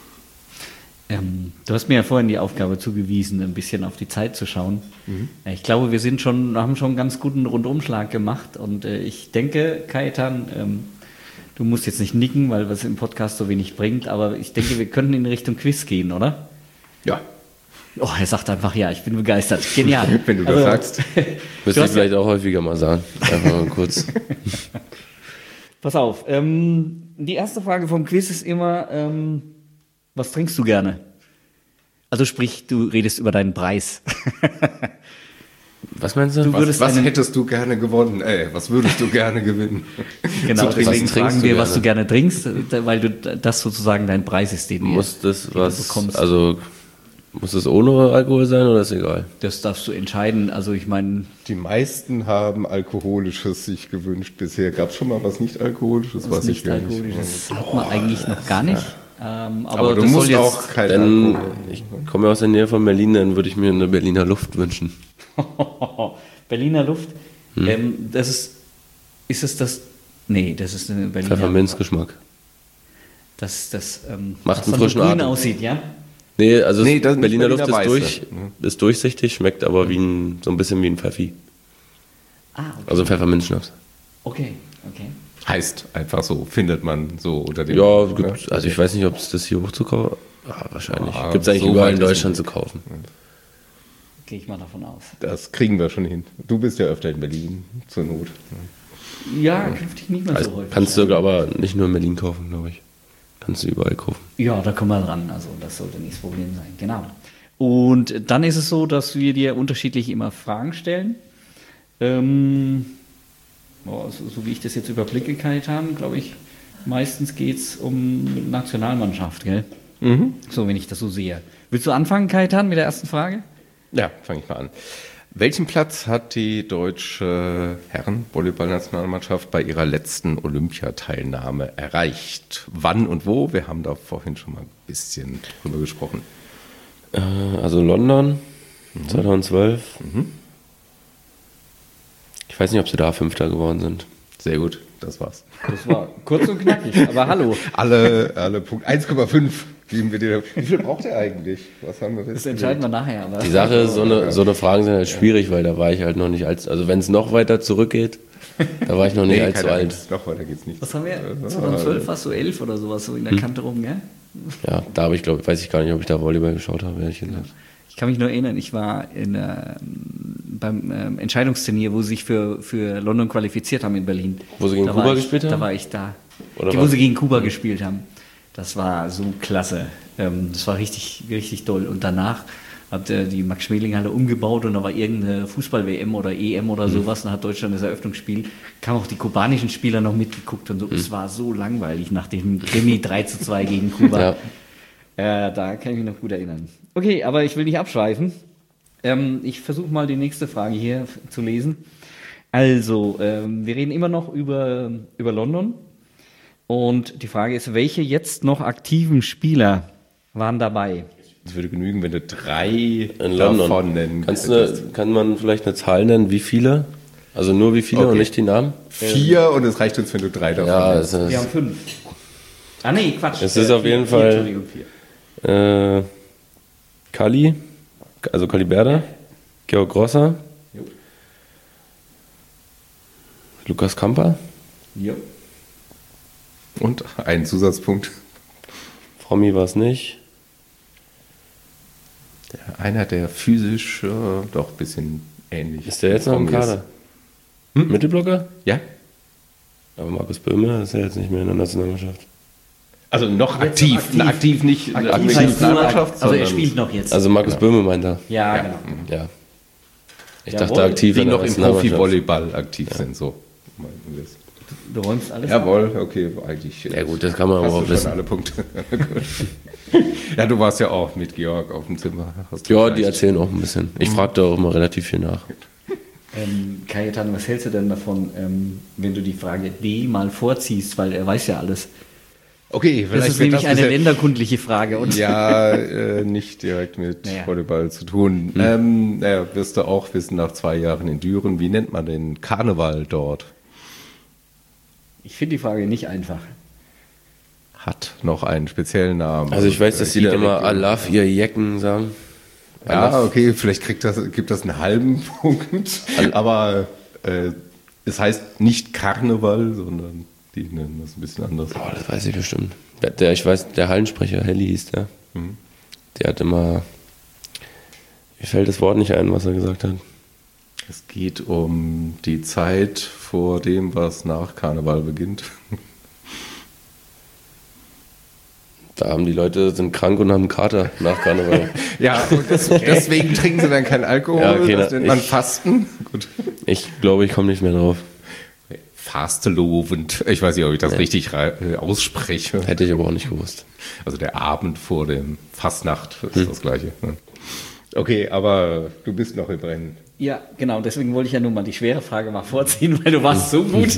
Du hast mir ja vorhin die Aufgabe zugewiesen, ein bisschen auf die Zeit zu schauen. Ich glaube, wir haben schon einen ganz guten Rundumschlag gemacht und ich denke, Kajetan, du musst jetzt nicht nicken, weil was im Podcast so wenig bringt, aber ich denke, wir könnten in Richtung Quiz gehen, oder? Ja. Oh, er sagt einfach ja, ich bin begeistert. Genial. Wenn du das sagst. Müsste ich vielleicht auch häufiger mal sagen. Einfach mal kurz. Pass auf, die erste Frage vom Quiz ist immer, was trinkst du gerne? Also sprich, du redest über deinen Preis. Was meinst du? Was hättest du gerne gewonnen? Was würdest du gerne gewinnen? Genau, deswegen fragen wir, gerne? was du gerne trinkst, weil das sozusagen dein Preis ist, den du bekommst. Also muss das ohne Alkohol sein oder ist egal? Das darfst du entscheiden. Also ich meine... Die meisten haben Alkoholisches sich gewünscht. Bisher gab es schon mal was Nicht-Alkoholisches, Was nicht Alkoholisches hat man eigentlich noch gar nicht. Aber du musst auch kein Alkohol. Ich komme ja aus der Nähe von Berlin, dann würde ich mir eine Berliner Luft wünschen. Berliner Luft? Das ist eine Berliner... Pfefferminzgeschmack. Das Macht einen was frischen so grün Atem. aussieht, ja? Nee, also Nee, das ist Berliner Berliner Luft Weiße. ist durchsichtig, schmeckt aber so ein bisschen wie ein Pfeffi. Ah, okay. Also Pfefferminzschnaps. Okay. Heißt einfach so, findet man so unter dem... Ja, ne? gibt's, also ich weiß nicht, ob es das hier hochzukaufen wahrscheinlich. Ja, Gibt es eigentlich so überall weit in ist Deutschland es zu kaufen. Gehe ich mal davon aus. Das kriegen wir schon hin. Du bist ja öfter in Berlin, zur Not. Ja, künftig nicht mehr so Also häufig. kannst du aber nicht nur in Berlin kaufen, glaube ich. Kannst du überall kaufen. Ja, da kommen wir dran. Also das sollte nicht das Problem sein. Genau. Und dann ist es so, dass wir dir unterschiedlich immer Fragen stellen. So wie ich das jetzt überblicke, Kajetan, glaube ich, meistens geht es um Nationalmannschaft, gell? So, wenn ich das so sehe. Willst du anfangen, Kajetan, mit der ersten Frage? Ja, fange ich mal an. Welchen Platz hat die deutsche Herren-Volleyball-Nationalmannschaft bei ihrer letzten Olympiateilnahme erreicht? Wann und wo? Wir haben da vorhin schon mal ein bisschen drüber gesprochen. Also London, 2012. Ich weiß nicht, ob sie da Fünfter geworden sind. Sehr gut, das war's. Das war kurz und knackig, aber hallo. Alle Punkte. 1,5 geben wir dir. Wie viel braucht er eigentlich? Was haben wir Das entscheiden wir nachher. Aber Die Sache ist, so eine Fragen sind halt schwierig, weil da war ich halt noch nicht also wenn es noch weiter zurückgeht, da war ich noch nicht allzu alt. Noch weiter geht's nicht. Was haben wir? 2012 warst du 11 oder sowas, so in der Kante rum, gell? Ja, da habe ich, weiß ich gar nicht, ob ich da Volleyball geschaut habe, ehrlich gesagt. Ich kann mich nur erinnern, ich war beim Entscheidungsturnier, wo sie sich für London qualifiziert haben in Berlin. Wo sie gegen Kuba gespielt haben? Da war ich da. Oder wo was? sie gegen Kuba gespielt haben. Das war so klasse. Das war richtig, richtig toll. Und danach hat die Max-Schmeling-Halle umgebaut und da war irgendeine Fußball-WM oder EM oder sowas. Dann hat Deutschland das Eröffnungsspiel. Kamen auch die kubanischen Spieler noch mitgeguckt und so. Es war so langweilig nach dem Krimi 3:2 gegen Kuba. Ja. Da kann ich mich noch gut erinnern. Okay, aber ich will nicht abschweifen. Ich versuche mal die nächste Frage hier zu lesen. Also, wir reden immer noch über London. Und die Frage ist, welche jetzt noch aktiven Spieler waren dabei? Es würde genügen, wenn du 3 In davon London nennen. Kann man vielleicht eine Zahl nennen, wie viele? Also nur wie viele und nicht die Namen? 4 und es reicht uns, wenn du 3 davon Ja, nennst. Wir haben 5. Ah nee, Quatsch. Es ist auf jeden Fall- Entschuldigung, 4. Kali, also Kaliberda, Georg Grosser, Jo. Lukas Kamper, Jo. Und ein Zusatzpunkt. Frommi war es nicht. Einer, der physisch doch ein bisschen ähnlich Ist der jetzt noch im Form ist. Kader? Mittelblocker? Ja. Aber Markus Böhme ist ja jetzt nicht mehr in der Nationalmannschaft. Also noch Jetzt aktiv. noch Aktiv nicht Aktiv nicht heißt nur, Nationalmannschaft, also er sondern spielt noch jetzt. Also Markus Böhme meint er. ja, genau. Ja. Ich Jawohl, dachte aktiv die in der noch im Nationalmannschaft. Profi-Volleyball aktiv sind. So. Meinten wir es. Du räumst alles ab. Jawohl, okay, eigentlich. Ja gut, das kann man aber hast auch du schon wissen. alle Punkte. Ja, du warst ja auch mit Georg auf dem Zimmer. Hast du Ja, vielleicht- die erzählen auch ein bisschen. Ich frage da auch immer relativ viel nach. Kajetan, was hältst du denn davon, wenn du die Frage D mal vorziehst, weil er weiß ja alles. Okay, Das vielleicht ist wird nämlich eine bisschen- länderkundliche Frage. Und Ja, nicht direkt mit Naja. Volleyball zu tun. Wirst du auch wissen, nach 2 Jahren in Düren, wie nennt man den Karneval dort? ich finde die Frage nicht einfach. Hat noch einen speziellen Namen. Also ich weiß, dass die da immer Region. Alaf ihr Jecken sagen. Ja, okay, vielleicht gibt das einen halben Punkt. Aber es heißt nicht Karneval, sondern die nennen das ein bisschen anders. Oh, das weiß ich bestimmt. Ich weiß, der Hallensprecher, Helly hieß der. Der hat immer... Mir fällt das Wort nicht ein, was er gesagt hat. Es geht um die Zeit vor dem, was nach Karneval beginnt. Da haben die Leute, sind krank und haben einen Kater nach Karneval. Ja, und deswegen trinken sie dann keinen Alkohol. Ja, okay, das nennt man Fasten. Gut. Ich glaube, ich komme nicht mehr drauf. Fastelovend. Ich weiß nicht, ob ich das richtig ausspreche. Hätte ich aber auch nicht gewusst. Also der Abend vor dem Fastnacht ist das Gleiche. Ne? Okay, aber du bist noch im Rennen. Ja, genau, deswegen wollte ich ja nur mal die schwere Frage mal vorziehen, weil du warst so gut.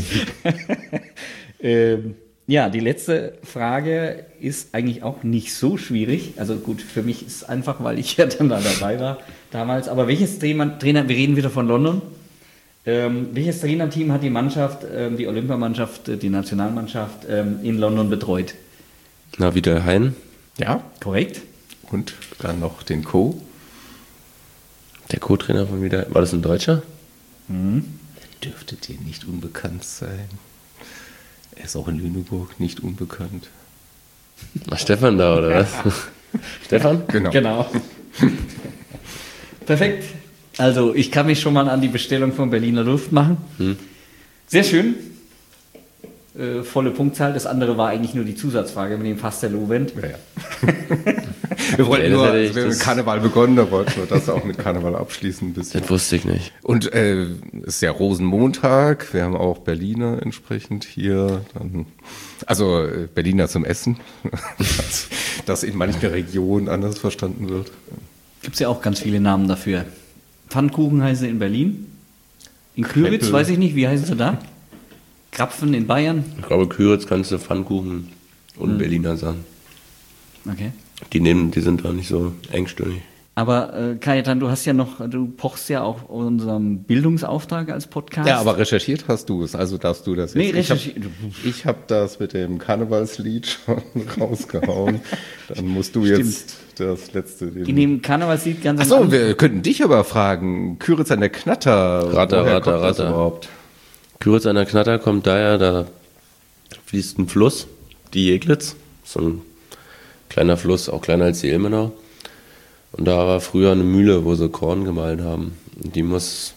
Ja, die letzte Frage ist eigentlich auch nicht so schwierig. Also gut, für mich ist es einfach, weil ich ja dann da dabei war damals. Aber welches Trainer, wir reden wieder von London. Welches Trainerteam hat die Mannschaft, die Olympiamannschaft, die Nationalmannschaft in London betreut? Na, wieder Hein. Ja. Korrekt? Und dann noch den Co. Der Co-Trainer von wieder. War das ein Deutscher? Dürfte dir nicht unbekannt sein. Er ist auch in Lüneburg nicht unbekannt. War Stefan da, oder was? Stefan? Genau. Genau. Perfekt. Also ich kann mich schon mal an die Bestellung von Berliner Luft machen. Sehr schön. Volle Punktzahl. Das andere war eigentlich nur die Zusatzfrage mit dem Fastelovend. Ja, ja. Wir wollten das nur, hätte ich- wir haben mit das- Karneval begonnen, da wollten wir das auch mit Karneval abschließen. Ein bisschen. Das wusste ich nicht. Und es ist ja Rosenmontag, wir haben auch Berliner entsprechend hier. Also Berliner zum Essen, das in manchen Regionen anders verstanden wird. Gibt es ja auch ganz viele Namen dafür. Pfannkuchen heißen sie in Berlin. In Küritz, Kreppel. weiß ich nicht, wie heißen sie da? Krapfen in Bayern. Ich glaube, Küritz kannst du Pfannkuchen und Berliner sagen. Okay. Die sind da nicht so engstirnig. Aber Kajetan, du pochst ja auch unserem Bildungsauftrag als Podcast. Ja, aber recherchiert hast du es, also darfst du das jetzt. Nee, ich hab das mit dem Karnevalslied schon rausgehauen. Dann musst du jetzt das letzte... In dem Karnevalslied ganz Achso, wir könnten dich aber fragen. Küritz an der Knatter. Ratter. Überhaupt? Küritz an der Knatter kommt daher, da fließt ein Fluss, die Jeglitz. So ein kleiner Fluss, auch kleiner als die Ilmenau. Und da war früher eine Mühle, wo sie Korn gemahlen haben. Und die muss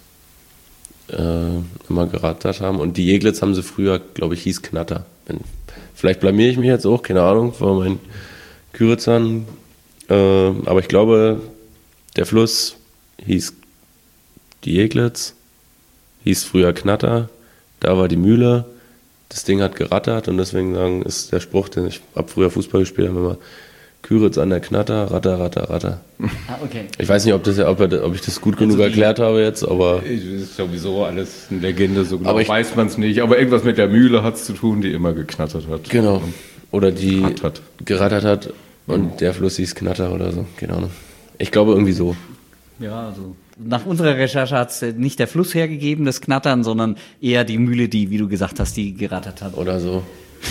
immer gerattert haben. Und die Jeglitz haben sie früher, glaube ich, hieß Knatter. Vielleicht blamiere ich mich jetzt auch, keine Ahnung, vor meinen Küritzern. Aber ich glaube, der Fluss hieß die Jeglitz, hieß früher Knatter. Da war die Mühle. Das Ding hat gerattert und deswegen ist der Spruch, den ich habe früher Fußball gespielt, haben wir immer Küritz an der Knatter, Ratter. Okay. Ich weiß nicht, ob ich das gut genug erklärt habe jetzt, aber... Das ist sowieso alles eine Legende, so genau weiß man es nicht. Aber irgendwas mit der Mühle hat es zu tun, die immer geknattert hat. Genau. Oder die gerattert hat und der Fluss hieß Knatter oder so. Keine Ahnung. Ich glaube irgendwie so. Ja, also nach unserer Recherche hat es nicht der Fluss hergegeben, das Knattern, sondern eher die Mühle, die, wie du gesagt hast, die gerattert hat. Oder so.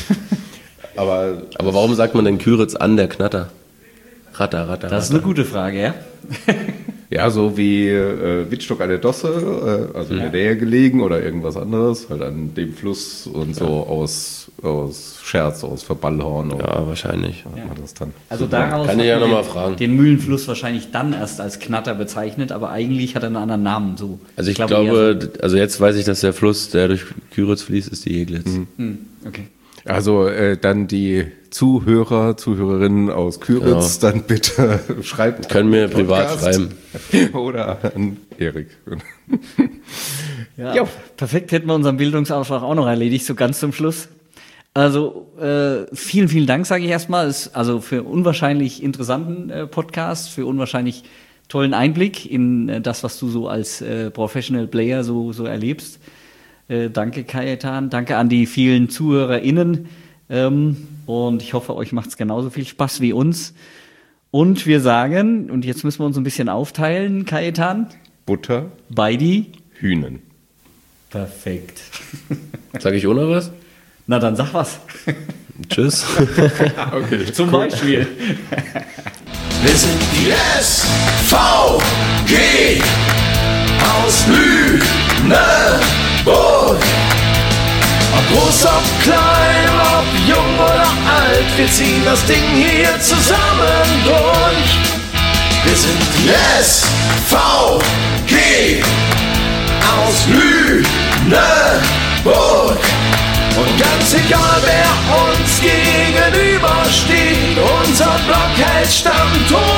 Aber warum sagt man denn Küritz an der Knatter? Ratter. Das ist eine gute Frage, ja? Ja, so wie Wittstock an der Dosse, also in der Nähe gelegen oder irgendwas anderes, halt an dem Fluss und so aus Scherz, aus Verballhorn. Ja, wahrscheinlich. Das dann. Also daraus kann ich ja nochmal fragen. Den Mühlenfluss wahrscheinlich dann erst als Knatter bezeichnet, aber eigentlich hat er einen anderen Namen. So. Also ich glaube, also jetzt weiß ich, dass der Fluss, der durch Küritz fließt, ist die Jeglitz. Okay. Also dann die Zuhörerinnen aus Küritz, dann bitte schreibt. Können mir privat schreiben. Oder an Erik. Ja, perfekt, hätten wir unseren Bildungsauftrag auch noch erledigt, so ganz zum Schluss. Also vielen Dank, sage ich erstmal, also für unwahrscheinlich interessanten Podcast, für unwahrscheinlich tollen Einblick in das, was du so als Professional Player so erlebst. Danke, Kajetan. Danke an die vielen ZuhörerInnen. Und ich hoffe, euch macht es genauso viel Spaß wie uns. Und wir sagen, und jetzt müssen wir uns ein bisschen aufteilen, Kajetan. Butter bei die Hühnen. Perfekt. Sag ich ohne was? Na, dann sag was. Tschüss. Okay, Zum Beispiel. Wir sind die SVG aus Lüneburg. Ob groß, ob klein, ob jung oder alt, wir ziehen das Ding hier zusammen durch. Wir sind die SVG aus Lüneburg. Und ganz egal, wer uns gegenübersteht, unser Block hält Stand.